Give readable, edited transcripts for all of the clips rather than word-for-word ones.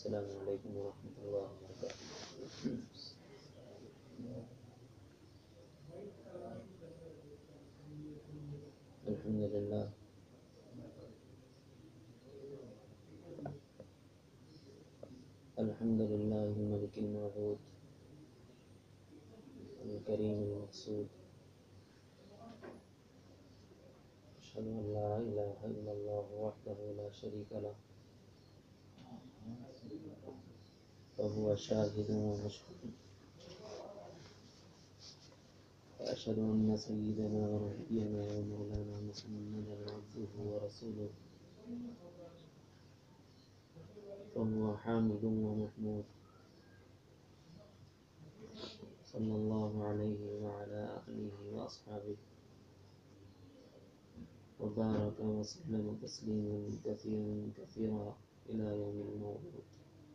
السلام علیکم ورحمۃ اللہ وبرکاتہ۔ الحمدللہ الحمدللہ الملک المعبود الکریم المقصود، اشہد ان لا الہ الا اللہ وحدہ لا شریک لہ وهو شاہد ومشہود، واشہد ان سیدنا ونبینا ومولانا محمدا عبدہ ورسولہ وهو حامد ومحمود، صلی اللہ علیہ وعلى آلہ واصحابہ وبارک وسلم تسلیما کثیرا کثیرا إلى يوم الموعود۔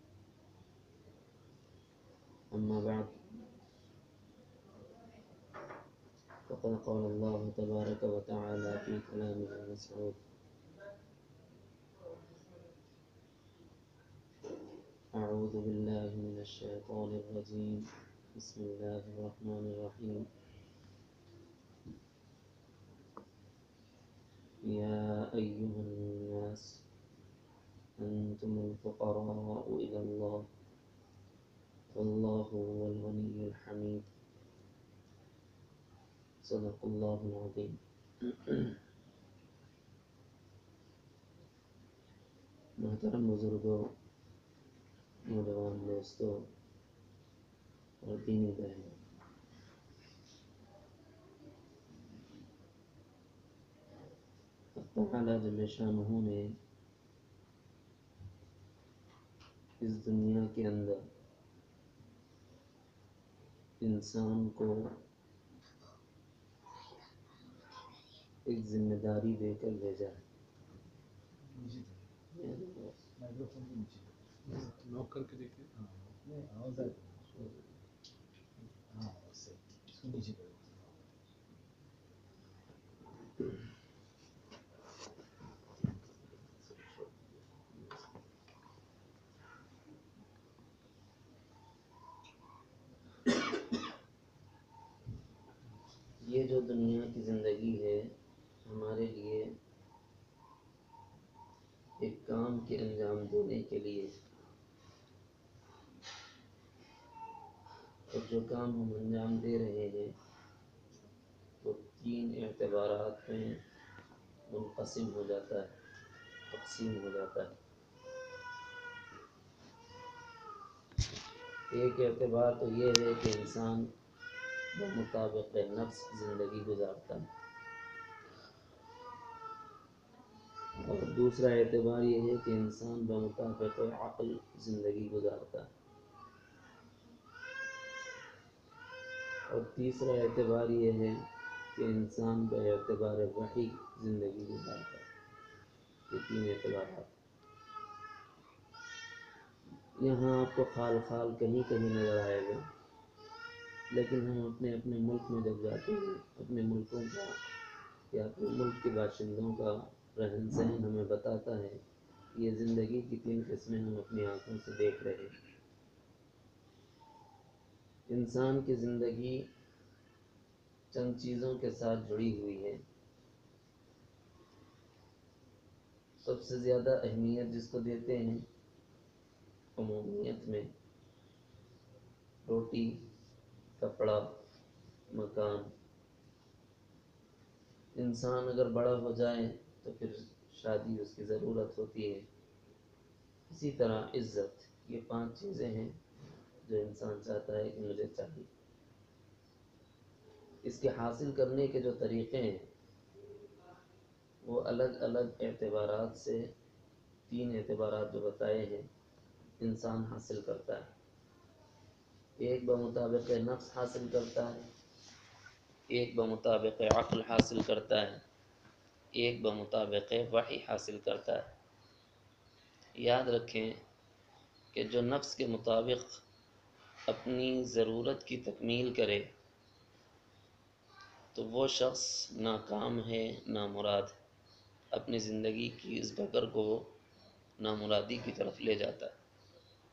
أما بعد، فقد قال الله تبارك وتعالى في كلامه المسعود: أعوذ بالله من الشيطان الرجيم، بسم الله الرحمن الرحيم، يا أيها الناس أنتم الفقراء إلى الله والله هو الغني الحميد، صدق الله العظيم۔ محترم بزرگوں، نوجوان دوستوں اور دینی بہنوں، اللہ تعالیٰ جل شانہ نے اس دنیا کے اندر انسان کو ایک ذمہ داری دے کر بھیجا ہے۔ یہ جو دنیا کی زندگی ہے ہمارے لیے ایک کام کے انجام دینے کے لیے، اور جو کام ہم انجام دے رہے ہیں وہ تین اعتبارات میں منقسم ہو جاتا ہے، تقسیم ہو جاتا ہے۔ ایک اعتبار تو یہ ہے کہ انسان بمطابق نفس زندگی گزارتا ہے، اور دوسرا اعتبار یہ ہے کہ انسان بمطابق عقل زندگی گزارتا ہے، اور تیسرا اعتبار یہ ہے کہ انسان باعتبار وحی زندگی گزارتا ہے۔ یہ تین اعتبارات یہاں آپ کو خال خال کہیں کہیں نظر آئے گا، لیکن ہم اپنے اپنے ملک میں جب جاتے ہیں، اپنے ملکوں کا یا اپنے ملک کے باشندوں کا رہن سہن ہمیں بتاتا ہے کہ یہ زندگی کی تین قسمیں ہم اپنی آنکھوں سے دیکھ رہے ہیں۔ انسان کی زندگی چند چیزوں کے ساتھ جڑی ہوئی ہے۔ سب سے زیادہ اہمیت جس کو دیتے ہیں عمومیت میں روٹی، کپڑا، مکان۔ انسان اگر بڑا ہو جائے تو پھر شادی اس کی ضرورت ہوتی ہے۔ اسی طرح عزت، یہ پانچ چیزیں ہیں جو انسان چاہتا ہے کہ مجھے چاہیے۔ اس کے حاصل کرنے کے جو طریقے ہیں وہ الگ الگ اعتبارات سے، تین اعتبارات جو بتائے ہیں، انسان حاصل کرتا ہے۔ ایک بمطابق نفس حاصل کرتا ہے، ایک بمطابق عقل حاصل کرتا ہے، ایک بمطابق وحی حاصل کرتا ہے۔ یاد رکھیں کہ جو نفس کے مطابق اپنی ضرورت کی تکمیل کرے تو وہ شخص ناکام ہے، نامراد ہے، اپنی زندگی کی اس ڈگر کو نامرادی کی طرف لے جاتا ہے۔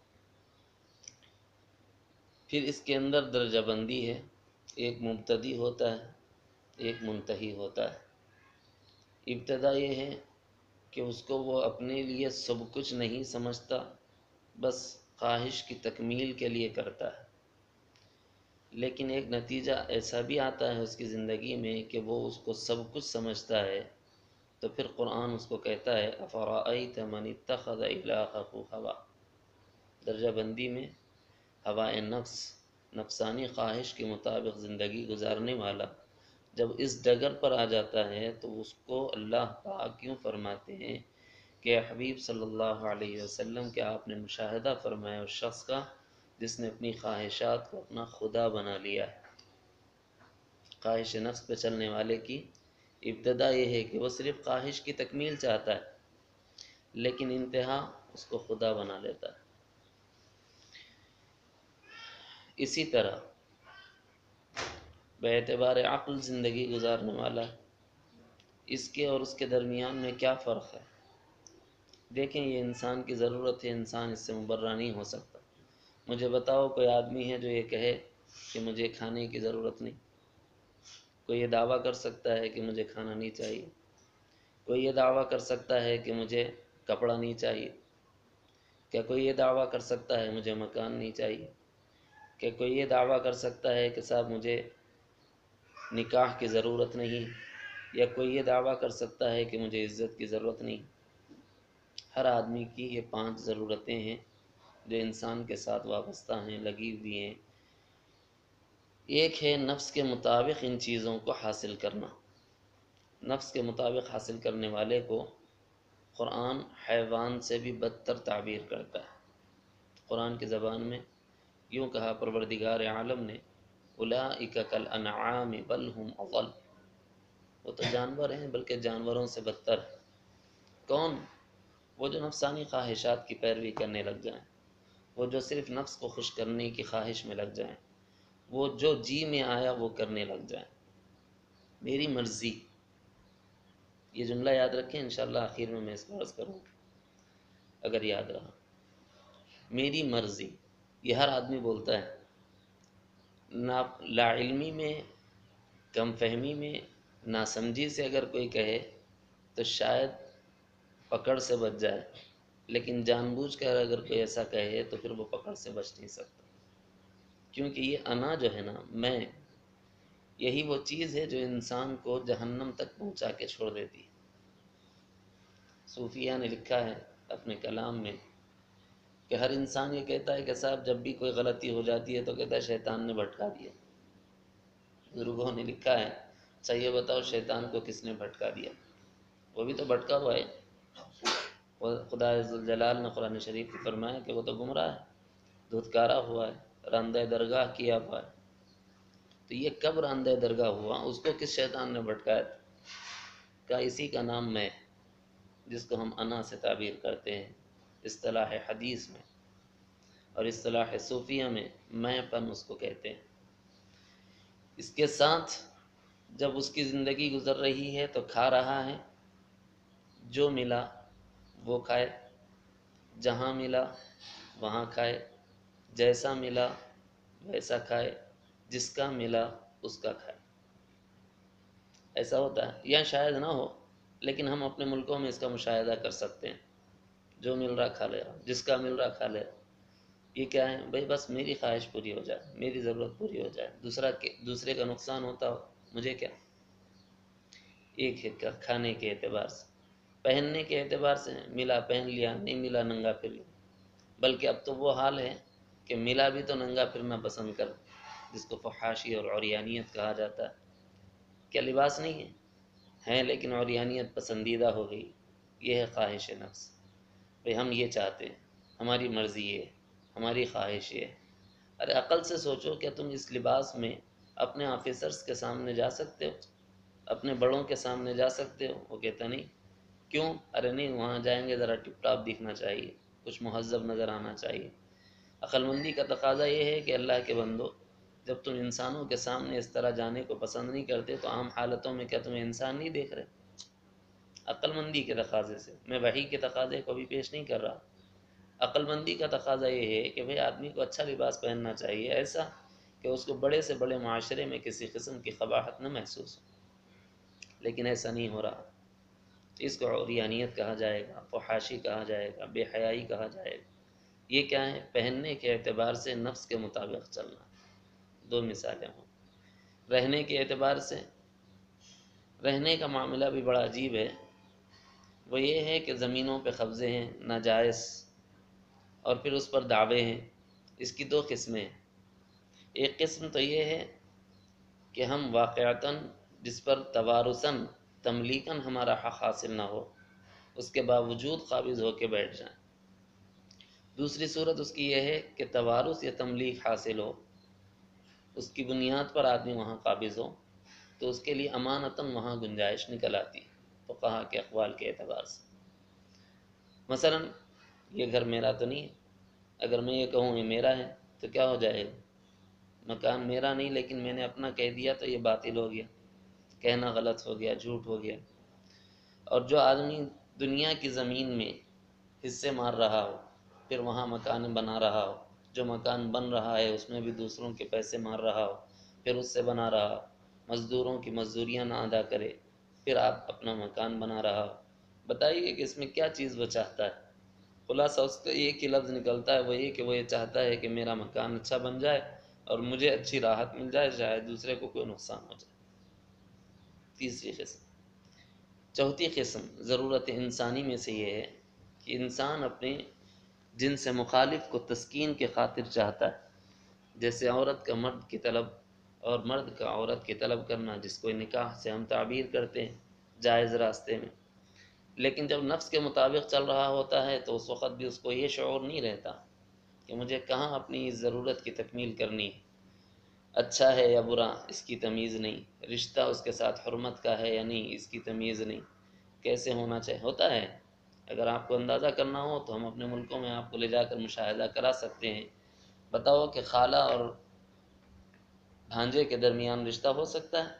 پھر اس کے اندر درجہ بندی ہے، ایک مبتدی ہوتا ہے، ایک منتہی ہوتا ہے۔ ابتدا یہ ہے کہ اس کو وہ اپنے لیے سب کچھ نہیں سمجھتا، بس خواہش کی تکمیل کے لیے کرتا ہے، لیکن ایک نتیجہ ایسا بھی آتا ہے اس کی زندگی میں کہ وہ اس کو سب کچھ سمجھتا ہے، تو پھر قرآن اس کو کہتا ہے افرأیت من اتخذ الہہ ہوا۔ درجہ بندی میں ہوائے نفس، نفسانی خواہش کے مطابق زندگی گزارنے والا جب اس ڈگر پر آ جاتا ہے تو اس کو اللہ پاک کیوں فرماتے ہیں کہ حبیب صلی اللہ علیہ وسلم کہ آپ نے مشاہدہ فرمایا اس شخص کا جس نے اپنی خواہشات کو اپنا خدا بنا لیا ہے۔ خواہش نفس پہ چلنے والے کی ابتدا یہ ہے کہ وہ صرف خواہش کی تکمیل چاہتا ہے، لیکن انتہا اس کو خدا بنا لیتا ہے۔ اسی طرح بے اعتبار عقل زندگی گزارنے والا ہے، اس کے اور اس کے درمیان میں کیا فرق ہے؟ دیکھیں، یہ انسان کی ضرورت ہے، انسان اس سے مبرہ نہیں ہو سکتا۔ مجھے بتاؤ کوئی آدمی ہے جو یہ کہے کہ مجھے کھانے کی ضرورت نہیں؟ کوئی یہ دعویٰ کر سکتا ہے کہ مجھے کھانا نہیں چاہیے؟ کوئی یہ دعویٰ کر سکتا ہے کہ مجھے کپڑا نہیں چاہیے؟ کیا کوئی یہ دعویٰ کر سکتا ہے مجھے مکان نہیں چاہیے؟ کیا کوئی یہ دعویٰ کر سکتا ہے کہ صاحب مجھے نکاح کی ضرورت نہیں؟ یا کوئی یہ دعویٰ کر سکتا ہے کہ مجھے عزت کی ضرورت نہیں؟ ہر آدمی کی یہ 5 ضرورتیں ہیں جو انسان کے ساتھ وابستہ ہیں، لگی ہوئی ہیں۔ ایک ہے نفس کے مطابق ان چیزوں کو حاصل کرنا۔ نفس کے مطابق حاصل کرنے والے کو قرآن حیوان سے بھی بدتر تعبیر کرتا ہے۔ قرآن کی زبان میں یوں کہا پروردگار عالم نے اولئک کالانعام بل هم اضل، وہ تو جانور ہیں بلکہ جانوروں سے بدتر ہے۔ کون؟ وہ جو نفسانی خواہشات کی پیروی کرنے لگ جائیں، وہ جو صرف نفس کو خوش کرنے کی خواہش میں لگ جائیں، وہ جو جی میں آیا وہ کرنے لگ جائیں۔ میری مرضی، یہ جملہ یاد رکھیں، انشاءاللہ آخر میں اس کو عرض کروں اگر یاد رہا۔ میری مرضی، یہ ہر آدمی بولتا ہے۔ لا علمی میں، کم فہمی میں، ناسمجھی سے اگر کوئی کہے تو شاید پکڑ سے بچ جائے، لیکن جان بوجھ کر اگر کوئی ایسا کہے تو پھر وہ پکڑ سے بچ نہیں سکتا، کیونکہ یہ انا جو ہے نا، میں، یہی وہ چیز ہے جو انسان کو جہنم تک پہنچا کے چھوڑ دیتی ہے۔ صوفیہ نے لکھا ہے اپنے کلام میں کہ ہر انسان یہ کہتا ہے کہ صاحب جب بھی کوئی غلطی ہو جاتی ہے تو کہتا ہے شیطان نے بھٹکا دیا۔ بزرگوں نے لکھا ہے اچھا یہ بتاؤ شیطان کو کس نے بھٹکا دیا؟ وہ بھی تو بھٹکا ہوا ہے۔ خدا عزوجلال نے قرآن شریف میں فرمایا کہ وہ تو گمراہ ہے، دھتکارا ہوا ہے، راندہ درگاہ کیا ہوا ہے۔ تو یہ کب راندہ درگاہ ہوا؟ اس کو کس شیطان نے بھٹکایا تھا؟ کہ اسی کا نام میں، جس کو ہم انا سے تعبیر کرتے ہیں اصطلاح حدیث میں، اور اصطلاح صوفیہ میں پن اس کو کہتے ہیں۔ اس کے ساتھ جب اس کی زندگی گزر رہی ہے تو کھا رہا ہے، جو ملا وہ کھائے، جہاں ملا وہاں کھائے، جیسا ملا ویسا کھائے، جس کا ملا اس کا کھائے۔ ایسا ہوتا ہے یا شاید نہ ہو، لیکن ہم اپنے ملکوں میں اس کا مشاہدہ کر سکتے ہیں۔ جو مل رہا کھا لے رہا، جس کا مل رہا کھا لے رہا۔ یہ کیا ہے بھائی؟ بس میری خواہش پوری ہو جائے، میری ضرورت پوری ہو جائے، دوسرے کا نقصان ہوتا ہو مجھے کیا۔ ایک ہے کھانے کے اعتبار سے، پہننے کے اعتبار سے ملا پہن لیا، نہیں ملا ننگا پھر لیا۔ بلکہ اب تو وہ حال ہے کہ ملا بھی تو ننگا پھرنا پسند کر، جس کو فحاشی اور عریانیت کہا جاتا ہے۔ کیا لباس نہیں ہے لیکن عریانیت پسندیدہ ہو گئی؟ یہ ہے خواہش نفس۔ بھئی ہم یہ چاہتے ہیں، ہماری مرضی یہ ہے، ہماری خواہش یہ ہے۔ ارے عقل سے سوچو، کیا تم اس لباس میں اپنے آفیسرز کے سامنے جا سکتے ہو؟ اپنے بڑوں کے سامنے جا سکتے ہو؟ وہ کہتا نہیں۔ کیوں؟ ارے نہیں، وہاں جائیں گے ذرا ٹپ ٹاپ دکھنا چاہیے، کچھ مہذب نظر آنا چاہیے۔ عقل مندی کا تقاضا یہ ہے کہ اللہ کے بندو، جب تم انسانوں کے سامنے اس طرح جانے کو پسند نہیں کرتے تو عام حالتوں میں کیا تمہیں انسان نہیں دیکھ رہے؟ عقل مندی کے تقاضے سے، میں وحی کے تقاضے کو بھی پیش نہیں کر رہا۔ عقل مندی کا تقاضا یہ ہے کہ بھئی آدمی کو اچھا لباس پہننا چاہیے، ایسا کہ اس کو بڑے سے بڑے معاشرے میں کسی قسم کی قباحت نہ محسوس ہو، لیکن ایسا نہیں ہو رہا۔ اس کو عریانیت کہا جائے گا، فحاشی کہا جائے گا، بے حیائی کہا جائے گا۔ یہ کیا ہے؟ پہننے کے اعتبار سے نفس کے مطابق چلنا۔ دو مثالیں ہوں۔ رہنے کے اعتبار سے، رہنے کا معاملہ بھی بڑا عجیب ہے۔ وہ یہ ہے کہ زمینوں پہ قبضے ہیں ناجائز، اور پھر اس پر دعوے ہیں۔ اس کی دو قسمیں ہیں۔ ایک قسم تو یہ ہے کہ ہم واقعتاً جس پر توارثاً تملیکاً ہمارا حق حاصل نہ ہو، اس کے باوجود قابض ہو کے بیٹھ جائیں۔ دوسری صورت اس کی یہ ہے کہ توارث یا تملیک حاصل ہو، اس کی بنیاد پر آدمی وہاں قابض ہو، تو اس کے لیے امانتاً وہاں گنجائش نکل آتی ہے فقہا کے اقوال کے اعتبار سے۔ مثلا یہ گھر میرا تو نہیں ہے، اگر میں یہ کہوں یہ میرا ہے تو کیا ہو جائے گا؟ مکان میرا نہیں لیکن میں نے اپنا کہہ دیا تو یہ باطل ہو گیا، کہنا غلط ہو گیا، جھوٹ ہو گیا۔ اور جو آدمی دنیا کی زمین میں حصے مار رہا ہو، پھر وہاں مکان بنا رہا ہو، جو مکان بن رہا ہے اس میں بھی دوسروں کے پیسے مار رہا ہو، پھر اس سے بنا رہا ہو، مزدوروں کی مزدوریاں نہ ادا کرے، پھر آپ اپنا مکان بنا رہا ہو، بتائیے کہ اس میں کیا چیز وہ چاہتا ہے؟ خلاصہ اس کا ایک ہی لفظ نکلتا ہے، وہ یہ کہ وہ یہ چاہتا ہے کہ میرا مکان اچھا بن جائے اور مجھے اچھی راحت مل جائے، شاید دوسرے کو کوئی نقصان ہو جائے۔ تیسری قسم۔ چوتھی قسم ضرورت انسانی میں سے یہ ہے کہ انسان اپنے جن سے مخالف کو تسکین کے خاطر چاہتا ہے، جیسے عورت کا مرد کی طلب اور مرد کا عورت کی طلب کرنا، جس کو نکاح سے ہم تعبیر کرتے ہیں جائز راستے میں، لیکن جب نفس کے مطابق چل رہا ہوتا ہے تو اس وقت بھی اس کو یہ شعور نہیں رہتا کہ مجھے کہاں اپنی اس ضرورت کی تکمیل کرنی ہے، اچھا ہے یا برا اس کی تمیز نہیں، رشتہ اس کے ساتھ حرمت کا ہے یا نہیں اس کی تمیز نہیں، کیسے ہونا چاہیے۔ ہوتا ہے، اگر آپ کو اندازہ کرنا ہو تو ہم اپنے ملکوں میں آپ کو لے جا کر مشاہدہ کرا سکتے ہیں۔ بتاؤ کہ خالہ اور بھانجے کے درمیان رشتہ ہو سکتا ہے؟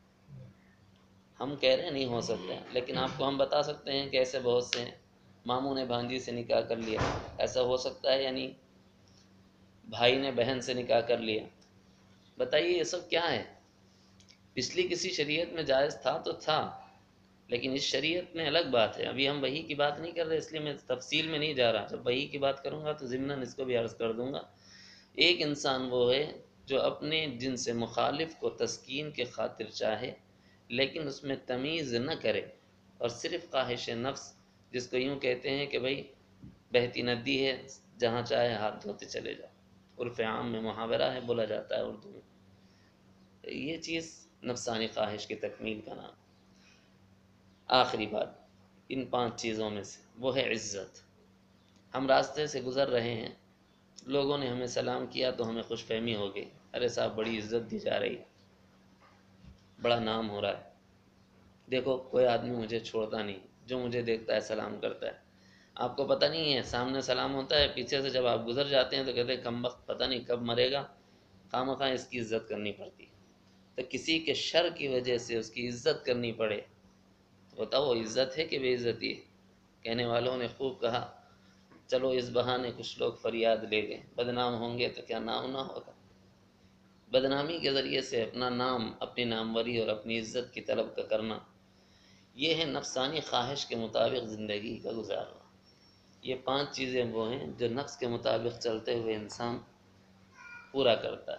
ہم کہہ رہے ہیں نہیں ہو سکتا ہے، لیکن آپ کو ہم بتا سکتے ہیں کہ ایسے بہت سے ہیں۔ ماموں نے بھانجی سے نکاح کر لیا، ایسا ہو سکتا ہے یا نہیں؟ بھائی نے بہن سے نکاح کر لیا، بتائیے یہ سب کیا ہے؟ پچھلی کسی شریعت میں جائز تھا تو تھا، لیکن اس شریعت میں الگ بات ہے۔ ابھی ہم وحی کی بات نہیں کر رہے، اس لیے میں تفصیل میں نہیں جا رہا۔ جب وحی کی بات کروں گا تو ضمناً اس کو بھی عرض کر دوں گا۔ ایک انسان وہ ہے جو اپنے جن سے مخالف کو تسکین کے خاطر چاہے لیکن اس میں تمیز نہ کرے، اور صرف خواہش نفس، جس کو یوں کہتے ہیں کہ بھئی بہتی ندی ہے جہاں چاہے ہاتھ دھوتے چلے جاؤ، عرف عام میں محاورہ ہے، بولا جاتا ہے اردو میں۔ یہ چیز نفسانی خواہش کی تکمیل کا نام۔ آخری بات ان 5 چیزوں میں سے وہ ہے عزت۔ ہم راستے سے گزر رہے ہیں، لوگوں نے ہمیں سلام کیا تو ہمیں خوش فہمی ہو گئی، ارے صاحب بڑی عزت دی جا رہی ہے، بڑا نام ہو رہا ہے۔ دیکھو کوئی آدمی مجھے چھوڑتا نہیں، جو مجھے دیکھتا ہے سلام کرتا ہے۔ آپ کو پتہ نہیں ہے، سامنے سلام ہوتا ہے، پیچھے سے جب آپ گزر جاتے ہیں تو کہتے ہیں کمبخت پتہ نہیں کب مرے گا، خواہ اس کی عزت کرنی پڑتی ہے۔ تو کسی کے شر کی وجہ سے اس کی عزت کرنی پڑے تو بتاؤ وہ عزت ہے کہ بے عزتی ہے؟ کہنے والوں نے خوب کہا، چلو اس بہانے کچھ لوگ فریاد لے لیں، بدنام ہوں گے تو کیا نام نہ ہوگا؟ بدنامی کے ذریعے سے اپنا نام، اپنی ناموری اور اپنی عزت کی طلب کا کرنا، یہ ہے نفسانی خواہش کے مطابق زندگی کا گزارنا۔ یہ 5 چیزیں وہ ہیں جو نفس کے مطابق چلتے ہوئے انسان پورا کرتا ہے۔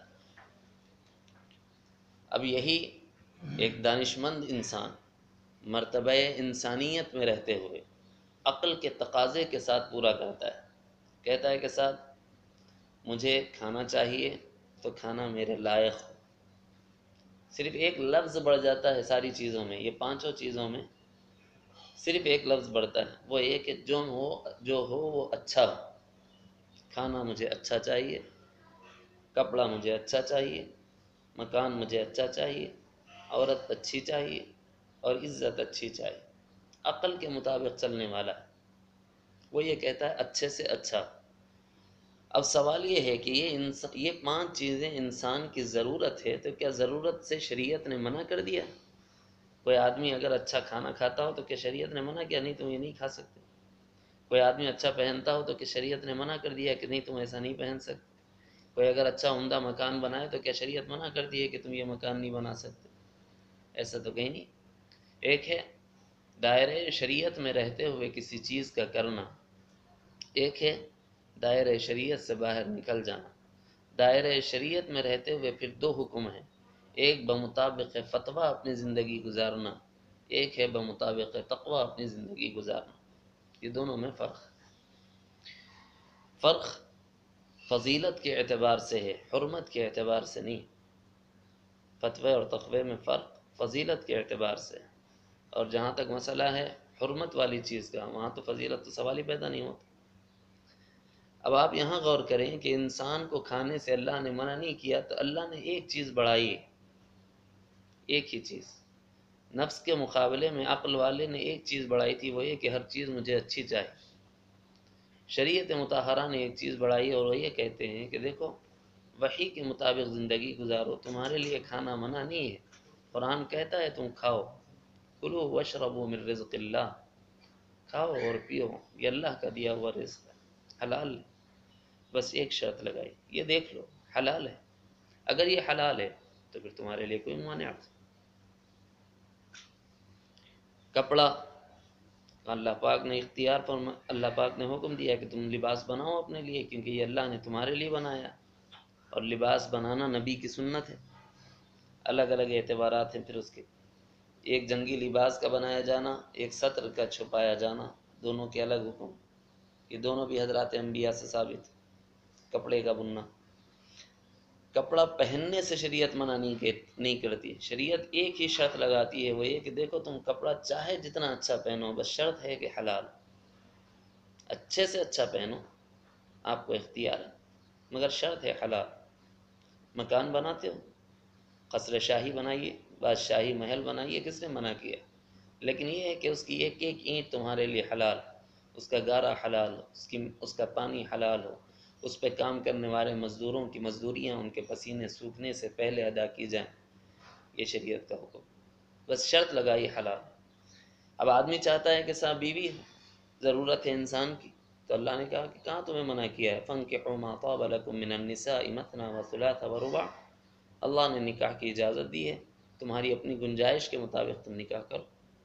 اب یہی ایک دانشمند انسان مرتبہ انسانیت میں رہتے ہوئے عقل کے تقاضے کے ساتھ پورا کرتا ہے۔ کہتا ہے کہ صاحب مجھے کھانا چاہیے تو کھانا میرے لائق ہو۔ صرف ایک لفظ بڑھ جاتا ہے ساری چیزوں میں، یہ 5 چیزوں میں صرف ایک لفظ بڑھتا ہے، وہ یہ کہ جو ہو وہ اچھا ہو۔ کھانا مجھے اچھا چاہیے، کپڑا مجھے اچھا چاہیے، مکان مجھے اچھا چاہیے، عورت اچھی چاہیے اور عزت اچھی چاہیے۔ عقل کے مطابق چلنے والا ہے، وہ یہ کہتا ہے اچھے سے اچھا۔ اب سوال یہ ہے کہ یہ 5 چیزیں انسان کی ضرورت ہے، تو کیا ضرورت سے شریعت نے منع کر دیا؟ کوئی آدمی اگر اچھا کھانا کھاتا ہو تو کیا شریعت نے منع کیا نہیں تم یہ نہیں کھا سکتے؟ کوئی آدمی اچھا پہنتا ہو تو کہ شریعت نے منع کر دیا کہ نہیں تم ایسا نہیں پہن سکتے؟ کوئی اگر اچھا عمدہ مکان بنائے تو کیا شریعت منع کر دی ہے کہ تم یہ مکان نہیں بنا سکتے؟ ایسا تو کہیں نہیں۔ ایک ہے دائرۂ شریعت میں رہتے ہوئے کسی چیز کا کرنا، ایک ہے دائرۂ شریعت سے باہر نکل جانا۔ دائرۂ شریعت میں رہتے ہوئے پھر دو حکم ہیں، ایک بمطابق فتویٰ اپنی زندگی گزارنا، ایک ہے بمطابق تقویٰ اپنی زندگی گزارنا۔ یہ دونوں میں فرق فضیلت کے اعتبار سے ہے، حرمت کے اعتبار سے نہیں۔ فتوے اور تقوی میں فرق فضیلت کے اعتبار سے، اور جہاں تک مسئلہ ہے حرمت والی چیز کا، وہاں تو فضیلت تو سوال ہی پیدا نہیں ہوتا۔ اب آپ یہاں غور کریں کہ انسان کو کھانے سے اللہ نے منع نہیں کیا، تو اللہ نے ایک چیز بڑھائی ہے، ایک ہی چیز۔ نفس کے مقابلے میں عقل والے نے ایک چیز بڑھائی تھی، وہ یہ کہ ہر چیز مجھے اچھی چاہیے۔ شریعت مطہرہ نے ایک چیز بڑھائی اور وہ یہ کہتے ہیں کہ دیکھو وحی کے مطابق زندگی گزارو، تمہارے لیے کھانا منع نہیں ہے، قرآن کہتا ہے تم کھاؤ، کلوا واشربوا من رزق اللہ، کھاؤ اور پیو، یہ اللہ کا دیا ہوا رزق ہے، حلال ہے۔ بس ایک شرط لگائی، یہ دیکھ لو حلال ہے، اگر یہ حلال ہے تو پھر تمہارے لیے کوئی مانعت۔ کپڑا اللہ پاک نے اختیار اللہ پاک نے حکم دیا کہ تم لباس بناؤ اپنے لیے، کیونکہ یہ اللہ نے تمہارے لیے بنایا، اور لباس بنانا نبی کی سنت ہے۔ الگ الگ اعتبارات ہیں پھر اس کے، ایک جنگی لباس کا بنایا جانا، ایک سطر کا چھپایا جانا، دونوں کے الگ حکم، یہ دونوں بھی حضرات انبیاء سے ثابت۔ کپڑے کا بننا، کپڑا پہننے سے شریعت منع نہیں کرتی، شریعت ایک ہی شرط لگاتی ہے، وہ یہ کہ دیکھو تم کپڑا چاہے جتنا اچھا پہنو، بس شرط ہے کہ حلال، اچھے سے اچھا پہنو، آپ کو اختیار ہے، مگر شرط ہے حلال۔ مکان بناتے ہو، قصر شاہی بنائیے، بادشاہی محل بنائیے، کس نے منع کیا؟ لیکن یہ ہے کہ اس کی ایک ایک اینٹ تمہارے لیے حلال، اس کا گارا حلال ہو، اس کا پانی حلال ہو، اس پہ کام کرنے والے مزدوروں کی مزدوریاں ان کے پسینے سوکھنے سے پہلے ادا کی جائیں، یہ شریعت کا حکم، بس شرط لگائی حلال۔ اب آدمی چاہتا ہے کہ صاحب بیوی ضرورت ہے انسان کی، تو اللہ نے کہا کہ کہاں تمہیں منع کیا ہے، فَانكِحُوا مَا طَابَ لَكُم مِّنَ النِّسَاءِ مَثْنَىٰ وَثُلَاثَ وَرُبَاعَ، اللہ نے نکاح کی اجازت دی ہے، تمہاری اپنی گنجائش کے مطابق تم نکاح کرو،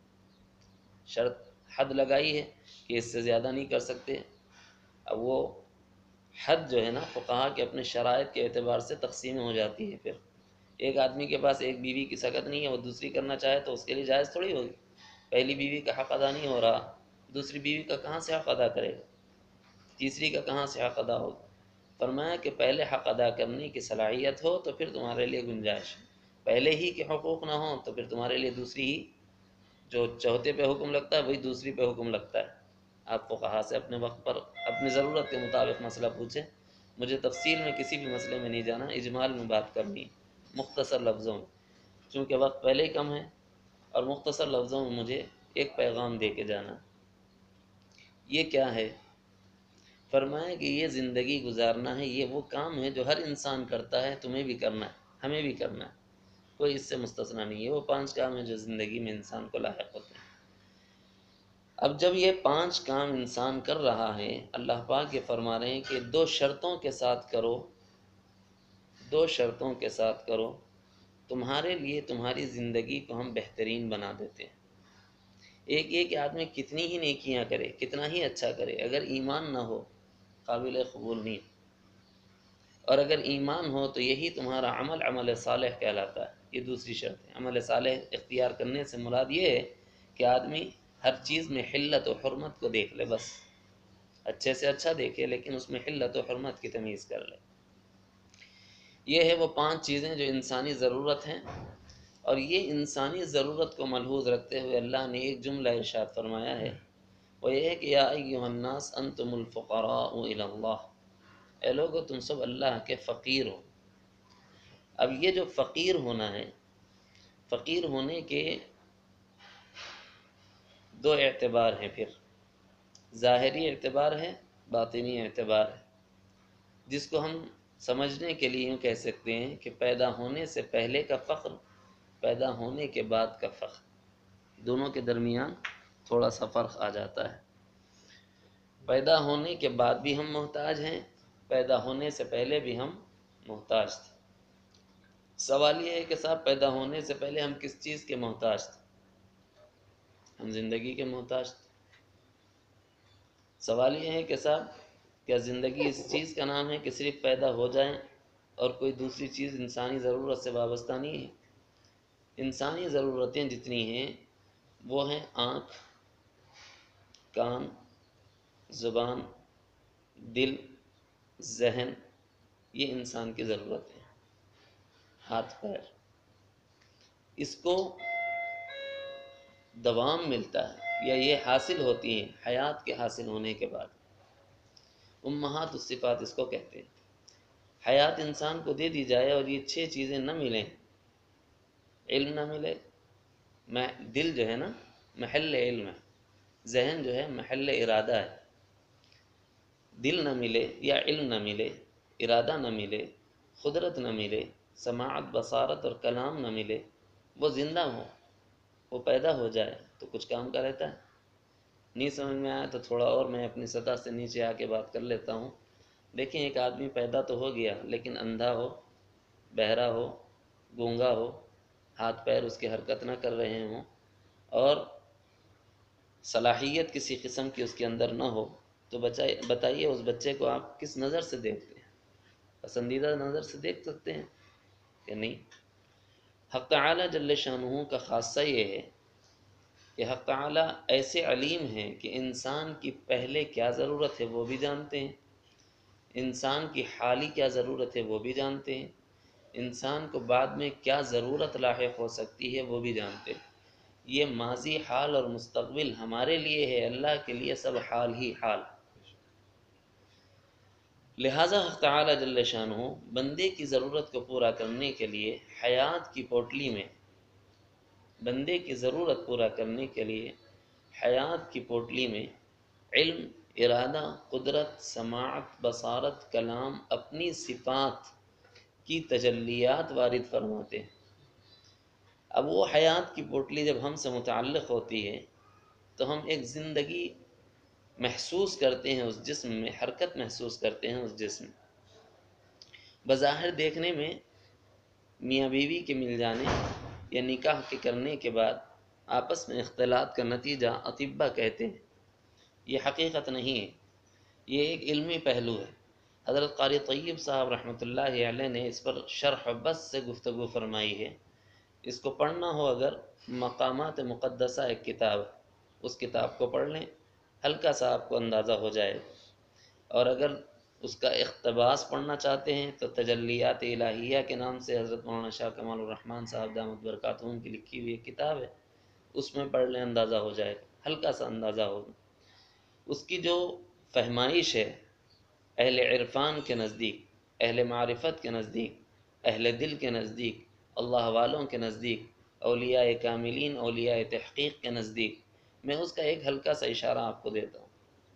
شرط حد لگائی ہے کہ اس سے زیادہ نہیں کر سکتے۔ اب وہ حد جو ہے نا فقہا کے اپنے شرائط کے اعتبار سے تقسیم ہو جاتی ہے، پھر ایک آدمی کے پاس ایک بیوی کی سکت نہیں ہے، وہ دوسری کرنا چاہے تو اس کے لیے جائز تھوڑی ہوگی، پہلی بیوی کا حق ادا نہیں ہو رہا، دوسری بیوی کا کہاں سے حق ادا کرے گا، تیسری کا کہاں سے حق ادا ہوگا؟ فرمایا کہ پہلے حق ادا کرنے کی صلاحیت ہو تو پھر تمہارے لیے گنجائش، پہلے ہی کے حقوق نہ ہوں تو پھر تمہارے لیے دوسری ہی، جو چوتھے پہ حکم لگتا ہے وہی دوسری پہ حکم لگتا ہے۔ آپ فقہا سے اپنے وقت پر اپنی ضرورت کے مطابق مسئلہ پوچھیں، مجھے تفصیل میں کسی بھی مسئلے میں نہیں جانا، اجمال میں بات کرنی، مختصر لفظوں میں، چونکہ وقت پہلے ہی کم ہے، اور مختصر لفظوں میں مجھے ایک پیغام دے کے جانا۔ یہ کیا ہے؟ فرمایا کہ یہ زندگی گزارنا ہے، یہ وہ کام ہے جو ہر انسان کرتا ہے، تمہیں بھی کرنا ہے، ہمیں بھی کرنا ہے، کوئی اس سے مستثنیٰ نہیں ہے، وہ 5 کام ہیں جو زندگی میں انسان کو لاحق ہوتے ہیں۔ اب جب یہ 5 کام انسان کر رہا ہے، اللہ پاک یہ فرما رہے ہیں کہ 2 شرطوں کے ساتھ کرو، 2 شرطوں کے ساتھ کرو، تمہارے لیے تمہاری زندگی کو ہم بہترین بنا دیتے ہیں۔ ایک یہ کہ آدمی کتنی ہی نیکیاں کرے، کتنا ہی اچھا کرے، اگر ایمان نہ ہو قابل قبول نہیں، اور اگر ایمان ہو تو یہی تمہارا عمل صالح کہلاتا ہے، یہ دوسری شرط ہے۔ عمل صالح اختیار کرنے سے مراد یہ ہے کہ آدمی ہر چیز میں حلت و حرمت کو دیکھ لے، بس اچھے سے اچھا دیکھے لیکن اس میں حلت و حرمت کی تمیز کر لے۔ یہ ہے وہ 5 چیزیں جو انسانی ضرورت ہیں، اور یہ انسانی ضرورت کو ملحوظ رکھتے ہوئے اللہ نے ایک جملہ ارشاد فرمایا ہے، وہ یہ ہے کہ یا ایھا الناس انتم الفقراء الی اللہ، اے لوگو تم سب اللہ کے فقیر ہو۔ اب یہ جو فقیر ہونا ہے، فقیر ہونے کے 2 اعتبار ہیں، پھر ظاہری اعتبار ہے، باطنی اعتبار ہے، جس کو ہم سمجھنے کے لیے یوں کہہ سکتے ہیں کہ پیدا ہونے سے پہلے کا فقر، پیدا ہونے کے بعد کا فقر، دونوں کے درمیان تھوڑا سا فرق آ جاتا ہے۔ پیدا ہونے کے بعد بھی ہم محتاج ہیں، پیدا ہونے سے پہلے بھی ہم محتاج تھے۔ سوال یہ ہے کہ صاحب پیدا ہونے سے پہلے ہم کس چیز کے محتاج تھے؟ ہم زندگی کے محتاج تھے۔ سوال یہ ہے کہ صاحب کیا زندگی اس چیز کا نام ہے کہ صرف پیدا ہو جائیں اور کوئی دوسری چیز انسانی ضرورت سے وابستہ نہیں ہے؟ انسانی ضرورتیں جتنی ہیں وہ ہیں آنکھ، کان، زبان، دل، ذہن، یہ انسان کی ضرورتیں ہیں، ہاتھ پیر۔ اس کو دوام ملتا ہے یا یہ حاصل ہوتی ہیں حیات کے حاصل ہونے کے بعد۔ امہات الصفات اس کو کہتے ہیں۔ حیات انسان کو دے دی جائے اور یہ 6 چیزیں نہ ملیں، علم نہ ملے، دل جو ہے نا محل علم ہے، ذہن جو ہے محل ارادہ ہے، دل نہ ملے یا علم نہ ملے، ارادہ نہ ملے، قدرت نہ ملے، سماعت، بصارت اور کلام نہ ملے، وہ زندہ ہو، وہ پیدا ہو جائے تو کچھ کام کا رہتا ہے۔ نہیں سمجھ میں آیا تو تھوڑا اور میں اپنی سطح سے نیچے آ کے بات کر لیتا ہوں۔ دیکھیں ایک آدمی پیدا تو ہو گیا لیکن اندھا ہو، بہرا ہو، گونگا ہو، ہاتھ پیر اس کی حرکت نہ کر رہے ہوں اور صلاحیت کسی قسم کی اس کے اندر نہ ہو تو بتائیے اس بچے کو آپ کس نظر سے دیکھتے ہیں؟ پسندیدہ نظر سے دیکھ سکتے ہیں کہ نہیں؟ حق تعالی جل شانہ کا خاصہ یہ ہے کہ حق تعالی ایسے علیم ہیں کہ انسان کی پہلے کیا ضرورت ہے وہ بھی جانتے ہیں، انسان کی حالی کیا ضرورت ہے وہ بھی جانتے ہیں، انسان کو بعد میں کیا ضرورت لاحق ہو سکتی ہے وہ بھی جانتے ہیں۔ یہ ماضی، حال اور مستقبل ہمارے لیے ہے، اللہ کے لیے سب حال ہی حال۔ لہٰذا حق تعالی جل شانہ بندے کی ضرورت کو پورا کرنے کے لیے حیات کی پوٹلی میں، بندے کی ضرورت پورا کرنے کے لیے حیات کی پوٹلی میں علم، ارادہ، قدرت، سماعت، بصارت، کلام، اپنی صفات کی تجلیات وارد فرماتے ہیں۔ اب وہ حیات کی پوٹلی جب ہم سے متعلق ہوتی ہے تو ہم ایک زندگی محسوس کرتے ہیں، اس جسم میں حرکت محسوس کرتے ہیں، اس جسم بظاہر دیکھنے میں میاں بیوی کے مل جانے یا نکاح کے کرنے کے بعد آپس میں اختلاط کا نتیجہ اطباء کہتے ہیں، یہ حقیقت نہیں ہے، یہ ایک علمی پہلو ہے۔ حضرت قاری طیب صاحب رحمۃ اللہ علیہ نے اس پر شرح بس سے گفتگو فرمائی ہے۔ اس کو پڑھنا ہو اگر، مقامات مقدسہ ایک کتاب، اس کتاب کو پڑھ لیں، ہلکا سا آپ کو اندازہ ہو جائے۔ اور اگر اس کا اقتباس پڑھنا چاہتے ہیں تو تجلیات الہیہ کے نام سے حضرت مولانا شاہ کمال الرحمن صاحب دامت برکاتہم کی لکھی ہوئی ایک کتاب ہے، اس میں پڑھ لیں، اندازہ ہو جائے، ہلکا سا اندازہ ہوگا۔ اس کی جو فہمائش ہے اہل عرفان کے نزدیک، اہل معرفت کے نزدیک، اہل دل کے نزدیک، اللہ والوں کے نزدیک، اولیاء کاملین، اولیاء تحقیق کے نزدیک، میں اس کا ایک ہلکا سا اشارہ آپ کو دیتا ہوں۔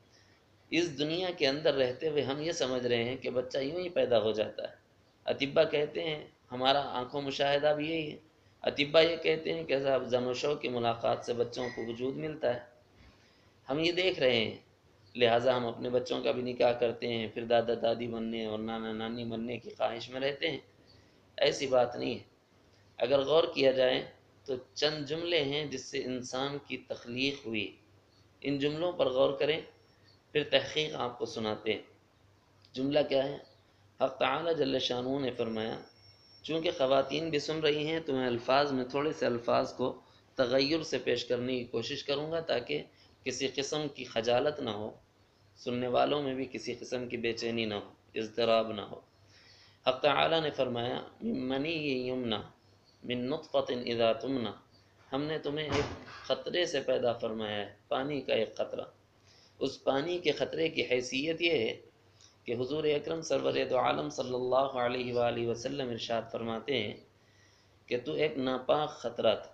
اس دنیا کے اندر رہتے ہوئے ہم یہ سمجھ رہے ہیں کہ بچہ یوں ہی پیدا ہو جاتا ہے۔ اطباء کہتے ہیں، ہمارا آنکھوں مشاہدہ بھی یہی ہے، اطباء یہ کہتے ہیں کہ صاحب زن و شو کی ملاقات سے بچوں کو وجود ملتا ہے۔ ہم یہ دیکھ رہے ہیں، لہٰذا ہم اپنے بچوں کا بھی نکاح کرتے ہیں، پھر دادا دادی بننے اور نانا نانی بننے کی خواہش میں رہتے ہیں۔ ایسی بات نہیں ہے۔ اگر غور کیا جائے تو چند جملے ہیں جس سے انسان کی تخلیق ہوئی، ان جملوں پر غور کریں، پھر تحقیق آپ کو سناتے ہیں۔ جملہ کیا ہے؟ حق تعالی جل شانہ نے فرمایا، چونکہ خواتین بھی سن رہی ہیں تو میں الفاظ میں تھوڑے سے الفاظ کو تغیر سے پیش کرنے کی کوشش کروں گا تاکہ کسی قسم کی خجالت نہ ہو، سننے والوں میں بھی کسی قسم کی بے چینی نہ ہو، اضطراب نہ ہو۔ حق تعالی نے فرمایا، من منی یمنا من نطفۃ اذا تمنا، ہم نے تمہیں ایک قطرے سے پیدا فرمایا ہے، پانی کا ایک قطرہ۔ اس پانی کے قطرے کی حیثیت یہ ہے کہ حضور اکرم سرور دو عالم صلی اللہ علیہ وآلہ وسلم ارشاد فرماتے ہیں کہ تو ایک ناپاک قطرہ تھا،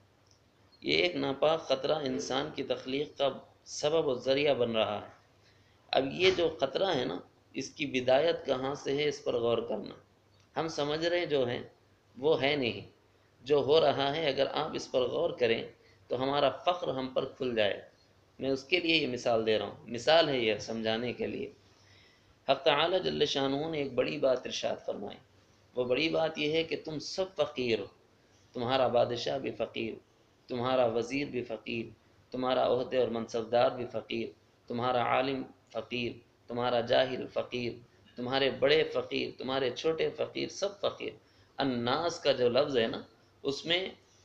یہ ایک ناپاک قطرہ انسان کی تخلیق کا سبب و ذریعہ بن رہا ہے۔ اب یہ جو قطرہ ہے نا، اس کی بدایت کہاں سے ہے، اس پر غور کرنا۔ ہم سمجھ رہے جو ہیں وہ ہے نہیں، جو ہو رہا ہے اگر آپ اس پر غور کریں تو ہمارا فخر ہم پر کھل جائے۔ میں اس کے لیے یہ مثال دے رہا ہوں، مثال ہے یہ سمجھانے کے لیے۔ حق تعالی جل شانہ نے ایک بڑی بات ارشاد فرمائی، وہ بڑی بات یہ ہے کہ تم سب فقیر ہو، تمہارا بادشاہ بھی فقیر، تمہارا وزیر بھی فقیر، تمہارا عہدے اور منصبدار بھی فقیر، تمہارا عالم فقیر، تمہارا جاہل فقیر، تمہارے بڑے فقیر، تمہارے چھوٹے فقیر، سب فقیر۔ الناس کا جو لفظ ہے نا، اس میں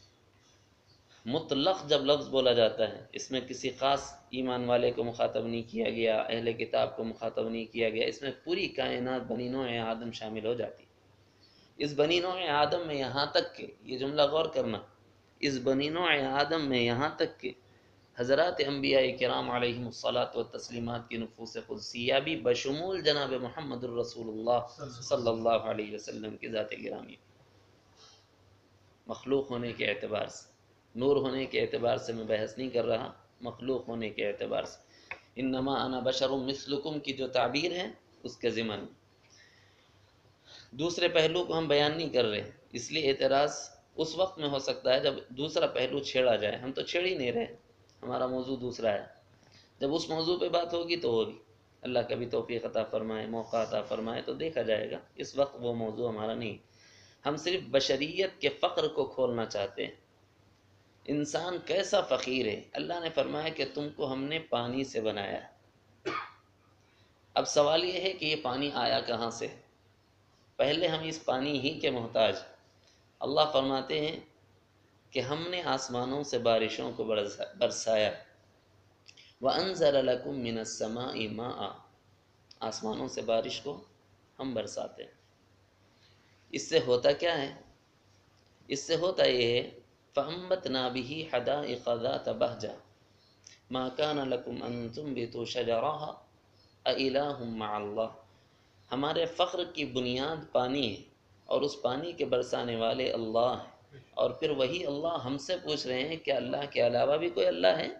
مطلق جب لفظ بولا جاتا ہے، اس میں کسی خاص ایمان والے کو مخاطب نہیں کیا گیا، اہل کتاب کو مخاطب نہیں کیا گیا، اس میں پوری کائنات بنی نوع آدم شامل ہو جاتی۔ اس بنی نوع آدم میں یہاں تک کہ، یہ جملہ غور کرنا، اس بنی نوع آدم میں یہاں تک کہ حضرات انبیاء کرام علیہم الصلاۃ والتسلیمات کی نفوس قدسیہ بھی بشمول جناب محمد الرسول اللہ صلی اللہ علیہ وسلم کی ذات گرامی، مخلوق ہونے کے اعتبار سے، نور ہونے کے اعتبار سے میں بحث نہیں کر رہا، مخلوق ہونے کے اعتبار سے۔ انما انا بشر مثلکم کی جو تعبیر ہے اس کے ضمن میں دوسرے پہلو کو ہم بیان نہیں کر رہے، اس لیے اعتراض اس وقت میں ہو سکتا ہے جب دوسرا پہلو چھیڑا جائے، ہم تو چھیڑ ہی نہیں رہے، ہمارا موضوع دوسرا ہے، جب اس موضوع پہ بات ہوگی تو ہوگی، اللہ کبھی توفیق عطا فرمائے، موقع عطا فرمائے تو دیکھا جائے گا، اس وقت وہ موضوع ہمارا نہیں، ہم صرف بشریت کے فقر کو کھولنا چاہتے ہیں۔ انسان کیسا فقیر ہے؟ اللہ نے فرمایا کہ تم کو ہم نے پانی سے بنایا ہے۔ اب سوال یہ ہے کہ یہ پانی آیا کہاں سے؟ پہلے ہم اس پانی ہی کے محتاج۔ اللہ فرماتے ہیں کہ ہم نے آسمانوں سے بارشوں کو برسایا، وَأَنزَلَ لَكُم مِّنَ السَّمَاءِ مَاءً، آسمانوں سے بارش کو ہم برساتے ہیں۔ اس سے ہوتا کیا ہے؟ اس سے ہوتا یہ ہے فَأَنبَتْنَا بِهِ حَدَائِقَ ذَاتَ بَهْجَةٍ مَا كَانَ لَكُمْ أَن تُنبِتُوا شَجَرَهَا أَإِلَٰهٌ مَّعَ اللَّهِ، ہمارے فخر کی بنیاد پانی ہے، اور اس پانی کے برسانے والے اللہ ہیں، اور پھر وہی اللہ ہم سے پوچھ رہے ہیں کہ اللہ کے علاوہ بھی کوئی اللہ ہے؟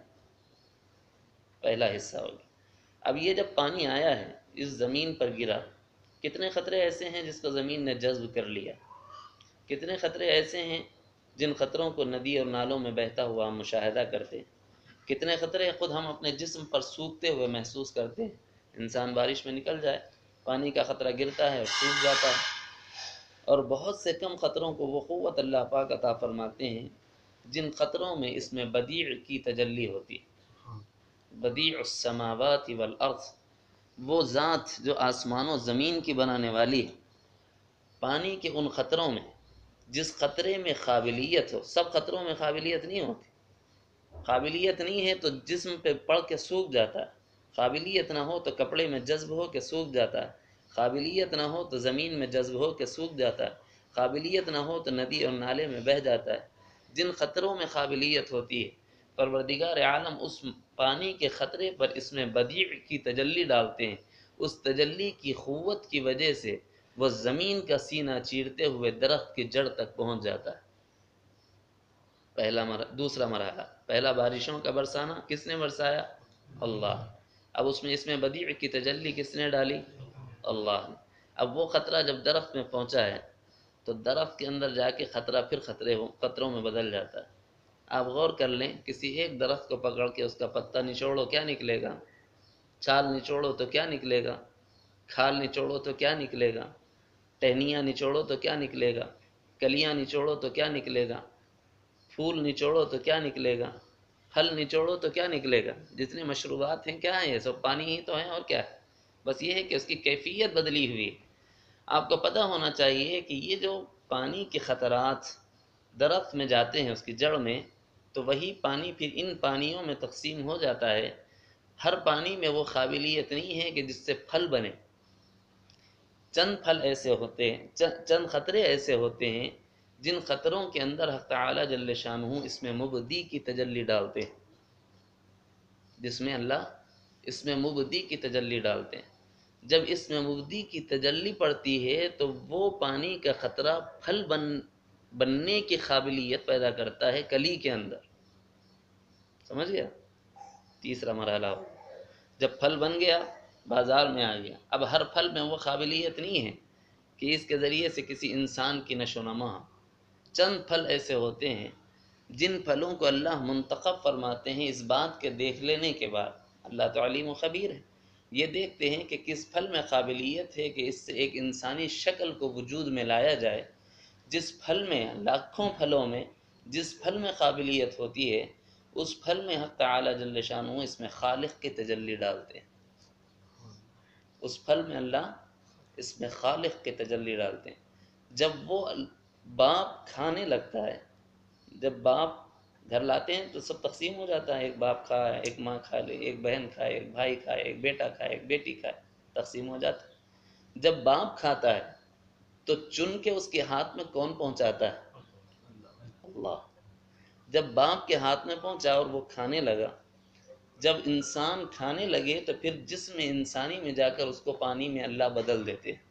پہلا حصہ ہوگا۔ اب یہ جب پانی آیا ہے، اس زمین پر گرا، کتنے خطرے ایسے ہیں جس کو زمین نے جذب کر لیا، کتنے خطرے ایسے ہیں جن خطروں کو ندی اور نالوں میں بہتا ہوا ہم مشاہدہ کرتے ہیں، کتنے خطرے خود ہم اپنے جسم پر سوکھتے ہوئے محسوس کرتے ہیں۔ انسان بارش میں نکل جائے، پانی کا خطرہ گرتا ہے اور سوکھ جاتا ہے، اور بہت سے کم خطروں کو وہ قوت اللہ پاک عطا فرماتے ہیں جن خطروں میں اس میں بدیع کی تجلی ہوتی ہے، بدیع السماوات والارض، وہ ذات جو آسمان و زمین کی بنانے والی ہے۔ پانی کے ان خطروں میں جس خطرے میں قابلیت ہو، سب خطروں میں قابلیت نہیں ہوتی، قابلیت نہیں ہے تو جسم پہ پڑ کے سوکھ جاتا ہے، قابلیت نہ ہو تو کپڑے میں جذب ہو کے سوکھ جاتا ہے، قابلیت نہ ہو تو زمین میں جذب ہو کے سوکھ جاتا ہے، قابلیت نہ ہو تو ندی اور نالے میں بہہ جاتا ہے۔ جن خطروں میں قابلیت ہوتی ہے، پروردگار عالم اس پانی کے خطرے پر اس میں بدیع کی تجلی ڈالتے ہیں، اس تجلی کی قوت کی وجہ سے وہ زمین کا سینہ چیرتے ہوئے درخت کی جڑ تک پہنچ جاتا ہے۔ دوسرا مرحلہ، پہلا بارشوں کا برسانا، کس نے برسایا؟ اللہ۔ اب اس میں بدیع کی تجلی کس نے ڈالی؟ اللہ نے۔ اب وہ خطرہ جب درخت میں پہنچا ہے تو درخت کے اندر جا کے خطرہ پھر خطروں میں بدل جاتا ہے۔ آپ غور کر لیں، کسی ایک درخت کو پکڑ کے اس کا پتا نچوڑو، کیا نکلے گا؟ چھال نچوڑو تو کیا نکلے گا؟ کھال نچوڑو تو کیا نکلے گا؟ ٹہنیاں نچوڑو تو کیا نکلے گا؟ کلیاں نچوڑو تو کیا نکلے گا؟ پھول نچوڑو تو کیا نکلے گا؟ پھل نچوڑو تو کیا نکلے گا؟ جتنے مشروبات ہیں کیا ہیں؟ یہ سب پانی ہی تو ہیں، اور کیا ہے؟ بس یہ ہے کہ اس کی کیفیت بدلی ہوئی ہے۔ آپ کو پتہ ہونا چاہیے کہ یہ جو پانی کے خطرات درخت میں جاتے ہیں اس کی جڑ میں، تو وہی پانی پھر ان پانیوں میں تقسیم ہو جاتا ہے۔ ہر پانی میں وہ قابلیت نہیں ہے کہ جس سے پھل بنے۔ چند پھل ایسے ہوتے ہیں، چند خطرے ایسے ہوتے ہیں جن خطروں کے اندر حق تعالی جل شانہ اس میں مبدی کی تجلی ڈالتے ہیں، جس میں اللہ اس میں مبدی کی تجلی ڈالتے ہیں۔ جب اس میں مبدی کی تجلی پڑتی ہے تو وہ پانی کا خطرہ پھل بننے کی قابلیت پیدا کرتا ہے کلی کے اندر، سمجھ گیا؟ تیسرا مرحلہ ہو، جب پھل بن گیا بازار میں آ گیا، اب ہر پھل میں وہ قابلیت نہیں ہے کہ اس کے ذریعے سے کسی انسان کی نشو و نما ہو۔ چند پھل ایسے ہوتے ہیں جن پھلوں کو اللہ منتخب فرماتے ہیں اس بات کے دیکھ لینے کے بعد، اللہ تو علیم و خبیر ہے، یہ دیکھتے ہیں کہ کس پھل میں قابلیت ہے کہ اس سے ایک انسانی شکل کو وجود میں لایا جائے، جس پھل میں لاکھوں پھلوں میں جس پھل میں قابلیت ہوتی ہے، اس پھل میں حق تعالی جل شانہ اس میں خالق کی تجلی ڈالتے ہیں، اس پھل میں اللہ اس میں خالق کی تجلی ڈالتے ہیں۔ جب وہ باپ کھانے لگتا ہے، جب باپ گھر لاتے ہیں تو سب تقسیم ہو جاتا ہے، ایک باپ کھائے، ایک ماں کھا لے، ایک بہن کھائے، ایک بھائی کھائے، ایک بیٹا کھائے، ایک بیٹی کھائے، تقسیم ہو جاتا ہے۔ جب باپ کھاتا ہے تو چن کے اس کے ہاتھ میں کون پہنچاتا ہے؟ اللہ۔ جب باپ کے ہاتھ میں پہنچا اور وہ کھانے لگا، جب انسان کھانے لگے تو پھر جسم انسانی میں جا کر اس کو پانی میں اللہ بدل دیتے ہیں۔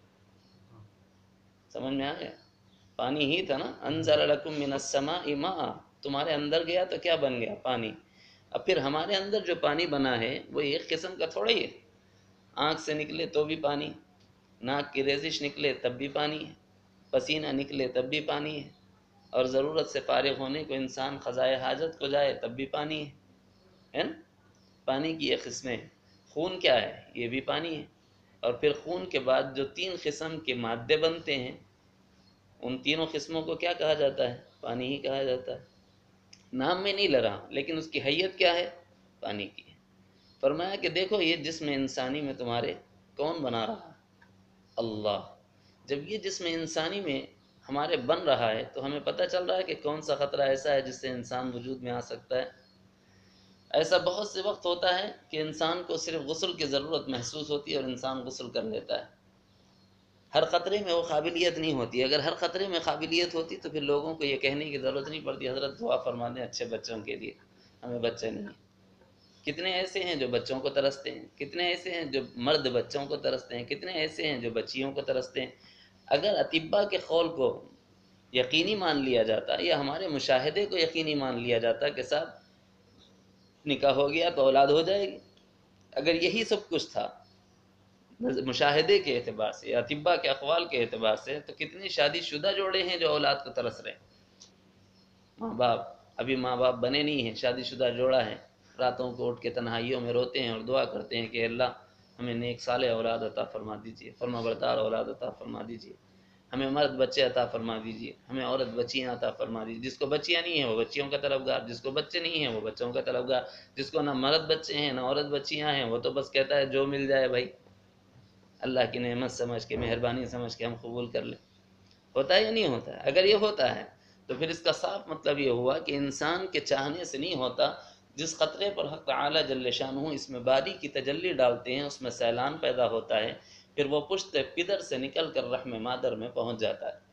سمجھ میں آ گیا؟ پانی ہی تھا نا، انزل لکم من السماء ماء، تمہارے اندر گیا تو کیا بن گیا؟ پانی۔ اب پھر ہمارے اندر جو پانی بنا ہے وہ ایک قسم کا تھوڑا ہی ہے، آنکھ سے نکلے تو بھی پانی، ناک کی ریزش نکلے تب بھی پانی ہے، پسینہ نکلے تب بھی پانی ہے، اور ضرورت سے فارغ ہونے کو انسان قضائے حاجت کو جائے تب بھی پانی ہے نا؟ پانی کی یہ قسمیں ہیں۔ خون کیا ہے؟ یہ بھی پانی ہے، اور پھر خون کے بعد جو 3 قسم کے مادے بنتے ہیں، ان تینوں قسموں کو کیا کہا جاتا ہے؟ پانی ہی کہا جاتا ہے۔ نام میں نہیں لڑا، لیکن اس کی حیت کیا ہے؟ پانی کی ہے۔ فرمایا کہ دیکھو یہ جسم انسانی میں تمہارے کون بنا رہا ہے؟ اللہ۔ جب یہ جسم انسانی میں ہمارے بن رہا ہے تو ہمیں پتہ چل رہا ہے کہ کون سا خطرہ ایسا ہے جس سے انسان وجود میں آ سکتا ہے۔ ایسا بہت سے وقت ہوتا ہے کہ انسان کو صرف غسل کی ضرورت محسوس ہوتی ہے اور انسان غسل کر لیتا ہے، ہر خطرے میں وہ قابلیت نہیں ہوتی۔ اگر ہر خطرے میں قابلیت ہوتی تو پھر لوگوں کو یہ کہنے کی ضرورت نہیں پڑتی حضرت دعا فرما دیں اچھے بچوں کے لیے، ہمیں بچے نہیں ہیں۔ کتنے ایسے ہیں جو بچوں کو ترستے ہیں، کتنے ایسے ہیں جو مرد بچوں کو ترستے ہیں، کتنے ایسے ہیں جو بچیوں کو ترستے ہیں۔ اگر اطباء کے قول کو یقینی مان لیا جاتا یا ہمارے مشاہدے کو یقینی مان لیا جاتا کہ صاحب نکاح ہو گیا تو اولاد ہو جائے گی، اگر یہی سب کچھ تھا مشاہدے کے اعتبار سے یا اطباء کے اقوال کے اعتبار سے، تو کتنے شادی شدہ جوڑے ہیں جو اولاد کو ترس رہے ہیں۔ ماں باپ بنے نہیں ہیں، شادی شدہ جوڑا ہے، راتوں کو اٹھ کے تنہائیوں میں روتے ہیں اور دعا کرتے ہیں کہ اللہ ہمیں نیک صالح اولاد عطا فرما دیجیے، فرما بردار اولاد عطا فرما دیجیے، ہمیں مرد بچے عطا فرما دیجیے، ہمیں عورت بچیاں عطا فرما دیجیے۔ جس کو بچیاں نہیں ہیں وہ بچیوں کا طلبگار، جس کو بچے نہیں ہیں وہ بچوں کا طلبگار، جس کو نہ مرد بچے ہیں نہ عورت بچیاں ہیں وہ تو بس کہتا ہے جو مل جائے بھائی، اللہ کی نعمت سمجھ کے، مہربانی سمجھ کے ہم قبول کر لیں۔ ہوتا ہے یا نہیں ہوتا ہے؟ اگر یہ ہوتا ہے تو پھر اس کا صاف مطلب یہ ہوا کہ انسان کے چاہنے سے نہیں ہوتا، جس خطرے پر حق تعالی جل شانہ اس میں باری کی تجلی ڈالتے ہیں اس میں سیلان پیدا ہوتا ہے، پھر وہ پشت پدر سے نکل کر رحم مادر میں پہنچ جاتا ہے۔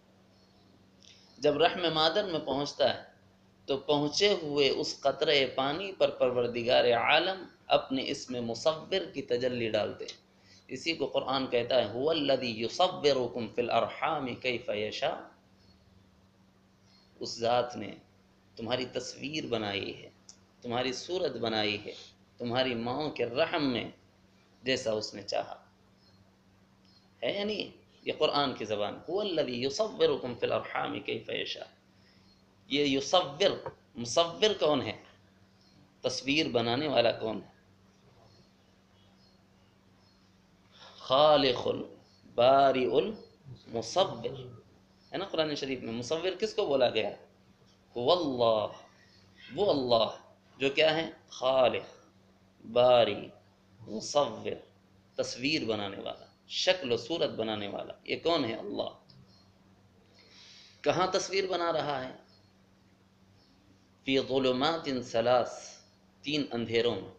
جب رحم مادر میں پہنچتا ہے تو پہنچے ہوئے اس قطرے پانی پر پروردگار عالم اپنے اسم مصور کی تجلی ڈالتے ہیں۔ اسی کو قرآن کہتا ہے هو الذی یصورکم فی الارحام کیف یشاء، اس ذات نے تمہاری تصویر بنائی ہے، تمہاری صورت بنائی ہے تمہاری ماں کے رحم میں جیسا اس نے چاہا ہے، یعنی یہ قرآن کی زبان، هو الذی یصورکم فی الارحام کیف یشاء۔ یہ یصور، مصور کون ہے؟ تصویر بنانے والا کون ہے؟ خالق البارئ المصور ہے نا قرآن شریف میں۔ مصور کس کو بولا گیا؟ هو اللہ، وہ اللہ جو کیا ہے؟ خالق، باری، مصور، تصویر بنانے والا، شکل و صورت بنانے والا، یہ کون ہے؟ اللہ۔ کہاں تصویر بنا رہا ہے؟ فی ظلمات ثلاث، 3 اندھیروں میں۔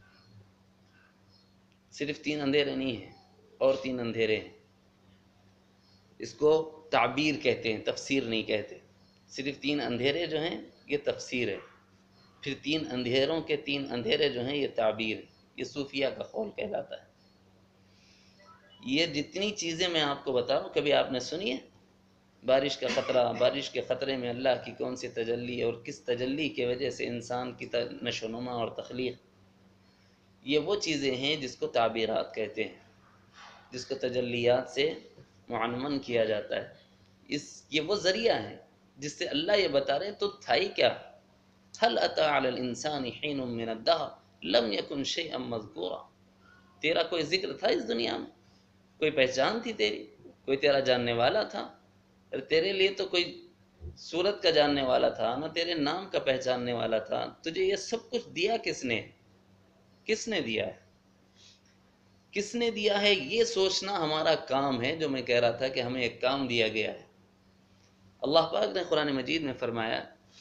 صرف 3 اندھیرے نہیں ہیں، اور 3 اندھیرے ہیں۔ اس کو تعبیر کہتے ہیں، تفسیر نہیں کہتے۔ صرف 3 اندھیرے جو ہیں یہ تفسیر ہے، پھر 3 اندھیروں کے 3 اندھیرے جو ہیں یہ تعبیر ہے، یہ صوفیہ کا قول کہلاتا ہے۔ یہ جتنی چیزیں میں آپ کو بتا رہا ہوں کبھی آپ نے سنی ہے؟ بارش کا خطرہ، بارش کے خطرے میں اللہ کی کون سی تجلی اور کس تجلی کی وجہ سے انسان کی نشو و نما اور تخلیق، یہ وہ چیزیں ہیں جس کو تعبیرات کہتے ہیں، جس کو تجلیات سے معنون کیا جاتا ہے۔ یہ وہ ذریعہ ہے جس سے اللہ یہ بتا رہے ہیں تو تھا ہی کیا، هل اتى على الانسان حين من الدهر لم يكن شيئا مذکورا، تیرا کوئی ذکر تھا اس دنیا میں، کوئی پہچان تھی تیری، کوئی تیرا جاننے والا تھا؟ تیرے لیے تو کوئی صورت کا جاننے والا تھا نہ تیرے نام کا پہچاننے والا تھا، تجھے یہ سب کچھ دیا کس نے؟ کس نے دیا ہے؟ کس نے دیا ہے؟ یہ سوچنا ہمارا کام ہے، جو میں کہہ رہا تھا کہ ہمیں ایک کام دیا گیا ہے۔ اللہ پاک نے قرآن مجید میں فرمایا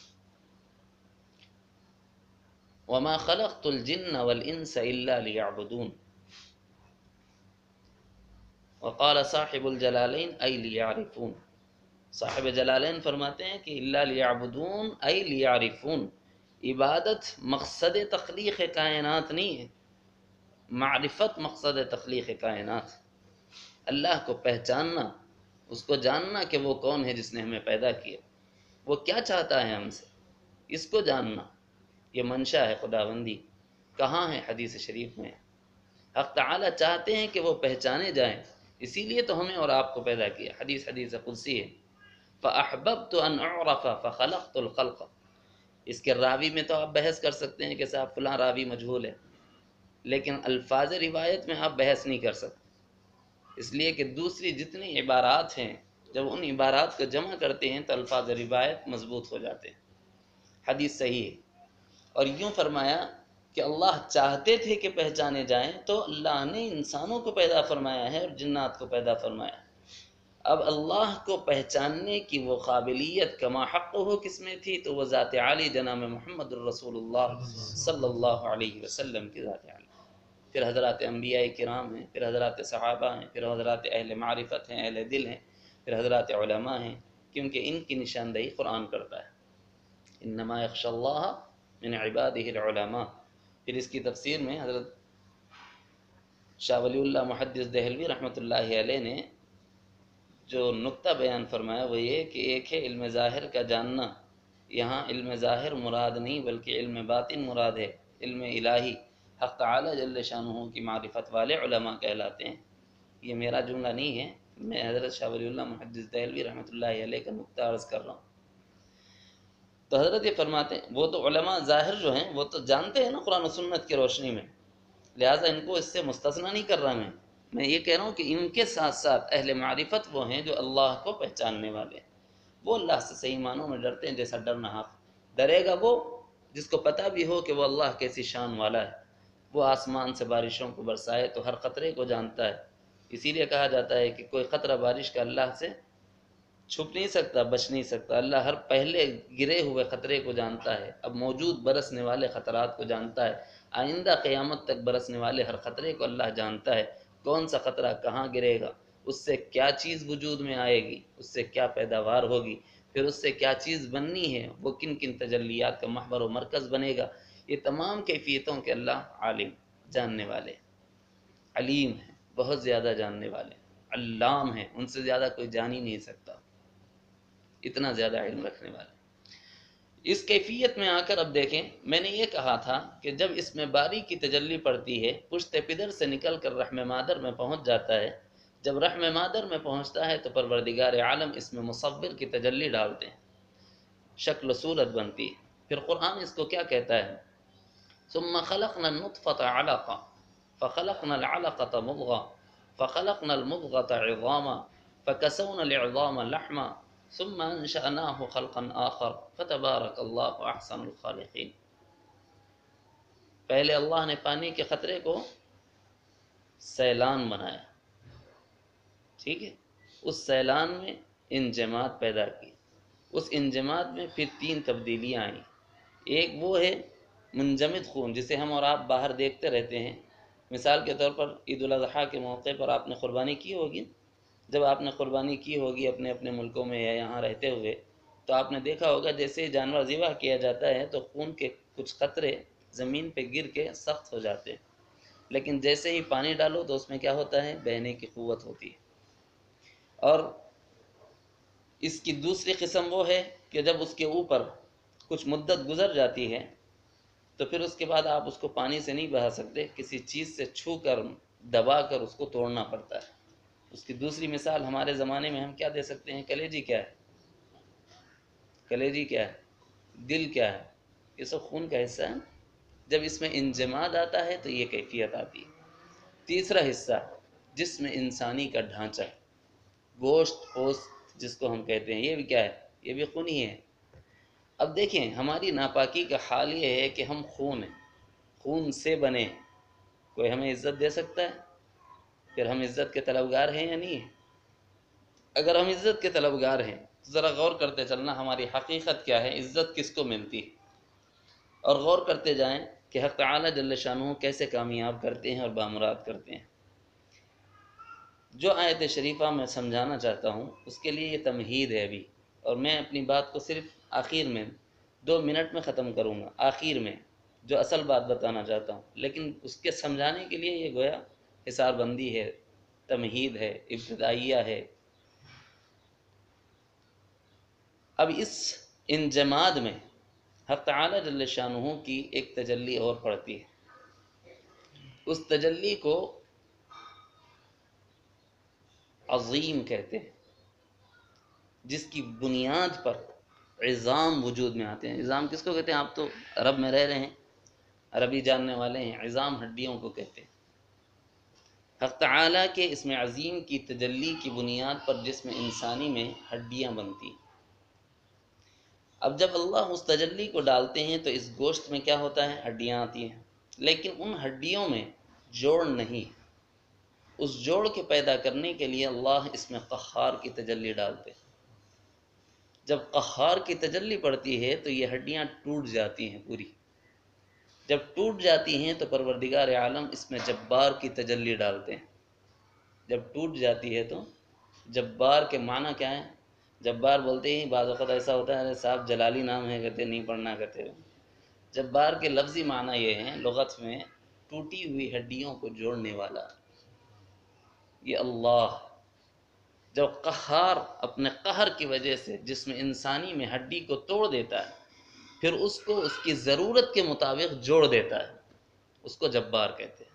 وَمَا خَلَقْتُ الْجِنَّ وَالْإِنسَ إِلَّا لِيَعْبُدُونَ، وقال صاحب الجلالین أي لِيَعْرِفُونَ، صاحب جلالین فرماتے ہیں کہ اِلَّا لِيَعْبُدُونَ أي لِيَعْرِفُونَ، عبادت مقصد تخلیق کائنات نہیں ہے، معرفت مقصد تخلیق کائنات، اللہ کو پہچاننا، اس کو جاننا کہ وہ کون ہے جس نے ہمیں پیدا کیا، وہ کیا چاہتا ہے ہم سے، اس کو جاننا، یہ منشا ہے خداوندی۔ کہاں ہے؟ حدیث شریف میں حق تعالی چاہتے ہیں کہ وہ پہچانے جائیں، اسی لیے تو ہمیں اور آپ کو پیدا کیا۔ حدیث قدسی ہے فَأَحْبَبْتُ أَنْ أُعْرَفَ فَخَلَقْتُ الْخَلْقَ، اس کے راوی میں تو آپ بحث کر سکتے ہیں کہ صاحب فلاں راوی مجہول ہے، لیکن الفاظ روایت میں آپ بحث نہیں کر سکتے، اس لیے کہ دوسری جتنی عبارات ہیں جب ان عبارات کو جمع کرتے ہیں تو الفاظ روایت مضبوط ہو جاتے ہیں۔ حدیث صحیح ہے۔ اور یوں فرمایا کہ اللہ چاہتے تھے کہ پہچانے جائیں تو اللہ نے انسانوں کو پیدا فرمایا ہے اور جنات کو پیدا فرمایا ہے۔ اب اللہ کو پہچاننے کی وہ قابلیت کما حق ہو کس میں تھی؟ تو وہ ذات عالی جناب محمد الرسول اللہ صلی اللہ علیہ وسلم کی ذات عالی، پھر حضرات انبیاء کرام ہیں، پھر حضرات صحابہ ہیں، پھر حضرات اہل معرفت ہیں، اہل دل ہیں، پھر حضرات علماء ہیں، کیونکہ ان کی نشاندہی قرآن کرتا ہے انما یخشی اللہ من عبادہ العلماء۔ پھر اس کی تفسیر میں حضرت شاہ ولی اللہ محدث دہلوی رحمۃ اللہ علیہ نے جو نقطہ بیان فرمایا وہ یہ کہ ایک ہے علم ظاہر کا جاننا، یہاں علم ظاہر مراد نہیں بلکہ علم باطن مراد ہے، علم الہی، حق تعالی جل شانہ کی معرفت والے علماء کہلاتے ہیں۔ یہ میرا جملہ نہیں ہے، میں حضرت شاہ ولی اللہ محدث دہلوی رحمۃ اللہ علیہ کا نقطہ عرض کر رہا ہوں۔ تو حضرت یہ فرماتے ہیں وہ تو علماء ظاہر جو ہیں وہ تو جانتے ہیں نا قرآن و سنت کی روشنی میں، لہٰذا ان کو اس سے مستثنیٰ نہیں کر رہا میں یہ کہہ رہا ہوں کہ ان کے ساتھ ساتھ اہل معرفت وہ ہیں جو اللہ کو پہچاننے والے ہیں، وہ اللہ سے صحیح معنوں میں ڈرتے ہیں جیسا ڈرنا حق۔ ڈرے گا وہ جس کو پتہ بھی ہو کہ وہ اللہ کیسی شان والا ہے، وہ آسمان سے بارشوں کو برسائے تو ہر قطرے کو جانتا ہے، اسی لیے کہا جاتا ہے کہ کوئی قطرہ بارش کا اللہ سے چھپ نہیں سکتا، بچ نہیں سکتا، اللہ ہر پہلے گرے ہوئے خطرے کو جانتا ہے، اب موجود برسنے والے خطرات کو جانتا ہے، آئندہ قیامت تک برسنے والے ہر خطرے کو اللہ جانتا ہے، کون سا خطرہ کہاں گرے گا، اس سے کیا چیز وجود میں آئے گی، اس سے کیا پیداوار ہوگی، پھر اس سے کیا چیز بننی ہے، وہ کن کن تجلیات کا محور و مرکز بنے گا، یہ تمام کیفیتوں کے اللہ عالم، جاننے والے، علیم ہیں، بہت زیادہ جاننے والے، علام ہیں، ان سے زیادہ کوئی جان ہی نہیں سکتا، اتنا زیادہ علم رکھنے والے۔ اس کیفیت میں آ کر اب دیکھیں، میں نے یہ کہا تھا کہ جب اس میں باری کی تجلی پڑتی ہے، پشت پدر سے نکل کر رحم مادر میں پہنچ جاتا ہے، جب رحم مادر میں پہنچتا ہے تو پروردگار عالم اس میں مصور کی تجلی ڈالتے ہیں، شکل و صورت بنتی ہے۔ پھر قرآن اس کو کیا کہتا ہے؟ ثم خلقنا النطفة علقة فخلقنا العلقة مضغة فخلقنا المضغة عظاما فكسونا العظام لحما ثم انشأناه خلقا آخر فتبارك الله احسن الخالقین۔ پہلے اللہ نے پانی کے قطرے کو سیلان بنایا، ٹھیک ہے، اس سیلان میں انجماد پیدا کی، اس انجماد میں پھر 3 تبدیلیاں آئیں، ایک وہ ہے منجمد خون جسے ہم اور آپ باہر دیکھتے رہتے ہیں، مثال کے طور پر عید الاضحیٰ کے موقع پر آپ نے قربانی کی ہوگی، جب آپ نے قربانی کی ہوگی اپنے اپنے ملکوں میں یا یہاں رہتے ہوئے تو آپ نے دیکھا ہوگا جیسے جانور ذبح کیا جاتا ہے تو خون کے کچھ قطرے زمین پہ گر کے سخت ہو جاتے ہیں، لیکن جیسے ہی پانی ڈالو تو اس میں کیا ہوتا ہے؟ بہنے کی قوت ہوتی ہے۔ اور اس کی دوسری قسم وہ ہے کہ جب اس کے اوپر کچھ مدت گزر جاتی ہے تو پھر اس کے بعد آپ اس کو پانی سے نہیں بہا سکتے، کسی چیز سے چھو کر دبا کر اس کو توڑنا پڑتا ہے۔ اس کی دوسری مثال ہمارے زمانے میں ہم کیا دے سکتے ہیں؟ کلیجی کیا ہے؟ کلیجی کیا ہے؟ دل کیا ہے؟ یہ سب خون کا حصہ ہے. جب اس میں انجماد آتا ہے تو یہ کیفیت آتی ہے. تیسرا حصہ جسم انسانی کا ڈھانچہ، گوشت پوست جس کو ہم کہتے ہیں، یہ بھی کیا ہے؟ یہ بھی خون ہی ہے. اب دیکھیں ہماری ناپاکی کا حال یہ ہے کہ ہم خون ہیں، خون سے بنے. کوئی ہمیں عزت دے سکتا ہے؟ پھر ہم عزت کے طلبگار ہیں یا نہیں ہیں؟ اگر ہم عزت کے طلبگار ہیں تو ذرا غور کرتے چلنا ہماری حقیقت کیا ہے، عزت کس کو ملتی ہے، اور غور کرتے جائیں کہ حق تعالی جل شانہ کیسے کامیاب کرتے ہیں اور بامراد کرتے ہیں. جو آیت شریفہ میں سمجھانا چاہتا ہوں اس کے لیے یہ تمہید ہے ابھی، اور میں اپنی بات کو صرف آخر میں 2 منٹ میں ختم کروں گا، آخر میں جو اصل بات بتانا چاہتا ہوں. لیکن اس کے سمجھانے کے لیے یہ گویا حصار بندی ہے، تمہید ہے، ابتدائیہ ہے. اب اس انجماد میں حق تعالی جل شانہ کی ایک تجلی اور پڑتی ہے. اس تجلی کو عظیم کہتے ہیں، جس کی بنیاد پر عظام وجود میں آتے ہیں. عظام کس کو کہتے ہیں؟ آپ تو عرب میں رہ رہے ہیں، عربی جاننے والے ہیں. عظام ہڈیوں کو کہتے ہیں. حق تعالیٰ کے اسم عظیم کی تجلی کی بنیاد پر جسم انسانی میں ہڈیاں بنتی. اب جب اللہ اس تجلی کو ڈالتے ہیں تو اس گوشت میں کیا ہوتا ہے؟ ہڈیاں آتی ہیں. لیکن ان ہڈیوں میں جوڑ نہیں. اس جوڑ کے پیدا کرنے کے لیے اللہ اس میں قہار کی تجلی ڈالتے ہیں. جب قہار کی تجلی پڑتی ہے تو یہ ہڈیاں ٹوٹ جاتی ہیں پوری. جب ٹوٹ جاتی ہیں تو پروردگار عالم اس میں جبار کی تجلی ڈالتے ہیں. جب ٹوٹ جاتی ہے تو جبار کے معنی کیا ہے؟ جبار بولتے ہی بعض وقت ایسا ہوتا ہے ارے صاحب جلالی نام ہے، کہتے نہیں پڑھنا کہتے. جبار کے لفظی معنی یہ ہیں لغت میں ٹوٹی ہوئی ہڈیوں کو جوڑنے والا. یہ اللہ جب قہار اپنے قہر کی وجہ سے جسم انسانی میں ہڈی کو توڑ دیتا ہے، پھر اس کو اس کی ضرورت کے مطابق جوڑ دیتا ہے، اس کو جبار کہتے ہیں.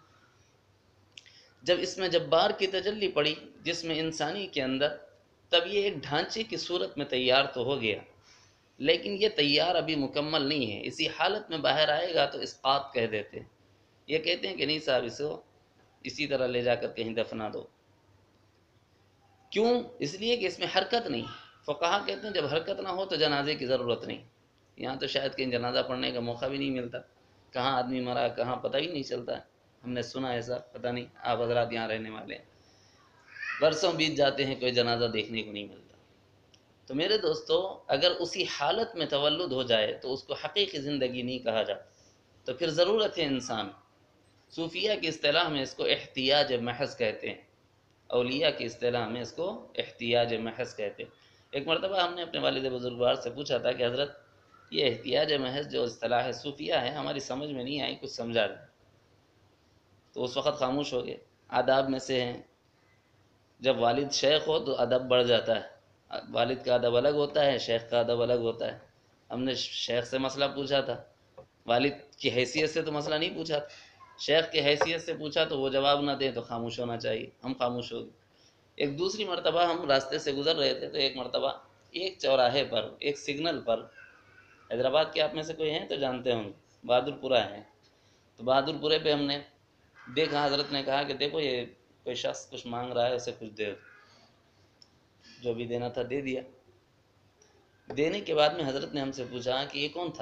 جب اس میں جبار کی تجلی پڑی جسم انسانی کے اندر، تب یہ ایک ڈھانچے کی صورت میں تیار تو ہو گیا، لیکن یہ تیار ابھی مکمل نہیں ہے. اسی حالت میں باہر آئے گا تو اسقاط کہہ دیتے ہیں. یہ کہتے ہیں کہ نہیں صاحب اسے اسی طرح لے جا کر کہیں دفنا دو. کیوں؟ اس لیے کہ اس میں حرکت نہیں. فقہا کہتے ہیں جب حرکت نہ ہو تو جنازے کی ضرورت نہیں. یہاں تو شاید کہیں جنازہ پڑھنے کا موقع بھی نہیں ملتا، کہاں آدمی مرا کہاں پتہ بھی نہیں چلتا. ہم نے سنا ایسا، پتہ نہیں آپ حضرات یہاں رہنے والے ہیں، برسوں بیت جاتے ہیں کوئی جنازہ دیکھنے کو نہیں ملتا. تو میرے دوستو اگر اسی حالت میں تولد ہو جائے تو اس کو حقیقی زندگی نہیں کہا جاتا. تو پھر ضرورت ہے انسان. صوفیہ کی اصطلاح میں اس کو احتیاج محض کہتے ہیں، اولیاء کی اصطلاح میں اس کو احتیاج محض کہتے ہیں. ایک مرتبہ ہم نے اپنے والد بزرگوار سے پوچھا تھا کہ حضرت یہ احتیاج محض جو اصطلاح صوفیہ ہے ہماری سمجھ میں نہیں آئی، کچھ سمجھا دیں. تو اس وقت خاموش ہو گئے. آداب میں سے ہیں جب والد شیخ ہو تو ادب بڑھ جاتا ہے. والد کا ادب الگ ہوتا ہے، شیخ کا ادب الگ ہوتا ہے. ہم نے شیخ سے مسئلہ پوچھا تھا، والد کی حیثیت سے تو مسئلہ نہیں پوچھا تھا. شیخ کی حیثیت سے پوچھا تو وہ جواب نہ دیں تو خاموش ہونا چاہیے. ہم خاموش ہو گئے. ایک دوسری مرتبہ ہم راستے سے گزر رہے تھے تو ایک مرتبہ ایک چوراہے پر ایک سگنل پر، حیدرآباد کے آپ میں سے کوئی ہیں تو جانتے ہوں گے، بہادر پورہ ہے. تو بہادر پورے پہ ہم نے دیکھا، حضرت نے کہا کہ دیکھو یہ کوئی شخص کچھ مانگ رہا ہے، اسے کچھ دے. جو بھی دینا تھا دے دیا. دینے کے بعد میں حضرت نے ہم سے پوچھا کہ یہ کون تھا؟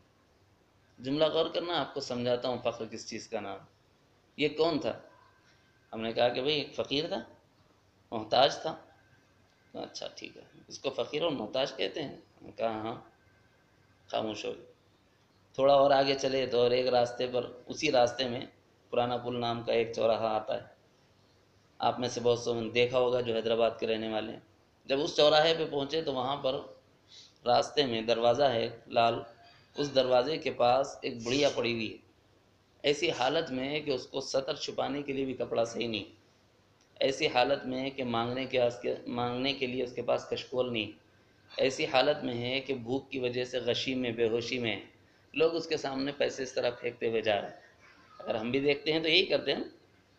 جملہ غور کرنا، آپ کو سمجھاتا ہوں فخر کس چیز کا نام. یہ کون تھا؟ ہم نے کہا کہ بھئی ایک فقیر تھا، محتاج تھا. اچھا ٹھیک ہے، اس کو فقیر اور محتاج کہتے ہیں؟ ہم نے کہا ہاں. خاموش ہو گئے. تھوڑا اور آگے چلے تو اور ایک راستے پر، اسی راستے میں پرانا پل نام کا ایک چوراہا آتا ہے. آپ میں سے بہت سو نے دیکھا ہوگا جو حیدرآباد کے رہنے والے ہیں. جب اس چوراہے پہ پہنچے تو وہاں پر راستے میں دروازہ ہے لال، اس دروازے کے پاس ایک بڑھیا پڑی ہوئی ہے، ایسی حالت میں ہے کہ اس کو سطر چھپانے کے لیے بھی کپڑا صحیح نہیں، ایسی حالت میں ہے کہ مانگنے کے لیے اس کے پاس کشکول نہیں، ایسی حالت میں ہے کہ بھوک کی وجہ سے غشی میں بے ہوشی میں ہے. لوگ اس کے سامنے پیسے اس طرح پھینکتے ہوئے جا رہے ہیں. اگر ہم بھی دیکھتے ہیں تو یہی کرتے ہیں.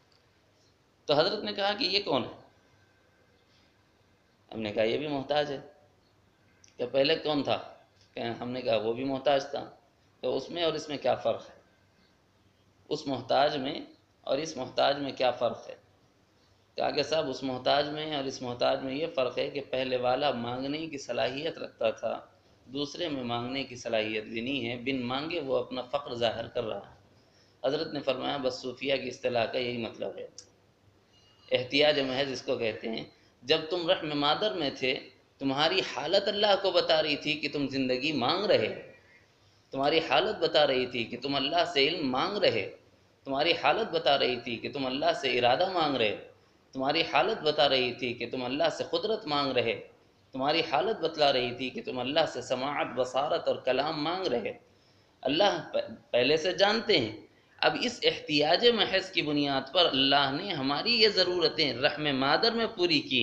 تو حضرت نے کہا کہ یہ کون ہے؟ ہم نے کہا یہ بھی محتاج ہے. کہ پہلے کون تھا؟ کہ ہم نے کہا وہ بھی محتاج تھا. تو اس میں اور اس میں کیا فرق ہے؟ اس محتاج میں اور اس محتاج میں کیا فرق ہے؟ کہا کہ صاحب اس محتاج میں اور اس محتاج میں یہ فرق ہے کہ پہلے والا مانگنے کی صلاحیت رکھتا تھا، دوسرے میں مانگنے کی صلاحیت بھی نہیں ہے، بن مانگے وہ اپنا فقر ظاہر کر رہا ہے۔ حضرت نے فرمایا بس صوفیہ کی اصطلاح کا یہی مطلب ہے، احتیاج محض اس کو کہتے ہیں۔ جب تم رحم مادر میں تھے، تمہاری حالت اللہ کو بتا رہی تھی کہ تم زندگی مانگ رہے، تمہاری حالت بتا رہی تھی کہ تم اللہ سے علم مانگ رہے، تمہاری حالت بتا رہی تھی کہ تم اللہ سے ارادہ مانگ رہے، تمہاری حالت بتا رہی تھی کہ تم اللہ سے قدرت مانگ رہے، تمہاری حالت بتلا رہی تھی کہ تم اللہ سے سماعت، بصارت اور کلام مانگ رہے۔ اللہ پہلے سے جانتے ہیں۔ اب اس احتیاج محض کی بنیاد پر اللہ نے ہماری یہ ضرورتیں رحم مادر میں پوری کی۔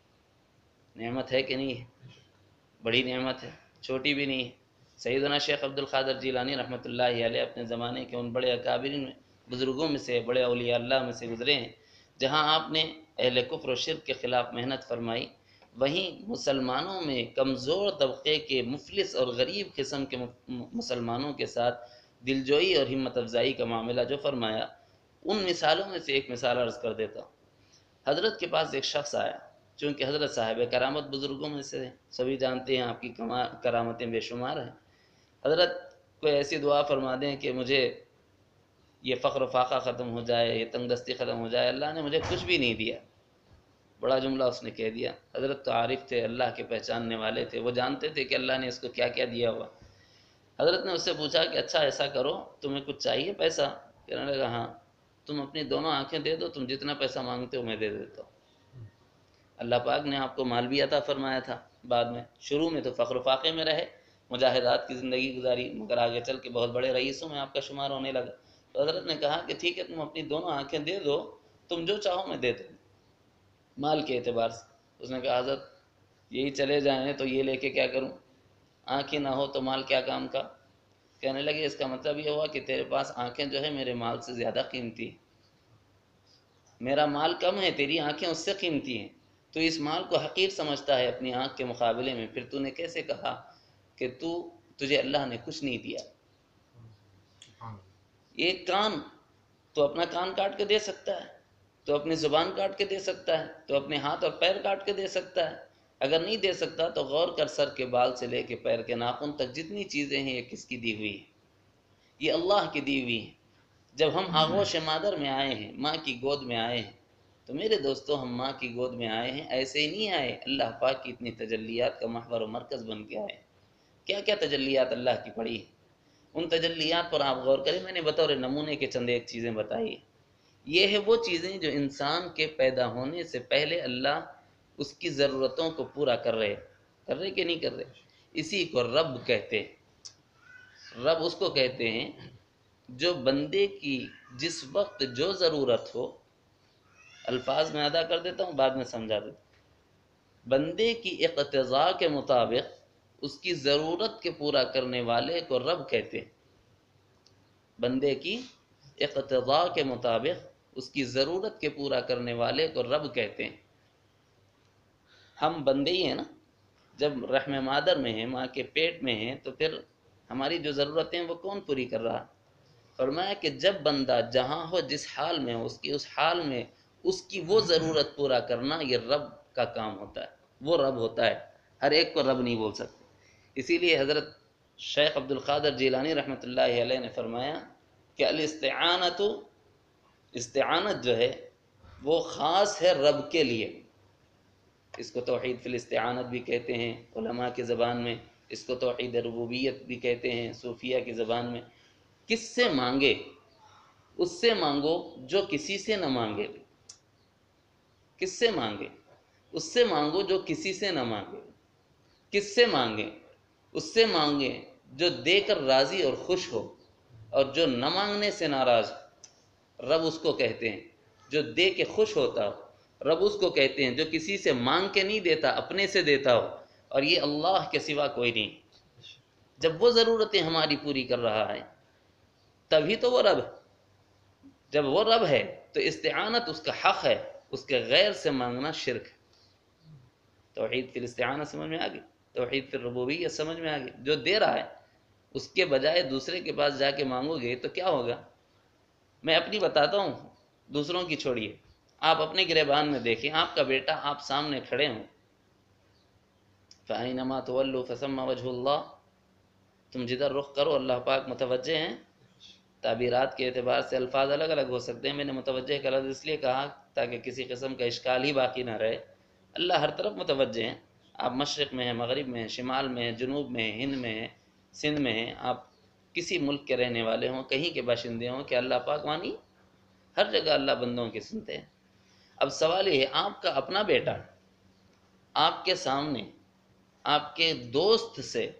نعمت ہے کہ نہیں ہے؟ بڑی نعمت ہے، چھوٹی بھی نہیں ہے۔ سیدنا شیخ عبد القادر جیلانی رحمۃ اللہ علیہ اپنے زمانے کے ان بڑے اکابرین بزرگوں میں سے، بڑے اولیاء اللہ میں سے گزرے ہیں۔ جہاں آپ نے اہل کفر و شرک کے خلاف محنت فرمائی، وہیں مسلمانوں میں کمزور طبقے کے مفلس اور غریب قسم کے مسلمانوں کے ساتھ دلجوئی اور ہمت افزائی کا معاملہ جو فرمایا، ان مثالوں میں سے ایک مثال عرض کر دیتا ہوں۔ حضرت کے پاس ایک شخص آیا، چونکہ حضرت صاحب کرامت بزرگوں میں سے سبھی جانتے ہیں، آپ کی کرامتیں بے شمار ہیں۔ حضرت کوئی ایسی دعا فرما دیں کہ مجھے یہ فقر و فاقہ ختم ہو جائے، یہ تنگ دستی ختم ہو جائے، اللہ نے مجھے کچھ بھی نہیں دیا۔ بڑا جملہ اس نے کہہ دیا۔ حضرت تو عارف تھے، اللہ کے پہچاننے والے تھے، وہ جانتے تھے کہ اللہ نے اس کو کیا کیا دیا ہوا۔ حضرت نے اس سے پوچھا کہ اچھا ایسا کرو، تمہیں کچھ چاہیے پیسہ؟ کہنے لگا ہاں۔ تم اپنی دونوں آنکھیں دے دو، تم جتنا پیسہ مانگتے ہو میں دے دیتا ہوں۔ اللہ پاک نے آپ کو مال بھی عطا فرمایا تھا بعد میں، شروع میں تو فقر و فاقے میں رہے، مجاہدات کی زندگی گزاری، مگر آگے چل کے بہت بڑے رئیسوں میں آپ کا شمار ہونے لگا۔ تو حضرت نے کہا کہ ٹھیک ہے، تم اپنی دونوں آنکھیں دے دو، تم جو چاہو میں دے دوں مال کے اعتبار سے۔ اس نے کہا حضرت یہی چلے جائیں تو یہ لے کے کیا کروں؟ آنکھیں نہ ہو تو مال کیا کام کا؟ کہنے لگے اس کا مطلب یہ ہوا کہ تیرے پاس آنکھیں جو ہے میرے مال سے زیادہ قیمتی ہیں، میرا مال کم ہے، تیری آنکھیں اس سے قیمتی ہیں، تو اس مال کو حقیر سمجھتا ہے اپنی آنکھ کے مقابلے میں، پھر تو نے کیسے کہا کہ تجھے اللہ نے کچھ نہیں دیا؟ یہ کان تو اپنا کان کاٹ کے دے سکتا ہے، تو اپنی زبان کاٹ کے دے سکتا ہے، تو اپنے ہاتھ اور پیر کاٹ کے دے سکتا ہے۔ اگر نہیں دے سکتا تو غور کر، سر کے بال سے لے کے پیر کے ناخن تک جتنی چیزیں ہیں یہ کس کی دی ہوئی ہیں؟ یہ اللہ کی دی ہوئی ہیں۔ جب ہم آغوش مادر میں آئے ہیں، ماں کی گود میں آئے ہیں، تو میرے دوستو ہم ماں کی گود میں آئے ہیں، ایسے ہی نہیں آئے، اللہ پاک کی اتنی تجلیات کا محور و مرکز بن کے آئے۔ کیا کیا تجلیات اللہ کی پڑی ہیں، ان تجلیات پر آپ غور کریں۔ میں نے بطور نمونے کے چند ایک چیزیں بتائی۔ یہ ہے وہ چیزیں جو انسان کے پیدا ہونے سے پہلے اللہ اس کی ضرورتوں کو پورا کر رہے کہ نہیں کر رہے؟ اسی کو رب کہتے ہیں۔ رب اس کو کہتے ہیں جو بندے کی جس وقت جو ضرورت ہو، الفاظ میں ادا کر دیتا ہوں بعد میں سمجھا دیتا ہوں، بندے کی اقتضاء کے مطابق اس کی ضرورت کے پورا کرنے والے کو رب کہتے ہیں۔ بندے کی اقتضاء کے مطابق اس کی ضرورت کے پورا کرنے والے کو رب کہتے ہیں۔ ہم بندے ہی ہیں نا، جب رحم مادر میں ہیں، ماں کے پیٹ میں ہیں، تو پھر ہماری جو ضرورتیں ہیں وہ کون پوری کر رہا؟ فرمایا کہ جب بندہ جہاں ہو، جس حال میں ہو، اس حال میں اس کی وہ ضرورت پورا کرنا یہ رب کا کام ہوتا ہے، وہ رب ہوتا ہے۔ ہر ایک کو رب نہیں بول سکتے۔ اسی لیے حضرت شیخ عبد القادر جیلانی رحمۃ اللہ علیہ نے فرمایا کہ الاستعانت، استعانت جو ہے وہ خاص ہے رب کے لیے۔ اس کو توحید فی الاستعانت بھی کہتے ہیں علماء کی زبان میں، اس کو توحید ربوبیت بھی کہتے ہیں صوفیہ کی زبان میں۔ کس سے مانگے؟ اس سے مانگو جو کسی سے نہ مانگے۔ کس سے مانگے؟ اس سے مانگو جو کسی سے نہ مانگے۔ کس سے مانگے؟ اس سے مانگے جو دے کر راضی اور خوش ہو، اور جو نہ مانگنے سے ناراض ہو۔ رب اس کو کہتے ہیں جو دے کے خوش ہوتا ہو، رب اس کو کہتے ہیں جو کسی سے مانگ کے نہیں دیتا، اپنے سے دیتا ہو، اور یہ اللہ کے سوا کوئی نہیں۔ جب وہ ضرورتیں ہماری پوری کر رہا ہے تبھی تو وہ رب ہے۔ جب وہ رب ہے تو استعانت اس کا حق ہے، اس کے غیر سے مانگنا شرک ہے۔ توحید فی الاستعانت سمجھ میں آ گئی، توحید فی الربوبیت سمجھ میں آ گئی۔ جو دے رہا ہے اس کے بجائے دوسرے کے پاس جا کے مانگو گے تو کیا ہوگا؟ میں اپنی بتاتا ہوں، دوسروں کی چھوڑیے، آپ اپنے گریبان میں دیکھیں، آپ کا بیٹا آپ سامنے کھڑے ہوں، فَأَيْنَمَا تُوَلُّوا فَثَمَّ وَجْهُ اللَّهِ، تم جدھر رخ کرو اللہ پاک متوجہ ہیں۔ تعبیرات کے اعتبار سے الفاظ الگ الگ ہو سکتے ہیں، میں نے متوجہ کا لفظ اس لیے کہا تاکہ کسی قسم کا اشکال ہی باقی نہ رہے۔ اللہ ہر طرف متوجہ ہیں، آپ مشرق میں ہیں، مغرب میں ہیں، شمال میں ہیں، جنوب میں ہیں، ہند میں ہیں، سندھ میں ہیں، آپ کسی ملک کے رہنے والے ہوں، کہیں کے باشندے ہوں، کہ اللہ پاک وانی ہر جگہ اللہ بندوں کی سنتے ہیں۔ اب سوال یہ ہے، آپ کا اپنا بیٹا آپ کے سامنے آپ کے دوست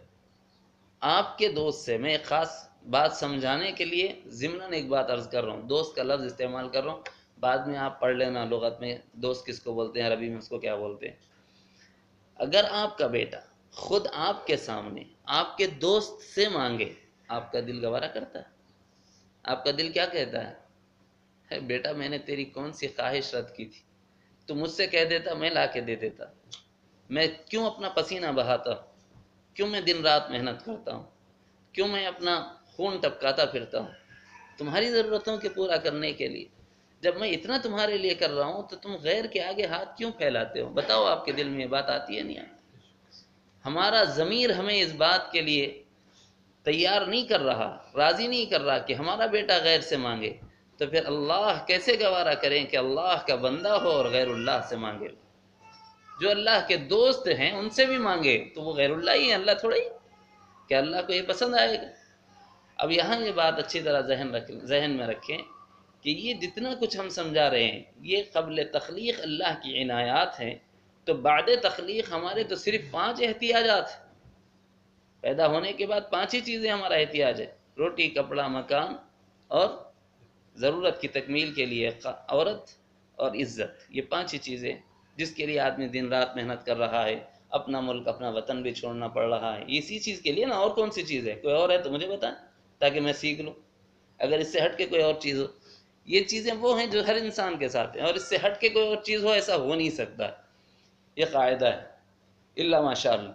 سے میں ایک خاص بات سمجھانے کے لیے ضمناً ایک بات عرض کر رہا ہوں، دوست کا لفظ استعمال کر رہا ہوں، بعد میں آپ پڑھ لینا لغت میں دوست کس کو بولتے ہیں، عربی میں اس کو کیا بولتے ہیں۔ اگر آپ کا بیٹا خود آپ کے سامنے آپ کے دوست سے مانگے، آپ کا دل گوارا کرتا ہے؟ آپ کا دل کیا کہتا ہے؟ بیٹا میں نے تیری کون سی خواہش رد کی تھی، تو مجھ سے کہہ دیتا، میں لا کے دے دیتا، میں کیوں اپنا پسینہ بہاتا ہوں، کیوں میں دن رات محنت کرتا ہوں، کیوں میں اپنا خون ٹپکاتا پھرتا ہوں تمہاری ضرورتوں کے پورا کرنے کے لیے؟ جب میں اتنا تمہارے لیے کر رہا ہوں تو تم غیر کے آگے ہاتھ کیوں پھیلاتے ہو؟ بتاؤ آپ کے دل میں یہ بات آتی ہے نہیں آتی؟ ہمارا ضمیر ہمیں اس بات کے لیے تیار نہیں کر رہا، راضی نہیں کر رہا کہ ہمارا بیٹا غیر سے مانگے، تو پھر اللہ کیسے گوارا کریں کہ اللہ کا بندہ ہو اور غیر اللہ سے مانگے؟ جو اللہ کے دوست ہیں ان سے بھی مانگے تو وہ غیر اللہ ہی ہیں، اللہ تھوڑا ہی کہ اللہ کو یہ پسند آئے گا۔ اب یہاں یہ بات اچھی طرح ذہن میں رکھیں کہ یہ جتنا کچھ ہم سمجھا رہے ہیں یہ قبل تخلیق اللہ کی عنایات ہیں، تو بعد تخلیق ہمارے تو صرف 5 احتیاجات ہیں۔ پیدا ہونے کے بعد 5 ہی چیزیں ہمارا احتیاج ہے، روٹی، کپڑا، مکان اور ضرورت کی تکمیل کے لیے عورت اور عزت، یہ 5 ہی چیزیں جس کے لیے آدمی دن رات محنت کر رہا ہے، اپنا ملک اپنا وطن بھی چھوڑنا پڑ رہا ہے، اسی چیز کے لیے نا۔ اور کون سی چیز ہے؟ کوئی اور ہے تو مجھے بتائیں تاکہ میں سیکھ لوں، اگر اس سے ہٹ کے کوئی اور چیز ہو۔ یہ چیزیں وہ ہیں جو ہر انسان کے ساتھ ہیں، اور اس سے ہٹ کے کوئی اور چیز ہو ایسا ہو نہیں سکتا، یہ قاعدہ ہے الا ماشاء اللہ۔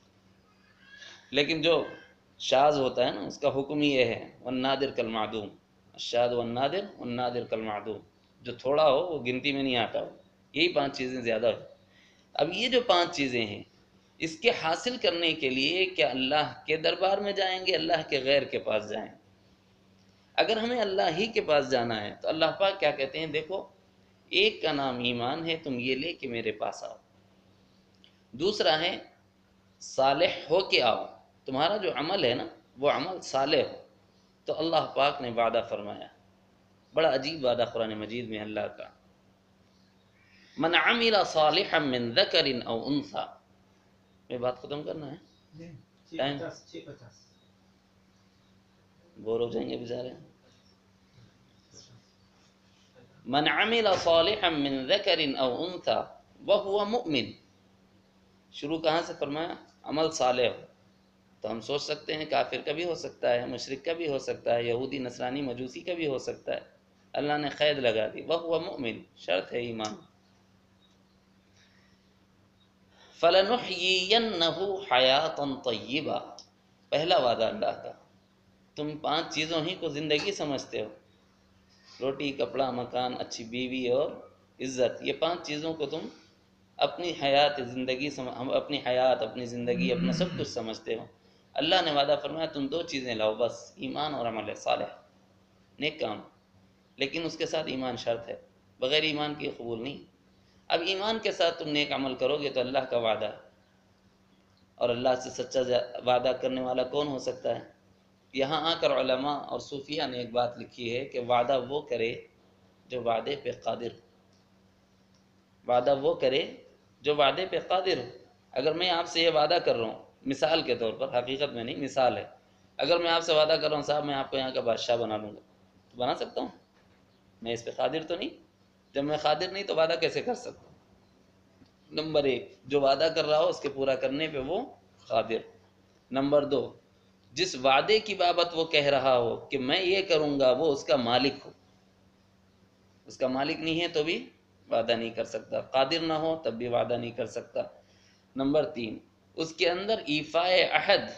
لیکن جو شاذ ہوتا ہے نا اس کا حکم ہی یہ ہے والنادر کالمعدوم، الشاذ والنادر والنادر کالمعدوم، جو تھوڑا ہو وہ گنتی میں نہیں آتا ہو، یہی 5 چیزیں زیادہ ہو۔ اب یہ جو 5 چیزیں ہیں اس کے حاصل کرنے کے لیے کیا اللہ کے دربار میں جائیں گے، اللہ کے غیر کے پاس جائیں؟ اگر ہمیں اللہ ہی کے پاس جانا ہے تو اللہ پاک کیا کہتے ہیں؟ دیکھو، ایک کا نام ایمان ہے، تم یہ لے کے میرے پاس آؤ۔ دوسرا ہے صالح ہو کے آؤ، تمہارا جو عمل ہے نا وہ عمل صالح ہو۔ تو اللہ پاک نے وعدہ فرمایا، بڑا عجیب وعدہ قرآن مجید میں اللہ کا، من عمل صالحا من ذکر او انثى، میں بات ختم کرنا ہے، ٹائم بور ہو جائیں گے بیچارے۔ من عمل صالحا من ذکر او انثى وهو مؤمن، شروع کہاں سے فرمایا؟ عمل صالح ہو، تو ہم سوچ سکتے ہیں کافر کا بھی ہو سکتا ہے، مشرک کا بھی ہو سکتا ہے، یہودی نصرانی مجوسی کا بھی ہو سکتا ہے، اللہ نے قید لگا دی، وهو مؤمن، شرط ہے ایمان۔ فَلَنُحْيِيَنَّهُ حَيَاةً طَيِّبَةً، پہلا وعدہ اللہ کا، تم 5 چیزوں ہی کو زندگی سمجھتے ہو، روٹی، کپڑا، مکان، اچھی بیوی اور عزت، یہ 5 چیزوں کو تم اپنی حیات زندگی اپنی حیات، اپنی زندگی، اپنا سب کچھ سمجھتے ہو۔ اللہ نے وعدہ فرمایا تم 2 چیزیں لاؤ بس، ایمان اور عمل صالح، نیک کام، لیکن اس کے ساتھ ایمان شرط ہے، بغیر ایمان کی قبول نہیں۔ اب ایمان کے ساتھ تم نیک عمل کرو گے تو اللہ کا وعدہ ہے، اور اللہ سے سچا وعدہ کرنے والا کون ہو سکتا ہے؟ یہاں آ کر علماء اور صوفیہ نے ایک بات لکھی ہے کہ وعدہ وہ کرے جو وعدے پہ قادر ہو، وعدہ وہ کرے جو وعدے پہ قادر ہو۔ اگر میں آپ سے یہ وعدہ کر رہا ہوں، مثال کے طور پر، حقیقت میں نہیں، مثال ہے، اگر میں آپ سے وعدہ کر رہا ہوں صاحب میں آپ کو یہاں کا بادشاہ بنا لوں گا، تو بنا سکتا ہوں؟ میں اس پہ قادر تو نہیں، جب میں قادر نہیں تو وعدہ کیسے کر سکتا ہوں؟ نمبر 1، جو وعدہ کر رہا ہو اس کے پورا کرنے پہ وہ قادر۔ نمبر 2، جس وعدے کی بابت وہ کہہ رہا ہو کہ میں یہ کروں گا وہ اس کا مالک ہو، اس کا مالک نہیں ہے تو بھی وعدہ نہیں کر سکتا، قادر نہ ہو تب بھی وعدہ نہیں کر سکتا۔ نمبر 3، اس کے اندر ایفاء عہد،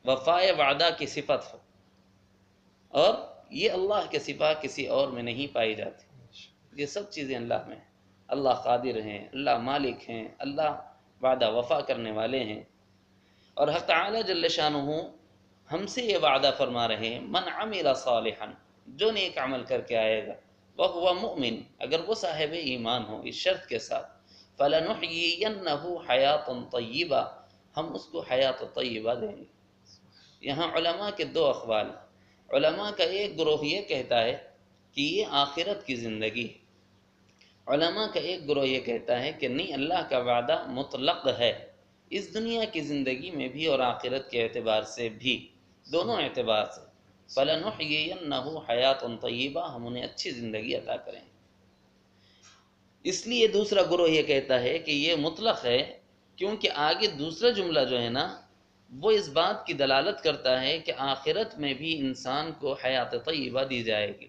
وفائے وعدہ کی صفت ہو، اور یہ اللہ کے سوا کسی اور میں نہیں پائی جاتی۔ یہ سب چیزیں اللہ میں ہیں۔ اللہ قادر ہیں، اللہ مالک ہیں، اللہ وعدہ وفا کرنے والے ہیں۔ اور حق تعالی جل شانہ ہم سے یہ وعدہ فرما رہے ہیں، من عمل صالحا، جو نیک عمل کر کے آئے گا، وہو مؤمن، اگر وہ صاحب ایمان ہو اس شرط کے ساتھ، فَلَنُحْيِيَنَّهُ حَيَاةً طَيِّبَةً، ہم اس کو حیات طیبہ دیں گے۔ یہاں علماء کے دو اقوال۔ علماء کا ایک گروہ یہ کہتا ہے کہ یہ آخرت کی زندگی ہے، علماء کا ایک گروہ یہ کہتا ہے کہ نہیں، اللہ کا وعدہ مطلق ہے، اس دنیا کی زندگی میں بھی اور آخرت کے اعتبار سے بھی، دونوں اعتبار سے۔ فَلَنُحْيِيَنَّهُ حَيَاةً طَيِّبَةً، ہم انہیں اچھی زندگی عطا کریں گے۔ اس لیے دوسرا گروہ یہ کہتا ہے کہ یہ مطلق ہے، کیونکہ آگے دوسرا جملہ جو ہے نا وہ اس بات کی دلالت کرتا ہے کہ آخرت میں بھی انسان کو حیات طیبہ دی جائے گی۔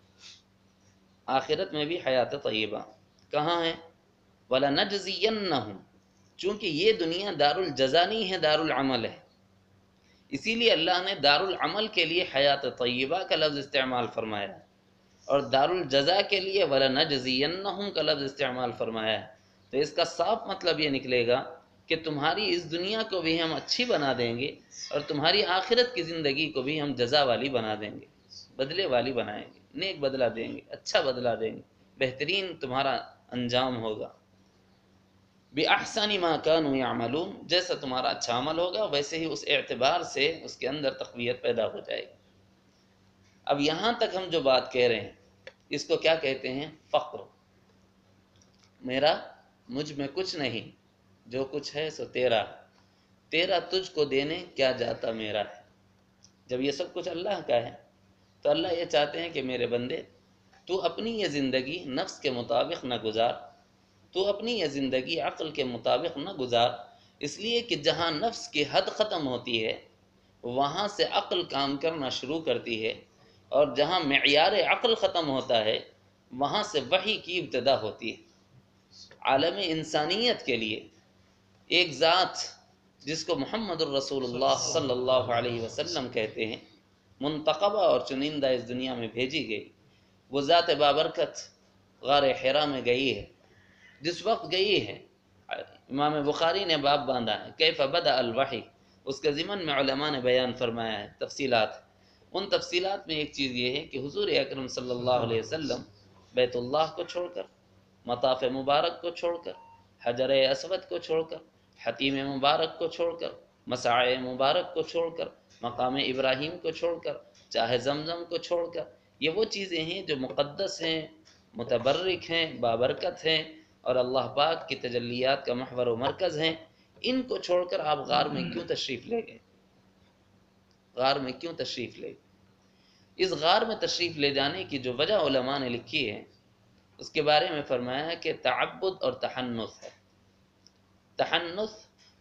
آخرت میں بھی حیات طیبہ کہاں ہے؟ وَلَنَجْزِيَنَّهُمْ، چونکہ یہ دنیا دار الجزا نہیں ہے، دار العمل ہے، اسی لیے اللہ نے دار العمل کے لیے حیات طیبہ کا لفظ استعمال فرمایا، اور دار الجزا کے لیے وَلَنَجْزِيَنَّهُمْ کا لفظ استعمال فرمایا ہے۔ تو اس کا صاف مطلب یہ نکلے گا کہ تمہاری اس دنیا کو بھی ہم اچھی بنا دیں گے، اور تمہاری آخرت کی زندگی کو بھی ہم جزا والی بنا دیں گے، بدلے والی بنائیں گے، نیک بدلہ دیں گے، اچھا بدلہ دیں گے، بہترین تمہارا انجام ہوگا۔ بِأَحْسَنِ مَا كَانُوا يَعْمَلُونَ، جیسا تمہارا اچھا عمل ہوگا ویسے ہی اس اعتبار سے اس کے اندر تقویت پیدا ہو جائے گی۔ اب یہاں تک ہم جو بات کہہ رہے ہیں اس کو کیا کہتے ہیں؟ فقر۔ میرا مجھ میں کچھ نہیں، جو کچھ ہے سو تیرا، تیرا تجھ کو دینے کیا جاتا میرا ہے۔ جب یہ سب کچھ اللہ کا ہے تو اللہ یہ چاہتے ہیں کہ میرے بندے تو اپنی یہ زندگی نفس کے مطابق نہ گزار، تو اپنی یہ زندگی عقل کے مطابق نہ گزار، اس لیے کہ جہاں نفس کی حد ختم ہوتی ہے وہاں سے عقل کام کرنا شروع کرتی ہے، اور جہاں معیار عقل ختم ہوتا ہے وہاں سے وحی کی ابتدا ہوتی ہے۔ عالم انسانیت کے لیے ایک ذات جس کو محمد الرسول اللہ صلی اللہ علیہ وسلم کہتے ہیں، منتخبہ اور چنندہ اس دنیا میں بھیجی گئی، وہ ذات بابرکت غار حرا میں گئی ہے۔ جس وقت گئی ہے، امام بخاری نے باب باندھا ہے کیف بدأ الوحی، اس کے ضمن میں علماء نے بیان فرمایا ہے تفصیلات۔ ان تفصیلات میں ایک چیز یہ ہے کہ حضور اکرم صلی اللہ علیہ وسلم بیت اللہ کو چھوڑ کر، مطاف مبارک کو چھوڑ کر، حجر اسود کو چھوڑ کر، حتیم مبارک کو چھوڑ کر، مساع مبارک کو چھوڑ کر، مقام ابراہیم کو چھوڑ کر، چاہے زمزم کو چھوڑ کر، یہ وہ چیزیں ہیں جو مقدس ہیں، متبرک ہیں، بابرکت ہیں، اور اللہ پاک کی تجلیات کا محور و مرکز ہیں۔ ان کو چھوڑ کر آپ غار میں کیوں تشریف لے گئے؟ غار میں کیوں تشریف لے گئے؟ اس غار میں تشریف لے جانے کی جو وجہ علماء نے لکھی ہے اس کے بارے میں فرمایا ہے کہ تعبد اور تحنث ہے۔ تحنث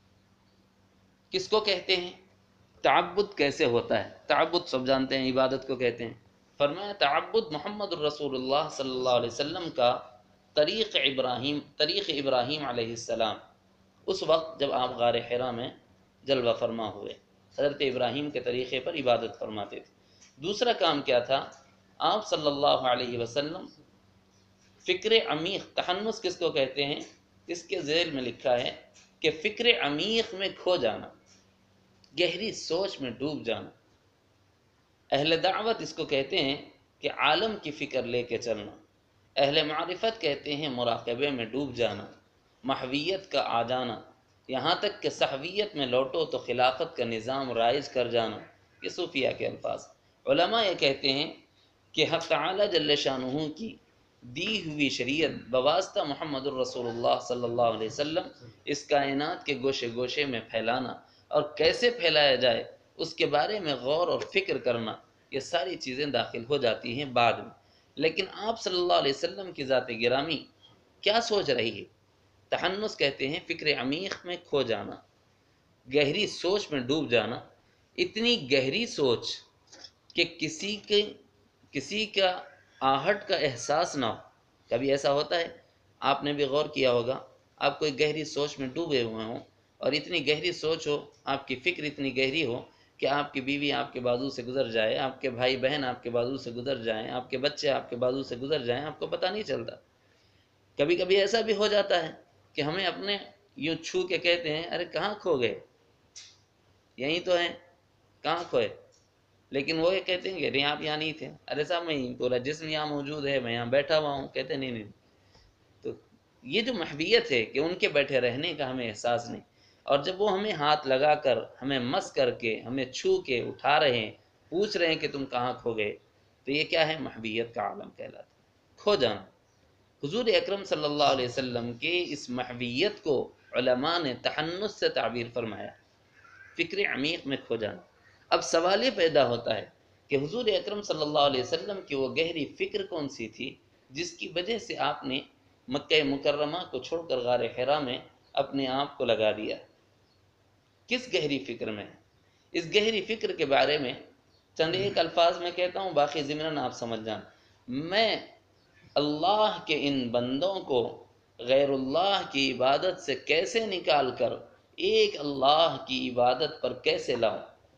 کس کو کہتے ہیں؟ تعبد کیسے ہوتا ہے؟ تعبد سب جانتے ہیں، عبادت کو کہتے ہیں۔ فرمایا تعبد محمد الرسول اللہ صلی اللہ علیہ وسلم کا طریق ابراہیم علیہ السلام، اس وقت جب آپ غار حرا میں جلوہ فرما ہوئے، حضرت ابراہیم کے طریقے پر عبادت فرماتے تھے۔ دوسرا کام کیا تھا؟ آپ صلی اللہ علیہ وسلم فکر عمیق، تحنث کس کو کہتے ہیں؟ اس کے ذیل میں لکھا ہے کہ فکر عمیق میں کھو جانا، گہری سوچ میں ڈوب جانا۔ اہل دعوت اس کو کہتے ہیں کہ عالم کی فکر لے کے چلنا۔ اہل معرفت کہتے ہیں مراقبے میں ڈوب جانا، محویت کا آ جانا، یہاں تک کہ صحویت میں لوٹو تو خلافت کا نظام رائج کر جانا۔ یہ صوفیہ کے الفاظ۔ علماء یہ کہتے ہیں کہ حق تعالی جل شانہ کی دی ہوئی شریعت بواسطہ محمد الرسول اللہ صلی اللہ علیہ وسلم اس کائنات کے گوشے گوشے میں پھیلانا، اور کیسے پھیلایا جائے اس کے بارے میں غور اور فکر کرنا، یہ ساری چیزیں داخل ہو جاتی ہیں بعد میں۔ لیکن آپ صلی اللہ علیہ وسلم کی ذات گرامی کیا سوچ رہی ہے؟ تحنث کہتے ہیں فکر عمیق میں کھو جانا، گہری سوچ میں ڈوب جانا، اتنی گہری سوچ کہ کسی کا آہٹ کا احساس نہ ہو۔ کبھی ایسا ہوتا ہے، آپ نے بھی غور کیا ہوگا، آپ کوئی گہری سوچ میں ڈوبے ہوئے ہوں اور اتنی گہری سوچ ہو، آپ کی فکر اتنی گہری ہو کہ آپ کی بیوی آپ کے بازو سے گزر جائے، آپ کے بھائی بہن آپ کے بازو سے گزر جائیں، آپ کے بچے آپ کے بازو سے گزر جائیں، آپ کو پتہ نہیں چلتا۔ کبھی کبھی ایسا بھی ہو جاتا ہے کہ ہمیں اپنے یوں چھو کے کہتے ہیں ارے کہاں کھو گئے، یہیں تو ہیں، کہاں کھوئے، لیکن وہ یہ کہتے ہیں کہ نہیں آپ یہاں نہیں تھے، ارے صاحب میں پورا جسم یہاں موجود ہے، میں یہاں بیٹھا ہوا ہوں، کہتے نہیں نہیں۔ تو یہ جو محبیت ہے کہ ان کے بیٹھے رہنے کا ہمیں احساس نہیں، اور جب وہ ہمیں ہاتھ لگا کر، ہمیں مس کر کے، ہمیں چھو کے اٹھا رہے ہیں، پوچھ رہے ہیں کہ تم کہاں کھو گئے، تو یہ کیا ہے؟ محبیت کا عالم کہلاتا ہے، کھو جانا۔ حضور اکرم صلی اللہ علیہ وسلم کے اس محبیت کو علماء نے تحنس سے تعبیر فرمایا، فکر عمیق میں کھو جانا۔ اب سوال یہ پیدا ہوتا ہے کہ حضور اکرم صلی اللہ علیہ وسلم کی وہ گہری فکر کون سی تھی جس کی وجہ سے آپ نے مکہ مکرمہ کو چھوڑ کر غار حرا میں اپنے آپ کو لگا دیا؟ کس گہری فکر میں؟ اس گہری فکر کے بارے میں چند ایک الفاظ میں کہتا ہوں، باقی ضمن آپ سمجھ جان۔ میں اللہ کے ان بندوں کو غیر اللہ کی عبادت سے کیسے نکال کر ایک اللہ کی عبادت پر کیسے لاؤں؟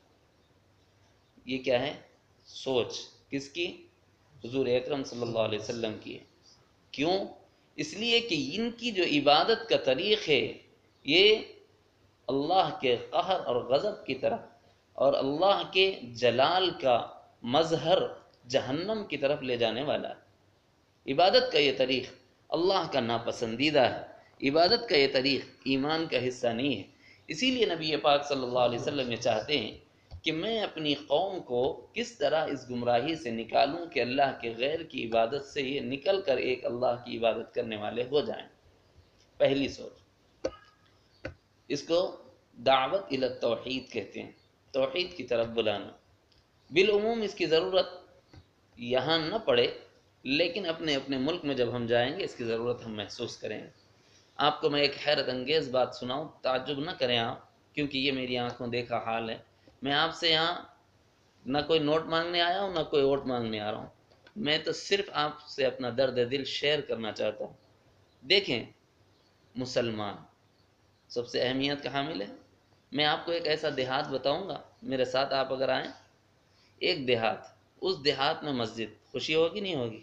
یہ کیا ہے؟ سوچ کس کی؟ حضور اکرم صلی اللہ علیہ وسلم کی ہے۔ کیوں؟ اس لیے کہ ان کی جو عبادت کا طریق ہے یہ اللہ کے قہر اور غضب کی طرف اور اللہ کے جلال کا مظہر جہنم کی طرف لے جانے والا ہے۔ عبادت کا یہ طریق اللہ کا ناپسندیدہ ہے، عبادت کا یہ طریق ایمان کا حصہ نہیں ہے۔ اسی لیے نبی پاک صلی اللہ علیہ وسلم یہ چاہتے ہیں کہ میں اپنی قوم کو کس طرح اس گمراہی سے نکالوں کہ اللہ کے غیر کی عبادت سے یہ نکل کر ایک اللہ کی عبادت کرنے والے ہو جائیں۔ پہلی سوچ، اس کو دعوت الی التوحید کہتے ہیں، توحید کی طرف بلانا۔ بالعموم اس کی ضرورت یہاں نہ پڑے، لیکن اپنے اپنے ملک میں جب ہم جائیں گے اس کی ضرورت ہم محسوس کریں گے۔ آپ کو میں ایک حیرت انگیز بات سناؤں، تعجب نہ کریں آپ، کیونکہ یہ میری آنکھوں دیکھا حال ہے۔ میں آپ سے یہاں نہ کوئی نوٹ مانگنے آیا ہوں، نہ کوئی ووٹ مانگنے آ رہا ہوں، میں تو صرف آپ سے اپنا درد دل شیئر کرنا چاہتا ہوں۔ دیکھیں، مسلمان سب سے اہمیت کا حامل ہے۔ میں آپ کو ایک ایسا دیہات بتاؤں گا، میرے ساتھ آپ اگر آئیں، ایک دیہات، اس دیہات میں مسجد، خوشی ہوگی نہیں ہوگی؟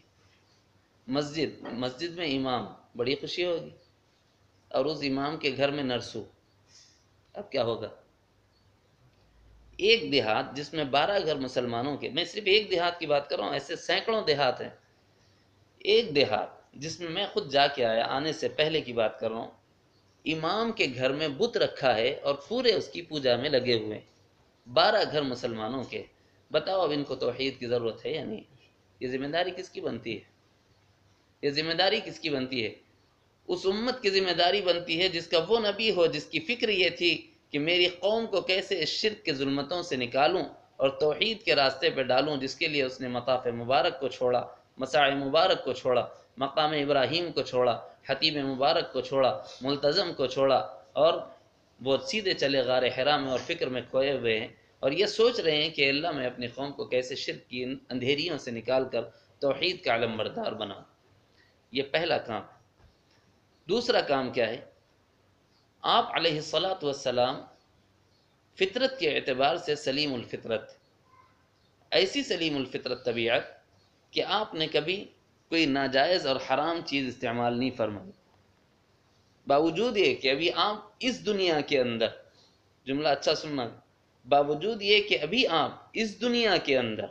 مسجد میں امام، بڑی خوشی ہوگی، اور اس امام کے گھر میں نرسو، اب کیا ہوگا؟ ایک دیہات جس میں 12 گھر مسلمانوں کے، میں صرف ایک دیہات کی بات کر رہا ہوں، ایسے سینکڑوں دیہات ہیں۔ ایک دیہات جس میں میں خود جا کے آیا، آنے سے پہلے کی بات کر رہا ہوں، امام کے گھر میں بت رکھا ہے اور پورے اس کی پوجا میں لگے ہوئے ہیں، 12 گھر مسلمانوں کے۔ بتاؤ اب ان کو توحید کی ضرورت ہے یا نہیں؟ یہ ذمہ داری کس کی بنتی ہے؟ یہ ذمہ داری کس کی بنتی ہے؟ اس امت کی ذمہ داری بنتی ہے جس کا وہ نبی ہو جس کی فکر یہ تھی کہ میری قوم کو کیسے اس شرک کے ظلمتوں سے نکالوں اور توحید کے راستے پہ ڈالوں، جس کے لیے اس نے مطاف مبارک کو چھوڑا، مساع مبارک کو چھوڑا، مقام ابراہیم کو چھوڑا، حتیب مبارک کو چھوڑا، ملتزم کو چھوڑا، اور وہ سیدھے چلے غار حرا میں اور فکر میں کھوئے ہوئے ہیں، اور یہ سوچ رہے ہیں کہ اللہ میں اپنی قوم کو کیسے شرک کی اندھیریوں سے نکال کر توحید کا علم بردار بناؤں۔ یہ پہلا کام۔ دوسرا کام کیا ہے؟ آپ علیہ الصلاۃ والسلام فطرت کے اعتبار سے سلیم الفطرت، ایسی سلیم الفطرت طبیعت کہ آپ نے کبھی کوئی ناجائز اور حرام چیز استعمال نہیں فرمائی، باوجود یہ کہ ابھی آپ اس دنیا کے اندر، جملہ اچھا سننا، باوجود یہ کہ ابھی آپ اس دنیا کے اندر،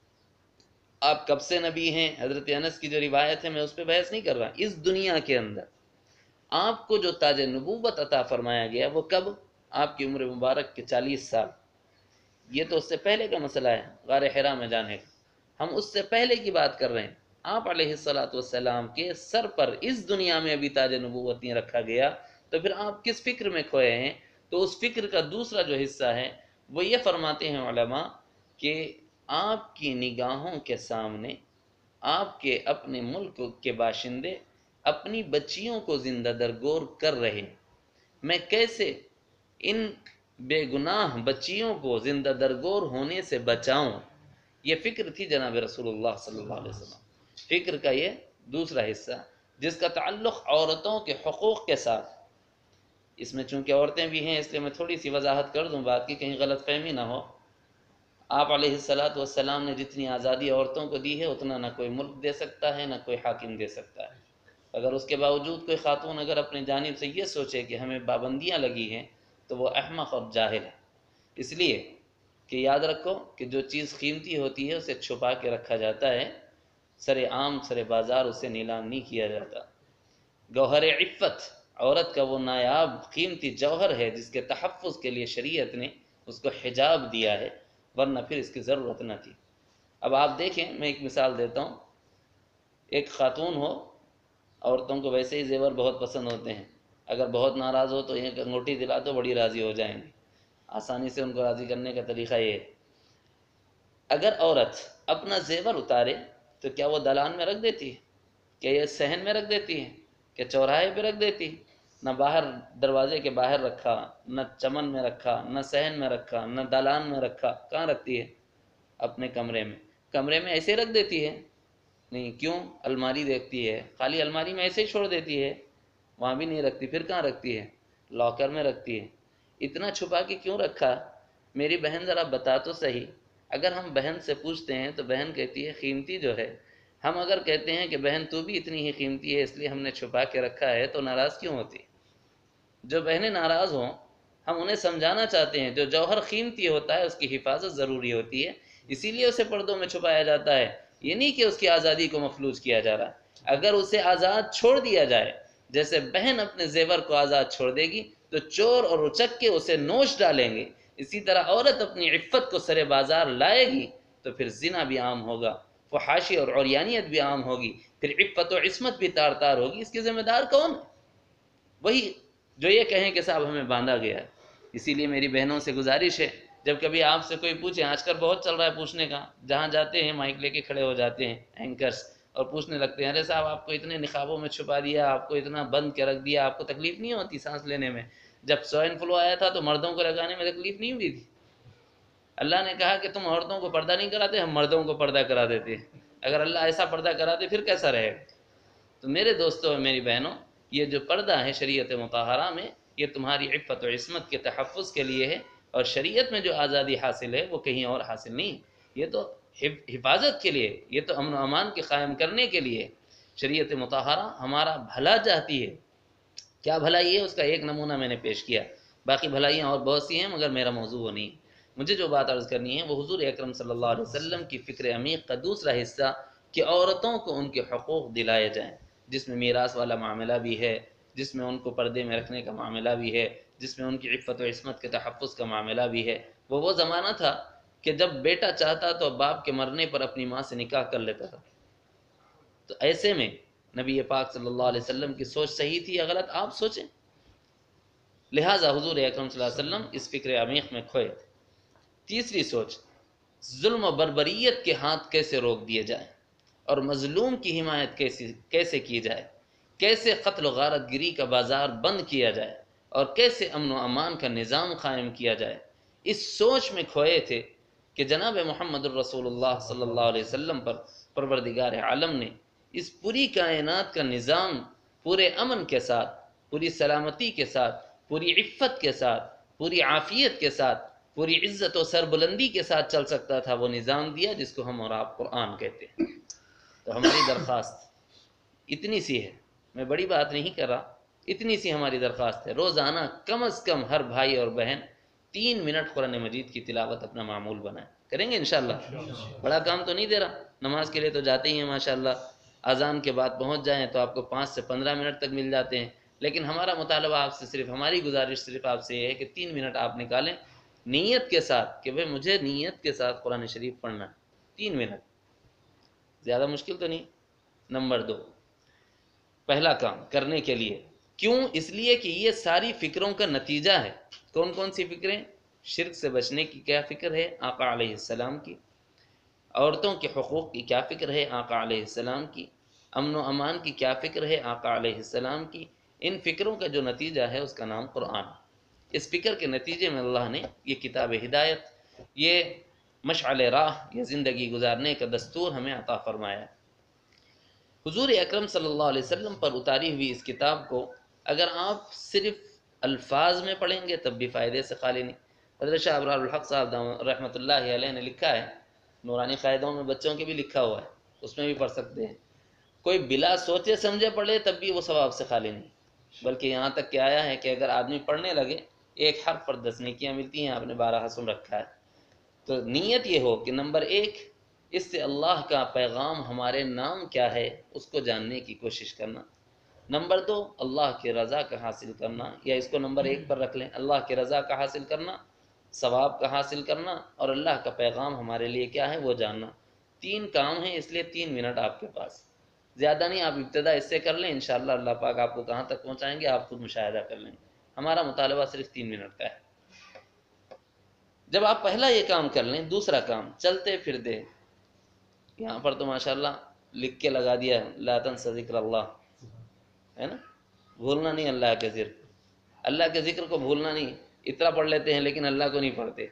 آپ کب سے نبی ہیں؟ حضرت انس کی جو روایت ہے میں اس پہ بحث نہیں کر رہا، اس دنیا کے اندر آپ کو جو تاج نبوت عطا فرمایا گیا وہ کب؟ آپ کی عمر مبارک کے 40 سال۔ یہ تو اس سے پہلے کا مسئلہ ہے، غار حرا میں جانے کا، ہم اس سے پہلے کی بات کر رہے ہیں۔ آپ علیہ الصلاۃ والسلام کے سر پر اس دنیا میں ابھی تاج نبوت نہیں رکھا گیا، تو پھر آپ کس فکر میں کھوئے ہیں؟ تو اس فکر کا دوسرا جو حصہ ہے وہ یہ فرماتے ہیں علماء کہ آپ کی نگاہوں کے سامنے آپ کے اپنے ملک کے باشندے اپنی بچیوں کو زندہ درگور کر رہے، میں کیسے ان بے گناہ بچیوں کو زندہ درگور ہونے سے بچاؤں؟ یہ فکر تھی جناب رسول اللہ صلی اللہ علیہ وسلم۔ فکر کا یہ دوسرا حصہ جس کا تعلق عورتوں کے حقوق کے ساتھ، اس میں چونکہ عورتیں بھی ہیں اس لیے میں تھوڑی سی وضاحت کر دوں بات کی، کہیں غلط فہمی نہ ہو۔ آپ علیہ الصلوۃ والسلام نے جتنی آزادی عورتوں کو دی ہے اتنا نہ کوئی ملک دے سکتا ہے نہ کوئی حاکم دے سکتا ہے۔ اگر اس کے باوجود کوئی خاتون اگر اپنے جانب سے یہ سوچے کہ ہمیں پابندیاں لگی ہیں تو وہ احمق اور جاہل ہے۔ اس لیے کہ یاد رکھو کہ جو چیز قیمتی ہوتی ہے اسے چھپا کے رکھا جاتا ہے، سر عام سر بازار اسے نیلام نہیں کیا جاتا۔ گوہر عفت عورت کا وہ نایاب قیمتی جوہر ہے جس کے تحفظ کے لیے شریعت نے اس کو حجاب دیا ہے، ورنہ پھر اس کی ضرورت نہ تھی۔ اب آپ دیکھیں، میں ایک مثال دیتا ہوں۔ ایک خاتون ہو، عورتوں کو ویسے ہی زیور بہت پسند ہوتے ہیں، اگر بہت ناراض ہو تو ایک انگوٹھی دلا تو بڑی راضی ہو جائیں گی۔ آسانی سے ان کو راضی کرنے کا طریقہ یہ ہے۔ اگر عورت اپنا زیور اتارے تو کیا وہ دالان میں رکھ دیتی ہے؟ کیا یہ صحن میں رکھ دیتی ہے؟ کہ چوراہے پہ رکھ دیتی؟ نہ باہر دروازے کے باہر رکھا، نہ چمن میں رکھا، نہ صحن میں رکھا، نہ دالان میں رکھا، کہاں رکھتی ہے؟ اپنے کمرے میں۔ کمرے میں ایسے رکھ دیتی ہے؟ نہیں، کیوں؟ الماری دیکھتی ہے، خالی الماری میں ایسے ہی چھوڑ دیتی ہے، وہاں بھی نہیں رکھتی، پھر کہاں رکھتی ہے؟ لاکر میں رکھتی ہے۔ اتنا چھپا کے کیوں رکھا؟ میری بہن ذرا بتا تو صحیح۔ اگر ہم بہن سے پوچھتے ہیں تو بہن کہتی ہے قیمتی جو ہے، ہم اگر کہتے ہیں کہ بہن تو بھی اتنی ہی قیمتی ہے اس لیے ہم نے چھپا کے رکھا ہے تو ناراض کیوں ہوتی؟ جو بہنیں ناراض ہوں ہم انہیں سمجھانا چاہتے ہیں جو جوہر قیمتی ہوتا ہے اس کی حفاظت ضروری ہوتی ہے، اسی لیے اسے پردوں میں چھپایا جاتا ہے، یہ نہیں کہ اس کی آزادی کو مفلوج کیا جا رہا ہے۔ اگر اسے آزاد چھوڑ دیا جائے، جیسے بہن اپنے زیور کو آزاد چھوڑ دے گی تو چور اور اچک کے اسے نوچ ڈالیں گے، اسی طرح عورت اپنی عفت کو سر بازار لائے گی تو پھر زنا بھی عام ہوگا، فحاشی اور عریانیت بھی عام ہوگی، پھر عفت و عصمت بھی تار تار ہوگی۔ اس کے ذمہ دار کون؟ وہی جو یہ کہیں کہ صاحب ہمیں باندھا گیا ہے۔ اسی لیے میری بہنوں سے گزارش ہے، جب کبھی آپ سے کوئی پوچھے، آج کل بہت چل رہا ہے پوچھنے کا، جہاں جاتے ہیں مائک لے کے کھڑے ہو جاتے ہیں اینکرز اور پوچھنے لگتے ہیں، ارے صاحب آپ کو اتنے نقابوں میں چھپا دیا، آپ کو اتنا بند کے رکھ دیا، آپ کو تکلیف نہیں ہوتی سانس لینے میں؟ جب سوائن فلو آیا تھا تو مردوں کو لگانے میں تکلیف نہیں ہوئی تھی؟ اللہ نے کہا کہ تم عورتوں کو پردہ نہیں کراتے، ہم مردوں کو پردہ کرا دیتے ہیں۔ اگر اللہ ایسا پردہ کراتے پھر کیسا رہے گا؟ تو میرے دوستوں اور میری بہنوں، یہ جو پردہ ہے شریعت مطہرہ میں، یہ تمہاری عفت و عصمت کے تحفظ کے لیے ہے، اور شریعت میں جو آزادی حاصل ہے وہ کہیں اور حاصل نہیں، یہ تو حفاظت کے لیے، یہ تو امن و امان کے قائم کرنے کے لیے۔ شریعت مطہرہ ہمارا بھلا چاہتی ہے۔ کیا بھلائی ہے اس کا ایک نمونہ میں نے پیش کیا، باقی بھلائیاں اور بہت سی ہیں مگر میرا موضوع وہ نہیں۔ مجھے جو بات عرض کرنی ہے وہ حضور اکرم صلی اللہ علیہ وسلم کی فکر عمیق کا دوسرا حصہ کہ عورتوں کو ان کے حقوق دلائے جائیں، جس میں میراث والا معاملہ بھی ہے، جس میں ان کو پردے میں رکھنے کا معاملہ بھی ہے، جس میں ان کی عفت و عصمت کے تحفظ کا معاملہ بھی ہے۔ وہ زمانہ تھا کہ جب بیٹا چاہتا تو باپ کے مرنے پر اپنی ماں سے نکاح کر لیتا تھا، تو ایسے میں نبی پاک صلی اللہ علیہ وسلم کی سوچ صحیح تھی یا غلط آپ سوچیں۔ لہٰذا حضور اکرم صلی اللہ علیہ وسلم اس فکر عمیق میں کھوئے تھے۔ تیسری سوچ، ظلم و بربریت کے ہاتھ کیسے روک دیے جائیں اور مظلوم کی حمایت کیسے کی جائے، کیسے قتل و غارت گری کا بازار بند کیا جائے اور کیسے امن و امان کا نظام قائم کیا جائے۔ اس سوچ میں کھوئے تھے کہ جناب محمد الرسول اللہ صلی اللہ علیہ وسلم پر پروردگار عالم نے اس پوری کائنات کا نظام پورے امن کے ساتھ، پوری سلامتی کے ساتھ، پوری عفت کے ساتھ، پوری عافیت کے ساتھ، پوری عزت و سربلندی کے ساتھ چل سکتا تھا، وہ نظام دیا جس کو ہم اور آپ قرآن کہتے ہیں۔ تو ہماری درخواست اتنی سی ہے، میں بڑی بات نہیں کر رہا، اتنی سی ہماری درخواست ہے، روزانہ کم از کم ہر بھائی اور بہن 3 منٹ قرآن مجید کی تلاوت اپنا معمول بنائیں۔ کریں گے انشاءاللہ؟ بڑا کام تو نہیں دے رہا، نماز کے لیے تو جاتے ہی ہیں ماشاءاللہ، اذان کے بعد پہنچ جائیں تو آپ کو 5 سے 15 منٹ تک مل جاتے ہیں، لیکن ہمارا مطالبہ آپ سے صرف، ہماری گزارش صرف آپ سے یہ ہے کہ 3 منٹ آپ نکالیں نیت کے ساتھ کہ بھئی مجھے نیت کے ساتھ قرآن شریف پڑھنا ہے۔ 3 منٹ زیادہ مشکل تو نہیں۔ نمبر 2، پہلا کام کرنے کے لیے، کیوں؟ اس لیے کہ یہ ساری فکروں کا نتیجہ ہے۔ کون کون سی فکریں؟ شرک سے بچنے کی کیا فکر ہے آقا علیہ السلام کی، عورتوں کے حقوق کی کیا فکر ہے آقا علیہ السلام کی، امن و امان کی کیا فکر ہے آقا علیہ السلام کی، ان فکروں کا جو نتیجہ ہے اس کا نام قرآن۔ اس فکر کے نتیجے میں اللہ نے یہ کتاب ہدایت، یہ مشعل راہ، یہ زندگی گزارنے کا دستور ہمیں عطا فرمایا ہے۔ حضور اکرم صلی اللہ علیہ وسلم پر اتاری ہوئی اس کتاب کو اگر آپ صرف الفاظ میں پڑھیں گے تب بھی فائدے سے خالی نہیں، حضرت شاہ ابرار الحق صاحب رحمۃ اللہ علیہ نے لکھا ہے، نورانی قاعدوں میں بچوں کے بھی لکھا ہوا ہے، اس میں بھی پڑھ سکتے ہیں، کوئی بلا سوچے سمجھے پڑھے تب بھی وہ ثواب سے خالی نہیں، بلکہ یہاں تک کہ آیا ہے کہ اگر آدمی پڑھنے لگے 1 حرف پر 10 نیکیاں ملتی ہیں، آپ نے 12 سن رکھا ہے۔ تو نیت یہ ہو کہ نمبر 1 اس سے اللہ کا پیغام ہمارے نام کیا ہے اس کو جاننے کی کوشش کرنا، نمبر 2 اللہ کی رضا کا حاصل کرنا، یا اس کو نمبر 1 پر رکھ لیں، اللہ کی رضا کا حاصل کرنا، ثواب کا حاصل کرنا، اور اللہ کا پیغام ہمارے لیے کیا ہے وہ جاننا۔ 3 کام ہیں، اس لیے 3 منٹ آپ کے پاس، زیادہ نہیں، آپ ابتدا اس سے کر لیں، انشاءاللہ اللہ پاک آپ کو کہاں تک پہنچائیں گے آپ خود مشاہدہ کر لیں گے۔ ہمارا مطالبہ صرف 3 منٹ کا ہے۔ جب آپ پہلا یہ کام کر لیں، دوسرا کام چلتے پھرتے، یہاں پر تو ماشاءاللہ لکھ کے لگا دیا لا تنس ذکر اللہ، ہے نا، بھولنا نہیں اللہ کے ذکر، اللہ کے ذکر کو بھولنا نہیں۔ اتنا پڑھ لیتے ہیں لیکن اللہ کو نہیں پڑھتے،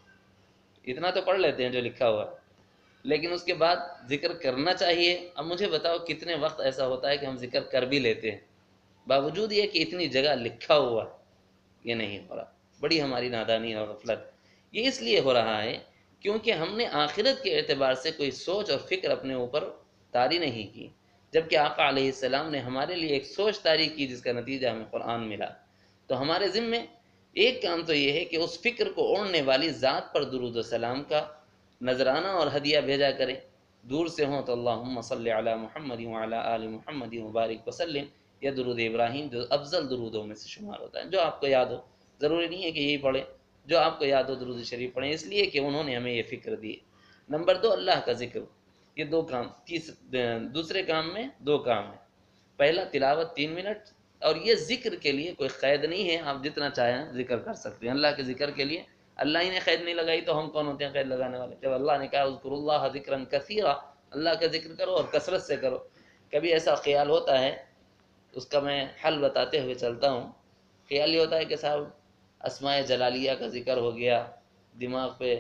اتنا تو پڑھ لیتے ہیں جو لکھا ہوا ہے، لیکن اس کے بعد ذکر کرنا چاہیے۔ اب مجھے بتاؤ کتنے وقت ایسا ہوتا ہے کہ ہم ذکر کر بھی لیتے ہیں باوجود یہ کہ اتنی جگہ لکھا ہوا یہ نہیں ہو رہا، بڑی ہماری نادانی اور غفلت۔ یہ اس لیے ہو رہا ہے کیونکہ ہم نے آخرت کے اعتبار سے کوئی سوچ اور فکر اپنے اوپر طاری نہیں کی، جبکہ آقا علیہ السلام نے ہمارے لیے ایک سوچ طاری کی جس کا نتیجہ ہمیں قرآن ملا۔ تو ہمارے ذمے ایک کام تو یہ ہے کہ اس فکر کو اوڑھنے والی ذات پر درود و سلام کا نذرانہ اور ہدیہ بھیجا کریں، دور سے ہوں تو اللہم صلی علی محمد وعلی آل محمد مبارک وسلم، یا درود ابراہیم جو افضل درودوں میں سے شمار ہوتا ہے، جو آپ کو یاد ہو، ضروری نہیں ہے کہ یہی پڑھیں، جو آپ کو یاد ہو درود شریف پڑھیں، اس لیے کہ انہوں نے ہمیں یہ فکر دی۔ نمبر 2 اللہ کا ذکر، یہ 2 کام، دوسرے کام میں 2 کام ہیں، پہلا تلاوت 3 منٹ، اور یہ ذکر کے لیے کوئی قید نہیں ہے، آپ جتنا چاہیں ذکر کر سکتے ہیں۔ اللہ کے ذکر کے لیے اللہ ہی نے قید نہیں لگائی تو ہم کون ہوتے ہیں قید لگانے والے؟ جب اللہ نے کہا اذکروا اللہ ذکرا کثیرا، اللہ کا ذکر کرو اور کثرت سے کرو۔ کبھی ایسا خیال ہوتا ہے، اس کا میں حل بتاتے ہوئے چلتا ہوں، خیال یہ ہوتا ہے کہ صاحب اسماء جلالیہ کا ذکر ہو گیا، دماغ پہ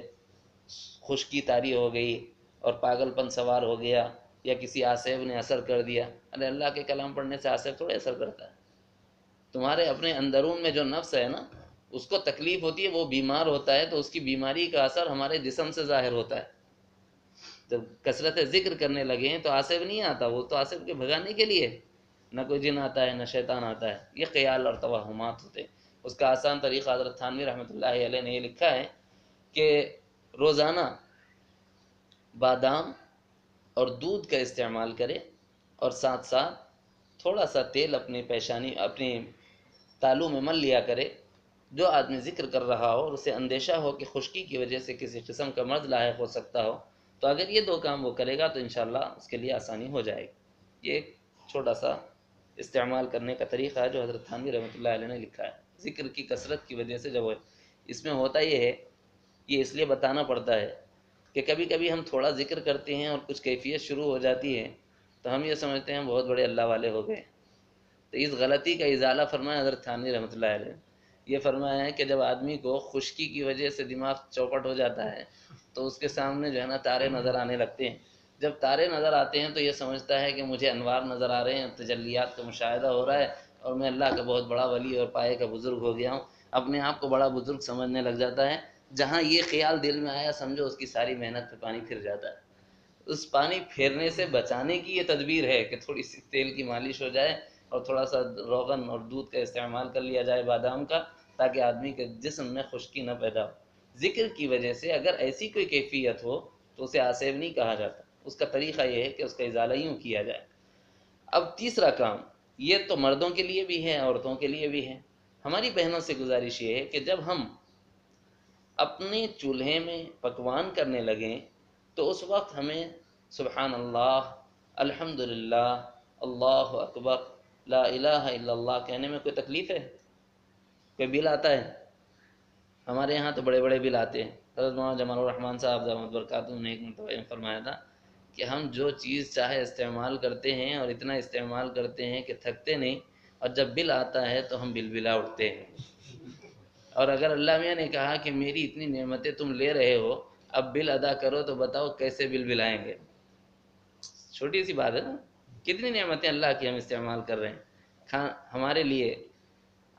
خشکی طاری ہو گئی اور پاگل پن سوار ہو گیا، یا کسی آصف نے اثر کر دیا۔ ارے اللہ کے کلام پڑھنے سے آصف تھوڑے اثر کرتا ہے، تمہارے اپنے اندرون میں جو نفس ہے نا اس کو تکلیف ہوتی ہے، وہ بیمار ہوتا ہے تو اس کی بیماری کا اثر ہمارے جسم سے ظاہر ہوتا ہے۔ جب کثرت ذکر کرنے لگے ہیں تو آصف نہیں آتا، وہ تو آصف کے بھگانے کے لیے، نہ کوئی جن آتا ہے نہ شیطان آتا ہے، یہ خیال اور توہمات ہوتے ہیں۔ اس کا آسان طریقہ حضرت تھانوی رحمۃ اللہ علیہ نے یہ لکھا ہے کہ روزانہ بادام اور دودھ کا استعمال کرے، اور ساتھ ساتھ تھوڑا سا تیل اپنی پیشانی اپنی تالو میں مل لیا کرے۔ جو آدمی ذکر کر رہا ہو اور اسے اندیشہ ہو کہ خشکی کی وجہ سے کسی قسم کا مرض لاحق ہو سکتا ہو، تو اگر یہ 2 کام وہ کرے گا تو انشاءاللہ اس کے لیے آسانی ہو جائے گی۔ یہ ایک چھوٹا سا استعمال کرنے کا طریقہ ہے جو حضرت تھانوی رحمۃ اللہ علیہ نے لکھا ہے، ذکر کی کثرت کی وجہ سے۔ جب اس میں ہوتا یہ ہے، یہ اس لیے بتانا پڑتا ہے کہ کبھی کبھی ہم تھوڑا ذکر کرتے ہیں اور کچھ کیفیت شروع ہو جاتی ہے تو ہم یہ سمجھتے ہیں بہت بڑے اللہ والے ہو گئے۔ تو اس غلطی کا ازالہ فرمایا حضرت تھانوی رحمۃ اللہ علیہ، یہ فرمایا ہے کہ جب آدمی کو خشکی کی وجہ سے دماغ چوپٹ ہو جاتا ہے تو اس کے سامنے جو ہے نا تارے نظر آنے لگتے ہیں۔ جب تارے نظر آتے ہیں تو یہ سمجھتا ہے کہ مجھے انوار نظر آ رہے ہیں، تجلیات کا مشاہدہ ہو رہا ہے اور میں اللہ کا بہت بڑا ولی اور پائے کا بزرگ ہو گیا ہوں، اپنے آپ کو بڑا بزرگ سمجھنے لگ جاتا ہے۔ جہاں یہ خیال دل میں آیا سمجھو اس کی ساری محنت پہ پانی پھر جاتا ہے۔ اس پانی پھیرنے سے بچانے کی یہ تدبیر ہے کہ تھوڑی سی تیل کی مالش ہو جائے اور تھوڑا سا روغن اور دودھ کا استعمال کر لیا جائے بادام کا، تاکہ آدمی کے جسم میں خشکی نہ پیدا ہو۔ ذکر کی وجہ سے اگر ایسی کوئی کیفیت ہو تو اسے آصف نہیں کہا جاتا، اس کا طریقہ یہ ہے کہ اس کا ازالہ یوں کیا جائے۔ اب تیسرا کام، یہ تو مردوں کے لیے بھی ہے عورتوں کے لیے بھی ہے۔ ہماری بہنوں سے گزارش یہ ہے کہ جب ہم اپنے چولہے میں پکوان کرنے لگیں تو اس وقت ہمیں سبحان اللہ، الحمدللہ، اللہ اکبر، لا الہ الا اللہ کہنے میں کوئی تکلیف ہے؟ کوئی بل آتا ہے؟ ہمارے یہاں تو بڑے بڑے بل آتے ہیں۔ حضرت مولانا جمال الرحمن صاحب دامت برکاتہ نے ایک مرتبہ فرمایا تھا کہ ہم جو چیز چاہے استعمال کرتے ہیں اور اتنا استعمال کرتے ہیں کہ تھکتے نہیں، اور جب بل آتا ہے تو ہم بل بلا اٹھتے ہیں۔ اور اگر اللہ میاں نے کہا کہ میری اتنی نعمتیں تم لے رہے ہو، اب بل ادا کرو، تو بتاؤ کیسے بل بلائیں گے؟ چھوٹی سی بات ہے نا، کتنی نعمتیں اللہ کی ہم استعمال کر رہے ہیں۔ ہمارے لیے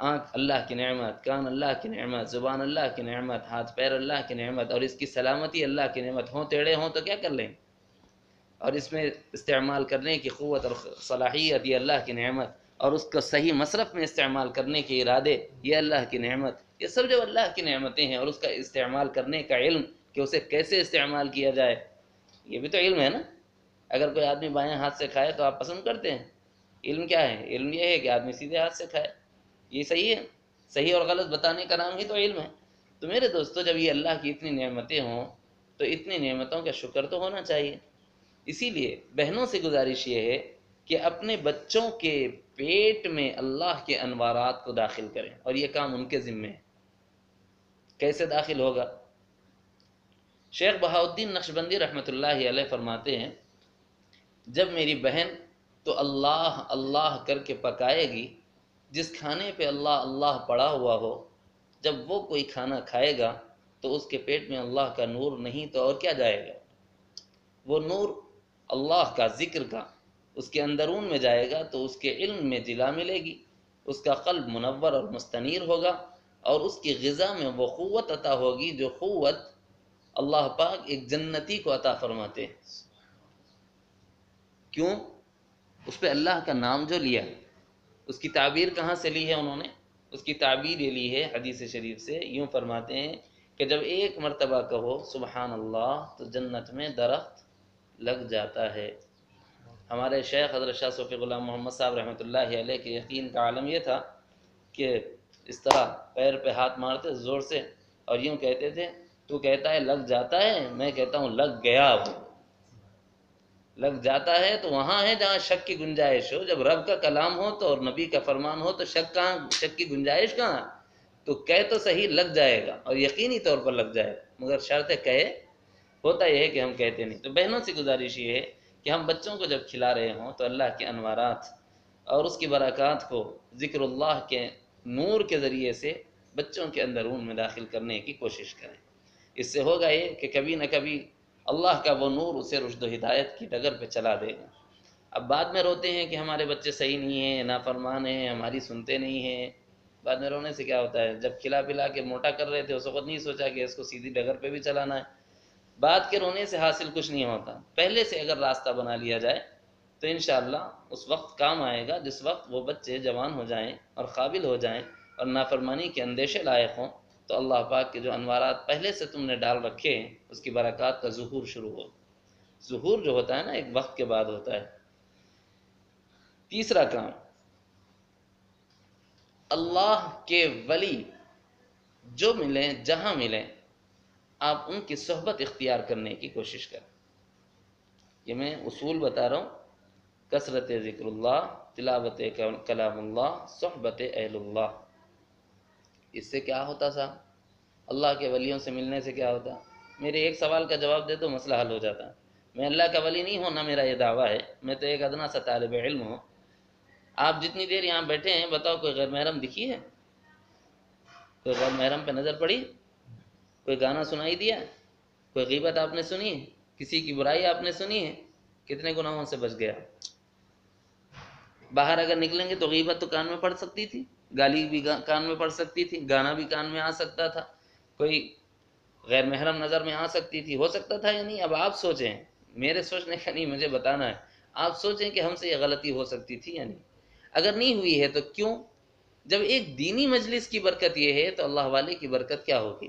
آنکھ اللہ کی نعمت، کان اللہ کی نعمت، زبان اللہ کی نعمت، ہاتھ پیر اللہ کی نعمت، اور اس کی سلامتی اللہ کی نعمت، ہوں ٹیڑھے ہوں تو کیا کر لیں، اور اس میں استعمال کرنے کی قوت اور صلاحیت یہ اللہ کی نعمت، اور اس کو صحیح مصرف میں استعمال کرنے کے ارادے یہ اللہ کی نعمت، یہ سب جو اللہ کی نعمتیں ہیں، اور اس کا استعمال کرنے کا علم کہ اسے کیسے استعمال کیا جائے، یہ بھی تو علم ہے نا۔ اگر کوئی آدمی بائیں ہاتھ سے کھائے تو آپ پسند کرتے ہیں؟ علم کیا ہے؟ علم یہ ہے کہ آدمی سیدھے ہاتھ سے کھائے، یہ صحیح ہے، صحیح اور غلط بتانے کا نام ہی تو علم ہے۔ تو میرے دوستو، جب یہ اللہ کی اتنی نعمتیں ہوں تو اتنی نعمتوں کا شکر تو ہونا چاہیے۔ اسی لیے بہنوں سے گزارش یہ ہے کہ اپنے بچوں کے پیٹ میں اللہ کے انوارات کو داخل کریں، اور یہ کام ان کے ذمہ ہے۔ کیسے داخل ہوگا؟ شیخ بہاؤالدین نقشبندی رحمۃ اللہ علیہ فرماتے ہیں، جب میری بہن تو اللہ اللہ کر کے پکائے گی، جس کھانے پہ اللہ اللہ پڑا ہوا ہو، جب وہ کوئی کھانا کھائے گا تو اس کے پیٹ میں اللہ کا نور نہیں تو اور کیا جائے گا؟ وہ نور اللہ کا، ذکر کا، اس کے اندرون میں جائے گا تو اس کے علم میں جلا ملے گی، اس کا قلب منور اور مستنیر ہوگا، اور اس کی غذا میں وہ قوت عطا ہوگی جو قوت اللہ پاک ایک جنتی کو عطا فرماتے ہیں۔ کیوں؟ اس پہ اللہ کا نام جو لیا۔ اس کی تعبیر کہاں سے لی ہے انہوں نے؟ اس کی تعبیر یہ لی ہے حدیث شریف سے، یوں فرماتے ہیں کہ جب ایک مرتبہ کہو سبحان اللہ تو جنت میں درخت لگ جاتا ہے۔ ہمارے شیخ حضرت شاہ صوفی غلام محمد صاحب رحمۃ اللہ علیہ کے یقین کا عالم یہ تھا کہ اس طرح پیر پہ ہاتھ مارتے زور سے اور یوں کہتے تھے، تو کہتا ہے لگ جاتا ہے، میں کہتا ہوں لگ گیا۔ وہ لگ جاتا ہے تو وہاں ہے جہاں شک کی گنجائش ہو۔ جب رب کا کلام ہو تو اور نبی کا فرمان ہو تو شک کہاں، شک کی گنجائش کہاں؟ تو کہے تو صحیح لگ جائے گا، اور یقینی طور پر لگ جائے گا، مگر شرط کہے، ہوتا یہ ہے کہ ہم کہتے نہیں۔ تو بہنوں سے گزارش یہ ہے کہ ہم بچوں کو جب کھلا رہے ہوں تو اللہ کے انوارات اور اس کی برکات کو ذکر اللہ کے نور کے ذریعے سے بچوں کے اندرون میں داخل کرنے کی کوشش کریں۔ اس سے ہوگا یہ کہ کبھی نہ کبھی اللہ کا وہ نور اسے رشد و ہدایت کی ڈگر پہ چلا دے گا۔ اب بعد میں روتے ہیں کہ ہمارے بچے صحیح نہیں ہیں، نافرمان ہیں، ہماری سنتے نہیں ہیں۔ بعد میں رونے سے کیا ہوتا ہے؟ جب کھلا پلا کے موٹا کر رہے تھے اس وقت نہیں سوچا کہ اس کو سیدھی ڈگر پہ بھی چلانا ہے۔ بعد کے رونے سے حاصل کچھ نہیں ہوتا، پہلے سے اگر راستہ بنا لیا جائے تو انشاءاللہ اس وقت کام آئے گا جس وقت وہ بچے جوان ہو جائیں اور قابل ہو جائیں اور نافرمانی کے اندیشے لائق ہوں، تو اللہ پاک کے جو انوارات پہلے سے تم نے ڈال رکھے ہیں اس کی برکات کا ظہور شروع ہو۔ ظہور جو ہوتا ہے نا ایک وقت کے بعد ہوتا ہے۔ تیسرا کام، اللہ کے ولی جو ملیں جہاں ملیں آپ ان کی صحبت اختیار کرنے کی کوشش کریں۔ یہ میں اصول بتا رہا ہوں، کثرت ذکر اللہ، تلاوت کلام اللہ، صحبت اہل اللہ۔ اس سے کیا ہوتا صاحب؟ اللہ کے ولیوں سے ملنے سے کیا ہوتا؟ میرے ایک سوال کا جواب دے تو مسئلہ حل ہو جاتا ہے۔ میں اللہ کا ولی نہیں ہونا میرا یہ دعویٰ ہے، میں تو ایک ادنا سا طالب علم ہوں۔ آپ جتنی دیر یہاں بیٹھے ہیں بتاؤ کوئی غیر محرم دکھی ہے؟ کوئی غیر محرم پہ نظر پڑی؟ کوئی گانا سنائی دیا؟ کوئی غیبت آپ نے سنی ہے؟ کسی کی برائی آپ نے سنی ہے؟ کتنے گناہوں سے بچ گیا؟ باہر اگر نکلیں گے تو غیبت تو کان میں پڑ سکتی تھی، گالی بھی کان میں پڑ سکتی تھی، گانا بھی کان میں آ سکتا تھا، کوئی غیر محرم نظر میں آ سکتی تھی، ہو سکتا تھا یا نہیں؟ اب آپ سوچیں، میرے سوچنے کا نہیں، مجھے بتانا ہے۔ آپ سوچیں کہ ہم سے یہ غلطی ہو سکتی تھی یا نہیں؟ اگر نہیں ہوئی ہے تو کیوں؟ جب ایک دینی مجلس کی برکت یہ ہے تو اللہ والے کی برکت کیا ہوگی؟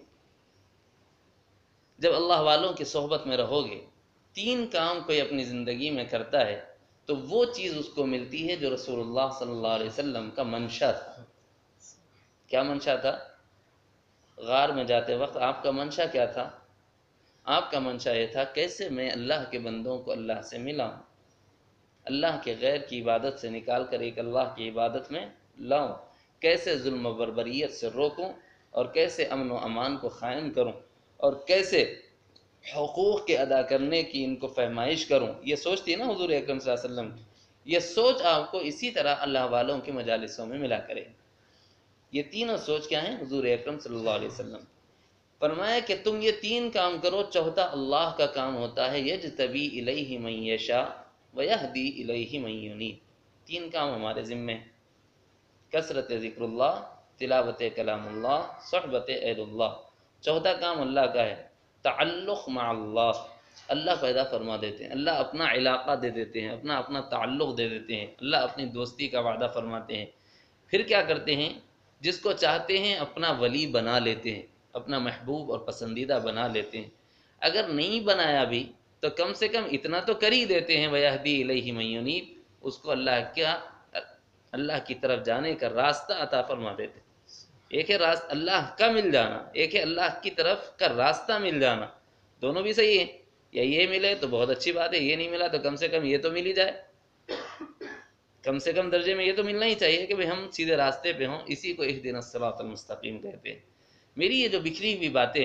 جب اللہ والوں کی صحبت میں رہو گے، تین کام کوئی اپنی زندگی میں کرتا ہے تو وہ چیز اس کو ملتی ہے جو رسول اللہ صلی اللہ علیہ وسلم کا منشا تھا۔ کیا منشا تھا؟ غار میں جاتے وقت آپ کا منشا کیا تھا؟ آپ کا منشا یہ تھا کیسے میں اللہ کے بندوں کو اللہ سے ملاؤں، اللہ کے غیر کی عبادت سے نکال کر ایک اللہ کی عبادت میں لاؤں، کیسے ظلم و بربریت سے روکوں اور کیسے امن و امان کو قائم کروں اور کیسے حقوق کے ادا کرنے کی ان کو فہمائش کروں۔ یہ سوچ تھی نا حضور اکرم صلی اللہ علیہ وسلم کی۔ یہ سوچ آپ کو اسی طرح اللہ والوں کے مجالسوں میں ملا کرے۔ یہ تینوں سوچ کیا ہیں؟ حضور اکرم صلی اللہ علیہ وسلم فرمایا کہ تم یہ تین کام کرو، چوتھا اللہ کا کام ہوتا ہے یجتبی الیہ من یشاء ویہدی الیہ من ینیب۔ تین کام ہمارے ذمے ہیں، کثرت ذکر اللہ، تلاوت کلام اللہ، صحبت اہل اللہ۔ چوتھا کام اللہ کا ہے تعلق مع اللہ، اللہ پیدا فرما دیتے ہیں، اللہ اپنا علاقہ دے دیتے ہیں، اپنا تعلق دے دیتے ہیں، اللہ اپنی دوستی کا وعدہ فرماتے ہیں۔ پھر کیا کرتے ہیں؟ جس کو چاہتے ہیں اپنا ولی بنا لیتے ہیں، اپنا محبوب اور پسندیدہ بنا لیتے ہیں۔ اگر نہیں بنایا بھی تو کم سے کم اتنا تو کر ہی دیتے ہیں، وَيَهْدِي إِلَيْهِ مَن يُنِيبُ، اس کو اللہ کی طرف جانے کا راستہ عطا فرما دیتے ہیں۔ ایک ہے اللہ کا مل جانا، ایک ہے اللہ کی طرف کا راستہ مل جانا، دونوں بھی صحیح ہیں۔ یا یہ ملے تو بہت اچھی بات ہے، یہ نہیں ملا تو کم سے کم یہ تو مل ہی جائے، کم سے کم درجے میں یہ تو ملنا ہی چاہیے کہ ہم سیدھے راستے پہ ہوں۔ اسی کو اہدنا الصراط المستقیم کہتے ہیں۔ میری یہ جو بکھری ہوئی باتیں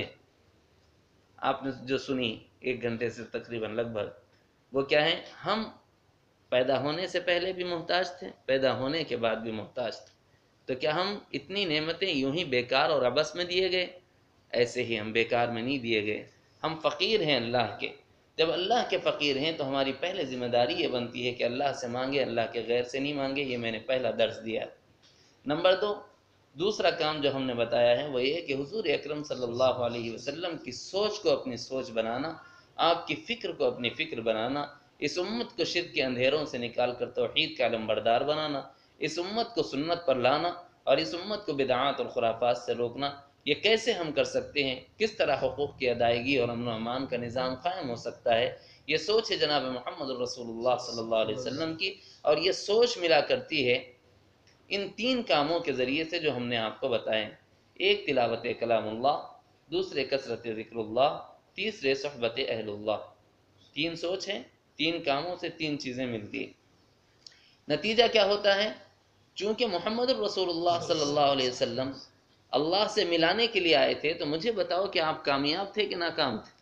آپ نے جو سنی 1 گھنٹے سے تقریباً لگ بھگ، وہ کیا ہیں؟ ہم پیدا ہونے سے پہلے بھی محتاج تھے، پیدا ہونے کے بعد بھی محتاج تھے، تو کیا ہم اتنی نعمتیں یوں ہی بیکار اور عبث میں دیے گئے؟ ایسے ہی ہم بیکار میں نہیں دیے گئے، ہم فقیر ہیں اللہ کے۔ جب اللہ کے فقیر ہیں تو ہماری پہلے ذمہ داری یہ بنتی ہے کہ اللہ سے مانگے، اللہ کے غیر سے نہیں مانگے۔ یہ میں نے پہلا درس دیا ہے۔ نمبر 2، دوسرا کام جو ہم نے بتایا ہے وہ یہ کہ حضور اکرم صلی اللہ علیہ وسلم کی سوچ کو اپنی سوچ بنانا، آپ کی فکر کو اپنی فکر بنانا، اس امت کو شرک کے اندھیروں سے نکال کر توحید کا علمبردار بنانا، اس امت کو سنت پر لانا اور اس امت کو بدعات اور خرافات سے روکنا۔ یہ کیسے ہم کر سکتے ہیں؟ کس طرح حقوق کی ادائیگی اور امن و امان کا نظام قائم ہو سکتا ہے؟ یہ سوچ ہے جناب محمد رسول اللہ صلی اللہ علیہ وسلم کی، اور یہ سوچ ملا کرتی ہے ان 3 کاموں کے ذریعے سے جو ہم نے آپ کو بتائے۔ ایک تلاوت کلام اللہ، دوسرے کثرت ذکر اللہ، تیسرے صحبت اہل اللہ۔ 3 سوچ ہیں، 3 کاموں سے 3 چیزیں ملتی ہیں۔ نتیجہ کیا ہوتا ہے؟ چونکہ محمد رسول اللہ صلی اللہ علیہ وسلم اللہ سے ملانے کے لیے آئے تھے، تو مجھے بتاؤ کہ آپ کامیاب تھے کہ ناکام تھے؟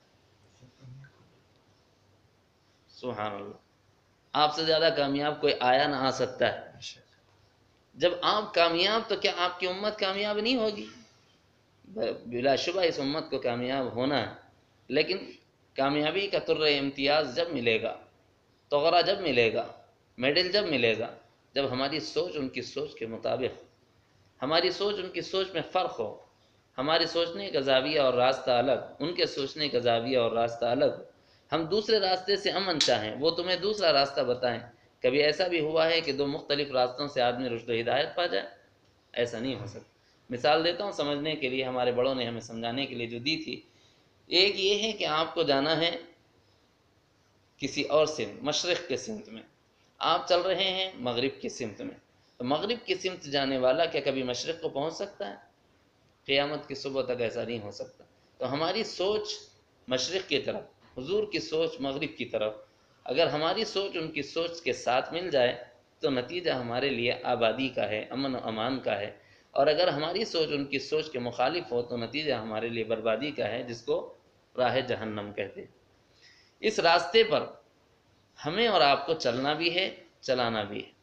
سبحان اللہ، آپ سے زیادہ کامیاب کوئی آیا نہ آ سکتا ہے۔ جب آپ کامیاب تو کیا آپ کی امت کامیاب نہیں ہوگی؟ بلا شبہ اس امت کو کامیاب ہونا ہے، لیکن کامیابی کا طر امتیاز جب ملے گا، تغرہ جب ملے گا، میڈل جب ملے گا، جب ہماری سوچ ان کی سوچ کے مطابق، ہماری سوچ ان کی سوچ میں فرق ہو، ہماری سوچنے کا زاویہ اور راستہ الگ، ان کے سوچنے کا زاویہ اور راستہ الگ، ہم دوسرے راستے سے امن چاہیں، وہ تمہیں دوسرا راستہ بتائیں۔ کبھی ایسا بھی ہوا ہے کہ 2 مختلف راستوں سے آدمی رشد و ہدایت پا جائے؟ ایسا نہیں ہو سکتا۔ مثال دیتا ہوں سمجھنے کے لیے، ہمارے بڑوں نے ہمیں سمجھانے کے لیے جو دی تھی۔ ایک یہ ہے کہ آپ کو جانا ہے کسی اور سمت، مشرق کے سمت میں، آپ چل رہے ہیں مغرب کی سمت میں، تو مغرب کی سمت جانے والا کیا کبھی مشرق کو پہنچ سکتا ہے؟ قیامت کی صبح تک ایسا نہیں ہو سکتا۔ تو ہماری سوچ مشرق کی طرف، حضور کی سوچ مغرب کی طرف، اگر ہماری سوچ ان کی سوچ کے ساتھ مل جائے تو نتیجہ ہمارے لیے آبادی کا ہے، امن و امان کا ہے، اور اگر ہماری سوچ ان کی سوچ کے مخالف ہو تو نتیجہ ہمارے لیے بربادی کا ہے، جس کو راہ جہنم کہتے ہیں۔ اس راستے پر ہمیں اور آپ کو چلنا بھی ہے، چلانا بھی ہے۔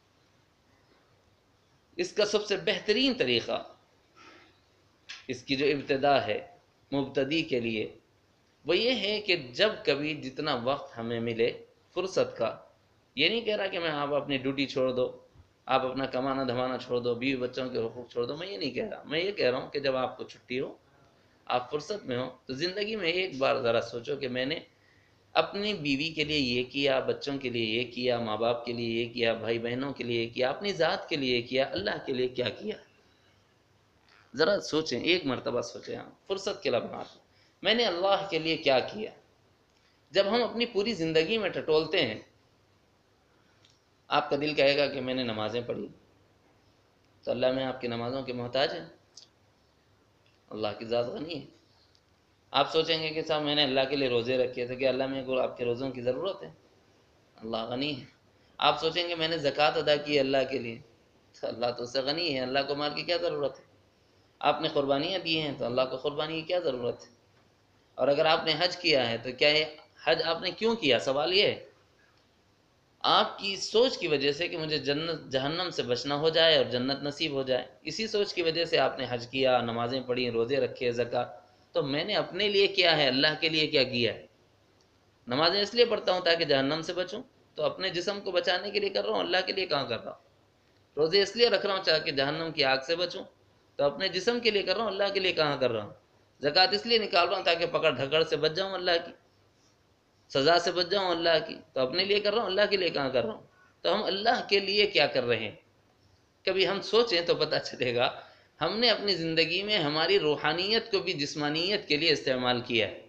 اس کا سب سے بہترین طریقہ، اس کی جو ابتدا ہے مبتدی کے لیے، وہ یہ ہے کہ جب کبھی جتنا وقت ہمیں ملے فرصت کا، یہ نہیں کہہ رہا کہ میں آپ اپنی ڈیوٹی چھوڑ دو، آپ اپنا کمانا دھمانا چھوڑ دو، بیوی بچوں کے حقوق چھوڑ دو، میں یہ نہیں کہہ رہا۔ میں یہ کہہ رہا ہوں کہ جب آپ کو چھٹی ہو، آپ فرصت میں ہو، تو زندگی میں ایک بار ذرا سوچو کہ میں نے اپنی بیوی کے لیے یہ کیا، بچوں کے لیے یہ کیا، ماں باپ کے لیے یہ کیا، بھائی بہنوں کے لیے یہ کیا، اپنی ذات کے لیے یہ کیا، اللہ کے لیے کیا کیا۔ ذرا سوچیں، ایک مرتبہ سوچیں، فرصت کے لمحات میں نے اللہ کے لیے کیا کیا۔ جب ہم اپنی پوری زندگی میں ٹٹولتے ہیں، آپ کا دل کہے گا کہ میں نے نمازیں پڑھی، تو اللہ میں آپ کی نمازوں کے محتاج ہیں؟ اللہ کی ذات غنی ہے۔ آپ سوچیں گے کہ صاحب میں نے اللہ کے لیے روزے رکھے تھے، کہ اللہ میں کو آپ کے روزوں کی ضرورت ہے؟ اللہ غنی ہے۔ آپ سوچیں گے میں نے زکوٰۃ ادا کی اللہ کے لیے، تو اللہ تو اس سے غنی ہے، اللہ کو مال کی کیا ضرورت ہے؟ آپ نے قربانیاں دی ہیں تو اللہ کو قربانی کی کیا ضرورت ہے؟ اور اگر آپ نے حج کیا ہے تو کیا یہ حج آپ نے کیوں کیا؟ سوال یہ ہے، آپ کی سوچ کی وجہ سے کہ مجھے جہنم سے بچنا ہو جائے اور جنت نصیب ہو جائے، اسی سوچ کی وجہ سے آپ نے حج کیا، نمازیں پڑھی، روزے رکھے، زکوٰۃ۔ تو میں نے اپنے لیے کیا ہے، اللہ کے لیے کیا کیا ہے؟ نمازیں اس لیے پڑھتا ہوں تاکہ جہنم سے بچوں، تو اپنے جسم کو بچانے کے لیے کر رہا ہوں، اللہ کے لیے کہاں کر رہا ہوں۔ روزے اس لیے رکھ رہا ہوں تاکہ جہنم کی آگ سے بچوں، تو اپنے جسم کے لیے کر رہا ہوں، اللہ کے لیے کہاں کر رہا ہوں؟ زکوٰۃ اس لیے نکال رہا ہوں تاکہ پکڑ دھکڑ سے بچ جاؤں، اللہ کی سزا سے بچ جاؤں اللہ کی، تو اپنے لیے کر رہا ہوں، اللہ کے لیے کہاں کر رہا ہوں؟ تو ہم اللہ کے لیے کیا کر رہے ہیں؟ کبھی ہم سوچیں تو پتہ چلے گا ہم نے اپنی زندگی میں ہماری روحانیت کو بھی جسمانیت کے لیے استعمال کیا ہے۔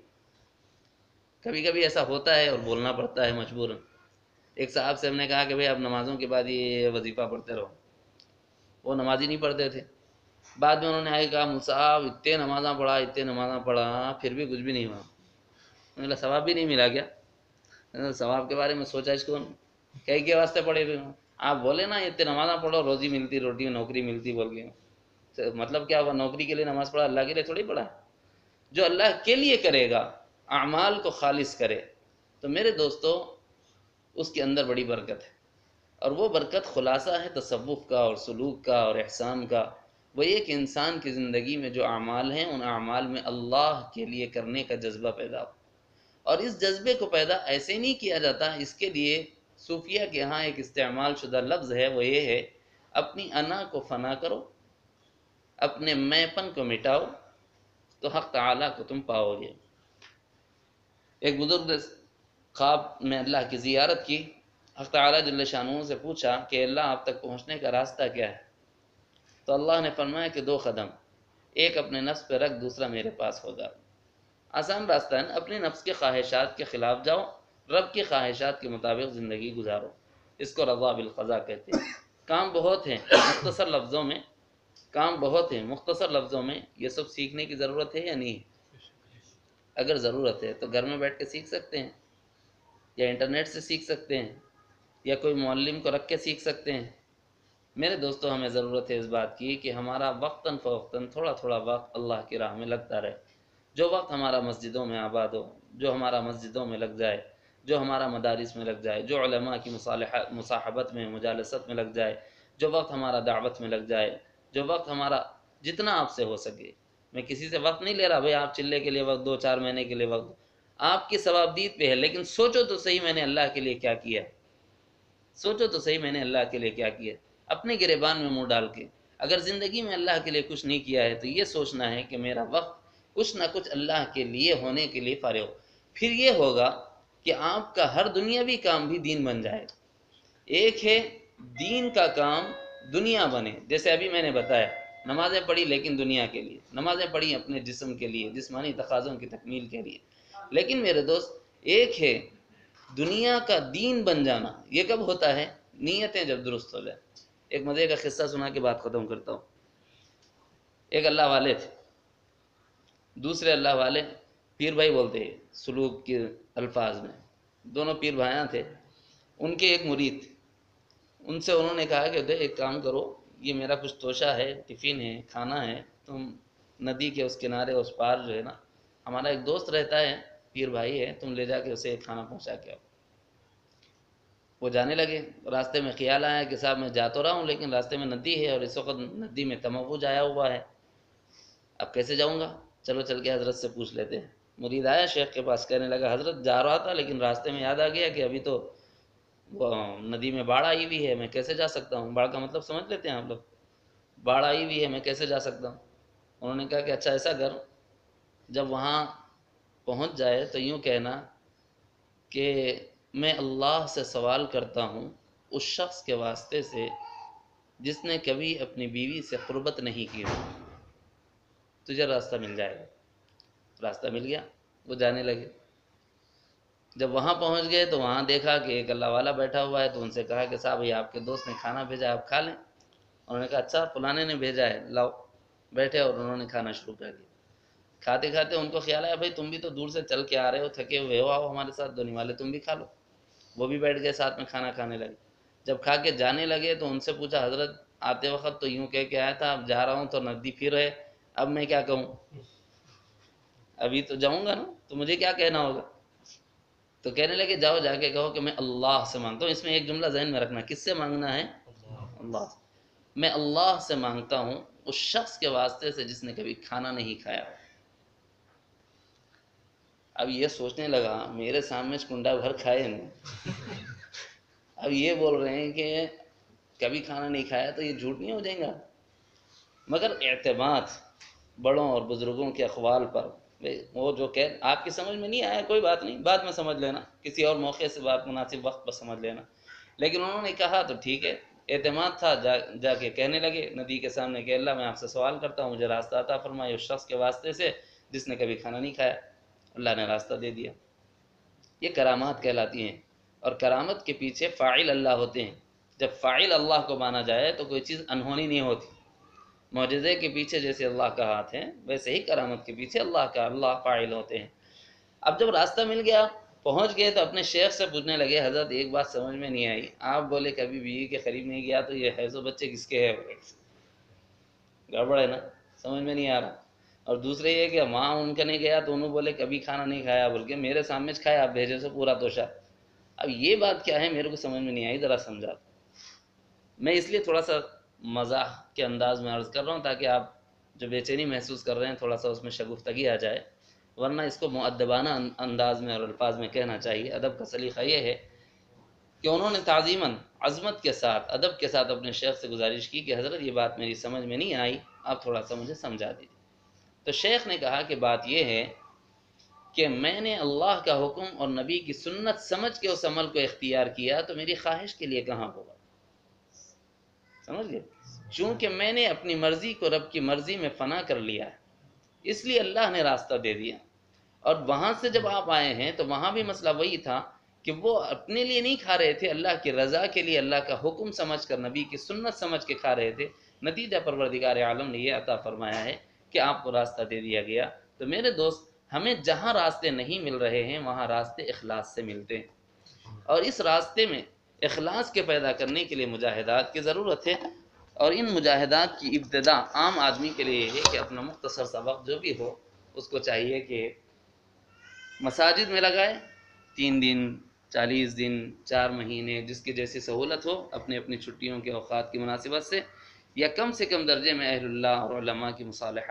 کبھی کبھی ایسا ہوتا ہے اور بولنا پڑتا ہے مجبوراً۔ ایک صاحب سے ہم نے کہا کہ بھئی آپ نمازوں کے بعد یہ وظیفہ پڑھتے رہو، وہ نماز ہی نہیں پڑھتے تھے۔ بعد میں انہوں نے آگے کہا صاحب اتنے نمازاں پڑھا پھر بھی کچھ بھی نہیں ہوا۔ میں نے کہا ثواب بھی نہیں ملا کیا؟ ثواب کے بارے میں سوچا اس کو کئی کے واسطے پڑھے ہوئے ہوں، آپ بولے نا اتنے نمازاں پڑھو روزی ملتی، روٹی نوکری ملتی بول کے، مطلب کیا ہوا؟ نوکری کے لیے نماز پڑھا، اللہ کے لیے تھوڑی پڑھا۔ جو اللہ کے لیے کرے گا، اعمال کو خالص کرے، تو میرے دوستو اس کے اندر بڑی برکت ہے، اور وہ برکت خلاصہ ہے تصوف کا اور سلوک کا اور احسان کا۔ وہ یہ کہ انسان کی زندگی میں جو اعمال ہیں ان اعمال میں اللہ کے لیے کرنے کا جذبہ پیدا ہو، اور اس جذبے کو پیدا ایسے نہیں کیا جاتا۔ اس کے لیے صوفیہ کے ہاں ایک استعمال شدہ لفظ ہے، وہ یہ ہے اپنی انا کو فنا کرو، اپنے میں پن کو مٹاؤ، تو حق تعالیٰ کو تم پاؤ گے۔ ایک بزرگ نے خواب میں اللہ کی زیارت کی، حق تعالیٰ جل شانہ سے پوچھا کہ اللہ آپ تک پہنچنے کا راستہ کیا ہے؟ تو اللہ نے فرمایا کہ 2 قدم، ایک اپنے نفس پہ رکھ، دوسرا میرے پاس ہوگا۔ آسان راستہ ہے نا، اپنے نفس کے خواہشات کے خلاف جاؤ، رب کی خواہشات کے مطابق زندگی گزارو، اس کو رضا بالقضاء کہتے ہیں۔ کام بہت ہیں مختصر لفظوں میں، کام بہت ہیں مختصر لفظوں میں، یہ سب سیکھنے کی ضرورت ہے یا نہیں؟ اگر ضرورت ہے تو گھر میں بیٹھ کے سیکھ سکتے ہیں، یا انٹرنیٹ سے سیکھ سکتے ہیں، یا کوئی معلم کو رکھ کے سیکھ سکتے ہیں۔ میرے دوستو ہمیں ضرورت ہے اس بات کی کہ ہمارا وقتاً فوقتاً تھوڑا تھوڑا وقت اللہ کی راہ میں لگتا رہے۔ جو وقت ہمارا مسجدوں میں آباد ہو، جو ہمارا مسجدوں میں لگ جائے، جو ہمارا مدارس میں لگ جائے، جو علماء کی مصاحبت میں مجالست میں لگ جائے، جو وقت ہمارا دعوت میں لگ جائے، جو وقت ہمارا جتنا آپ سے ہو سکے۔ میں کسی سے وقت نہیں لے رہا بھئی آپ چلے کے لیے وقت دو، 4 مہینے کے لیے وقت دو، آپ کی ثوابدید پہ ہے، لیکن سوچو تو صحیح میں نے اللہ کے لیے کیا کیا، سوچو تو صحیح میں نے اللہ کے لیے کیا کیا۔ اپنے گریبان میں منہ ڈال کے اگر زندگی میں اللہ کے لیے کچھ نہیں کیا ہے تو یہ سوچنا ہے کہ میرا وقت کچھ نہ کچھ اللہ کے لیے ہونے کے لیے فارغ ہو۔ پھر یہ ہوگا کہ آپ کا ہر دنیاوی کام بھی دین بن جائے۔ ایک ہے دین کا کام دنیا بنے، جیسے ابھی میں نے بتایا نمازیں پڑھی لیکن دنیا کے لیے، نمازیں پڑھی اپنے جسم کے لیے، جسمانی تقاضوں کی تکمیل کے لیے۔ لیکن میرے دوست ایک ہے دنیا کا دین بن جانا، یہ کب ہوتا ہے؟ نیتیں جب درست ہو جائیں۔ ایک مزے کا قصہ سنا کے بات ختم کرتا ہوں۔ ایک اللہ والے تھے، دوسرے اللہ والے پیر بھائی بولتے ہیں سلوک کے الفاظ میں، دونوں پیر بھائیاں تھے۔ ان کے ایک مرید تھے، ان سے انہوں نے کہا کہ ایک کام کرو، یہ میرا کچھ توشہ ہے، ٹفن ہے، کھانا ہے، تم ندی کے اس کنارے اس پار جو ہے نا ہمارا ایک دوست رہتا ہے، پیر بھائی ہے، تم لے جا کے اسے ایک کھانا پہنچا کے آؤ۔ وہ جانے لگے، راستے میں خیال آیا کہ صاحب میں جا تو رہا ہوں لیکن راستے میں ندی ہے اور اس وقت ندی میں تموج آیا ہوا ہے، اب کیسے جاؤں گا؟ چلو چل کے حضرت سے پوچھ لیتے ہیں۔ مرید آیا شیخ کے پاس، کہنے لگا حضرت جا رہا تھا لیکن راستے میں یاد آ گیا کہ ابھی تو وہ ندی میں باڑھ آئی ہوئی ہے، میں کیسے جا سکتا ہوں؟ باڑھ کا مطلب سمجھ لیتے ہیں آپ لوگ، باڑھ آئی ہوئی ہے میں کیسے جا سکتا ہوں؟ انہوں نے کہا کہ اچھا ایسا کر، جب وہاں پہنچ جائے تو یوں کہنا کہ میں اللہ سے سوال کرتا ہوں اس شخص کے واسطے سے جس نے کبھی اپنی بیوی سے قربت نہیں کی، تجھے راستہ مل جائے گا۔ راستہ مل گیا، وہ جانے لگے۔ جب وہاں پہنچ گئے تو وہاں دیکھا کہ ایک اللہ والا بیٹھا ہوا ہے، تو ان سے کہا کہ صاحب یہ آپ کے دوست نے کھانا بھیجا ہے، آپ کھا لیں۔ انہوں نے کہا اچھا فلانے نے بھیجا ہے، لاؤ۔ بیٹھے اور انہوں نے کھانا شروع کر دیا۔ کھاتے کھاتے ان کو خیال آیا بھائی تم بھی تو دور سے چل کے آ رہے ہو، تھکے ہوئے ہو، آؤ ہمارے ساتھ دونی والے تم بھی کھا لو۔ وہ بھی بیٹھ گئے ساتھ میں کھانا کھانے لگے۔ جب کھا کے جانے لگے تو ان سے پوچھا حضرت آتے وقت تو یوں کہہ کے آیا تھا، اب جا رہا ہوں تو ندی پھر ہے، اب میں کیا کہوں؟ ابھی تو جاؤں گا نا، تو مجھے کیا کہنا ہوگا؟ تو کہنے لگے جاؤ جا کے کہو کہ میں اللہ سے مانگتا ہوں۔ اس میں ایک جملہ ذہن میں رکھنا، کس سے مانگنا ہے؟ اللہ سے۔ میں اللہ سے مانگتا ہوں اس شخص کے واسطے سے جس نے کبھی کھانا نہیں کھایا۔ اب یہ سوچنے لگا میرے سامنے کنڈا بھر کھائے نہیں، اب یہ بول رہے ہیں کہ کبھی کھانا نہیں کھایا تو یہ جھوٹ نہیں ہو جائے گا؟ مگر اعتماد بڑوں اور بزرگوں کے اقوال پر، وہ جو کہ آپ کی سمجھ میں نہیں آیا کوئی بات نہیں، بعد میں سمجھ لینا، کسی اور موقع سے بات مناسب وقت پر سمجھ لینا، لیکن انہوں نے کہا تو ٹھیک ہے، اعتماد تھا، جا کے کہنے لگے نبی کے سامنے کہ اللہ میں آپ سے سوال کرتا ہوں، مجھے راستہ عطا فرمائے اس شخص کے واسطے سے جس نے کبھی کھانا نہیں کھایا، اللہ نے راستہ دے دیا۔ یہ کرامات کہلاتی ہیں، اور کرامت کے پیچھے فاعل اللہ ہوتے ہیں۔ جب فاعل اللہ کو مانا جائے تو کوئی چیز انہونی نہیں ہوتی۔ معجزے کے پیچھے جیسے اللہ کا ہاتھ ہے، ویسے ہی کرامت کے پیچھے اللہ فاعل ہوتے ہیں۔ اب جب راستہ مل گیا، پہنچ گئے، تو اپنے شیخ سے پوچھنے لگے حضرت ایک بات سمجھ میں نہیں آئی، آپ بولے کبھی بیوی کے قریب نہیں گیا تو یہ حیض و بچے کس کے ہے؟ گڑبڑ ہے نا، سمجھ میں نہیں آ رہا۔ اور دوسرے یہ کہ وہاں ان کا نہیں گیا تو انہوں بولے کبھی کھانا نہیں کھایا، بول کے میرے سامنے کھایا، آپ بھیجے سے پورا توشا۔ اب یہ بات کیا ہے میرے کو سمجھ میں نہیں آئی، ذرا سمجھا۔ میں اس لیے تھوڑا سا مزاح کے انداز میں عرض کر رہا ہوں تاکہ آپ جو بے چینی محسوس کر رہے ہیں تھوڑا سا اس میں شگفتگی آ جائے، ورنہ اس کو مؤدبانہ انداز میں اور الفاظ میں کہنا چاہیے۔ ادب کا سلیقہ یہ ہے کہ انہوں نے تعظیماً، عظمت کے ساتھ، ادب کے ساتھ اپنے شیخ سے گزارش کی کہ حضرت یہ بات میری سمجھ میں نہیں آئی، آپ تھوڑا سا مجھے سمجھا دیجیے۔ تو شیخ نے کہا کہ بات یہ ہے کہ میں نے اللہ کا حکم اور نبی کی سنت سمجھ کے اس عمل کو اختیار کیا تو میری خواہش کے لیے کہاں ہوگا، سمجھ گئے؟ چونکہ میں نے اپنی مرضی کو رب کی مرضی میں فنا کر لیا ہے، اس لیے اللہ نے راستہ دے دیا۔ اور وہاں سے جب آپ آئے ہیں تو وہاں بھی مسئلہ وہی تھا کہ وہ اپنے لیے نہیں کھا رہے تھے، اللہ کی رضا کے لیے، اللہ کا حکم سمجھ کر، نبی کی سنت سمجھ کے کھا رہے تھے۔ نتیجہ پروردگار عالم نے یہ عطا فرمایا ہے کہ آپ کو راستہ دے دیا گیا۔ تو میرے دوست، ہمیں جہاں راستے نہیں مل رہے ہیں وہاں راستے اخلاص سے ملتے ہیں، اور اس راستے میں اخلاص کے پیدا کرنے کے لیے مجاہدات کی ضرورت ہے، اور ان مجاہدات کی ابتدا عام آدمی کے لیے یہ ہے کہ اپنا مختصر سا وقت جو بھی ہو اس کو چاہیے کہ مساجد میں لگائے، 3 دن، 40 دن، 4 مہینے، جس کی جیسی سہولت ہو اپنے اپنی چھٹیوں کے اوقات کی مناسبت سے، یا کم سے کم درجے میں اہل اللہ اور علماء کی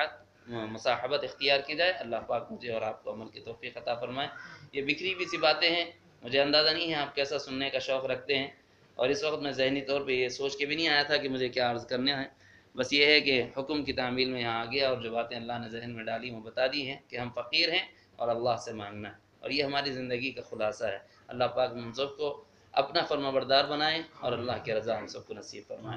مصاحبت اختیار کی جائے۔ اللہ پاک مجھے اور آپ کو عمل کی توفیق عطا فرمائے۔ یہ بکھری بھی سی باتیں ہیں، مجھے اندازہ نہیں ہے آپ کیسا سننے کا شوق رکھتے ہیں، اور اس وقت میں ذہنی طور پہ یہ سوچ کے بھی نہیں آیا تھا کہ مجھے کیا عرض کرنا ہے، بس یہ ہے کہ حکم کی تعمیل میں یہاں آ گیا، اور جو باتیں اللہ نے ذہن میں ڈالی وہ بتا دی ہیں کہ ہم فقیر ہیں اور اللہ سے مانگنا ہے، اور یہ ہماری زندگی کا خلاصہ ہے۔ اللہ پاک ہم سب کو اپنا فرما بردار بنائے اور اللہ کی رضا ہم سب کو نصیب فرمائے۔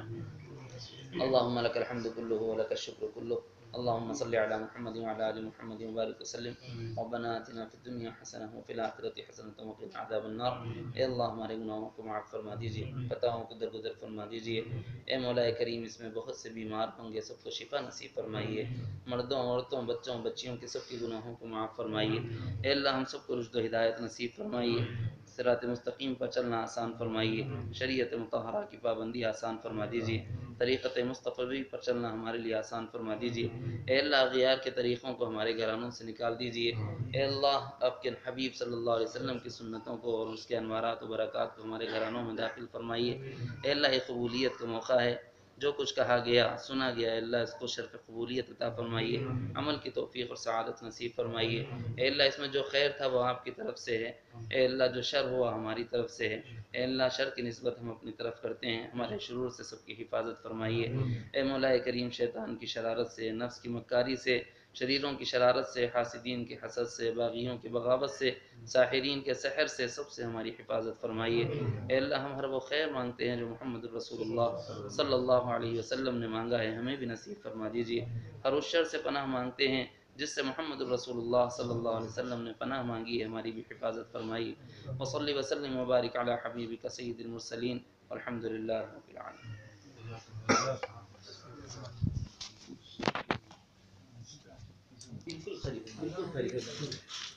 اللهم لك الحمد كله ولك الشكر كله، اللهم صل على محمد وعلى ال محمد وبارك وسلم۔ ربنا آتنا في الدنيا حسنة وفي الآخرة حسنة وقنا عذاب النار۔ اے اللہ ہمارے گناہوں کو معاف فرما دیجیے، خطاؤں کو درگزر فرما دیجیے۔ اے مولا کریم، اس میں بہت سے بیمار ہوں گے، سب کو شفا نصیب فرمائیے، مردوں، عورتوں، بچوں، بچیوں کے سب کے گناہوں کو معاف فرمائیے۔ اے اللہ ہم سب کو رشد و ہدایت نصیب فرمائیے، صراط مستقیم پر چلنا آسان فرمائیے، شریعت مطہرہ کی پابندی آسان فرما دیجیے، طریقت مصطفی پر چلنا ہمارے لیے آسان فرما دیجیے۔ اے اللہ غیار کے طریقوں کو ہمارے گھرانوں سے نکال دیجیے۔ اے اللہ آپ کے حبیب صلی اللہ علیہ وسلم کی سنتوں کو اور اس کے انوارات و برکات کو ہمارے گھرانوں میں داخل فرمائیے۔ اے اللہ یہ قبولیت کا موقع ہے، جو کچھ کہا گیا، سنا گیا، اے اللہ اس کو شرف قبولیت عطا فرمائیے، عمل کی توفیق اور سعادت نصیب فرمائیے۔ اے اللہ اس میں جو خیر تھا وہ آپ کی طرف سے ہے، اے اللہ جو شر ہوا ہماری طرف سے ہے، اے اللہ شر کی نسبت ہم اپنی طرف کرتے ہیں، ہمارے شرور سے سب کی حفاظت فرمائیے۔ اے مولا کریم، شیطان کی شرارت سے، نفس کی مکاری سے، شریروں کی شرارت سے، حاسدین کے حسد سے، باغیوں کی بغاوت سے، ساحرین کے سحر سے، سب سے ہماری حفاظت فرمائیے۔ اے اللہ ہم ہر وہ خیر مانگتے ہیں جو محمد الرسول اللہ صلی اللہ علیہ وسلم نے مانگا ہے، ہمیں بھی نصیب فرما دیجیے۔ ہر اس شر سے پناہ مانگتے ہیں جس سے محمد الرسول اللہ صلی اللہ علیہ وسلم نے پناہ مانگی ہے، ہماری بھی حفاظت فرمائیے۔ وصلی وسلم وبارک علی حبیبک سید المرسلین، والحمد للہ رب العالمین۔ بالکل خرید، بالکل خرید۔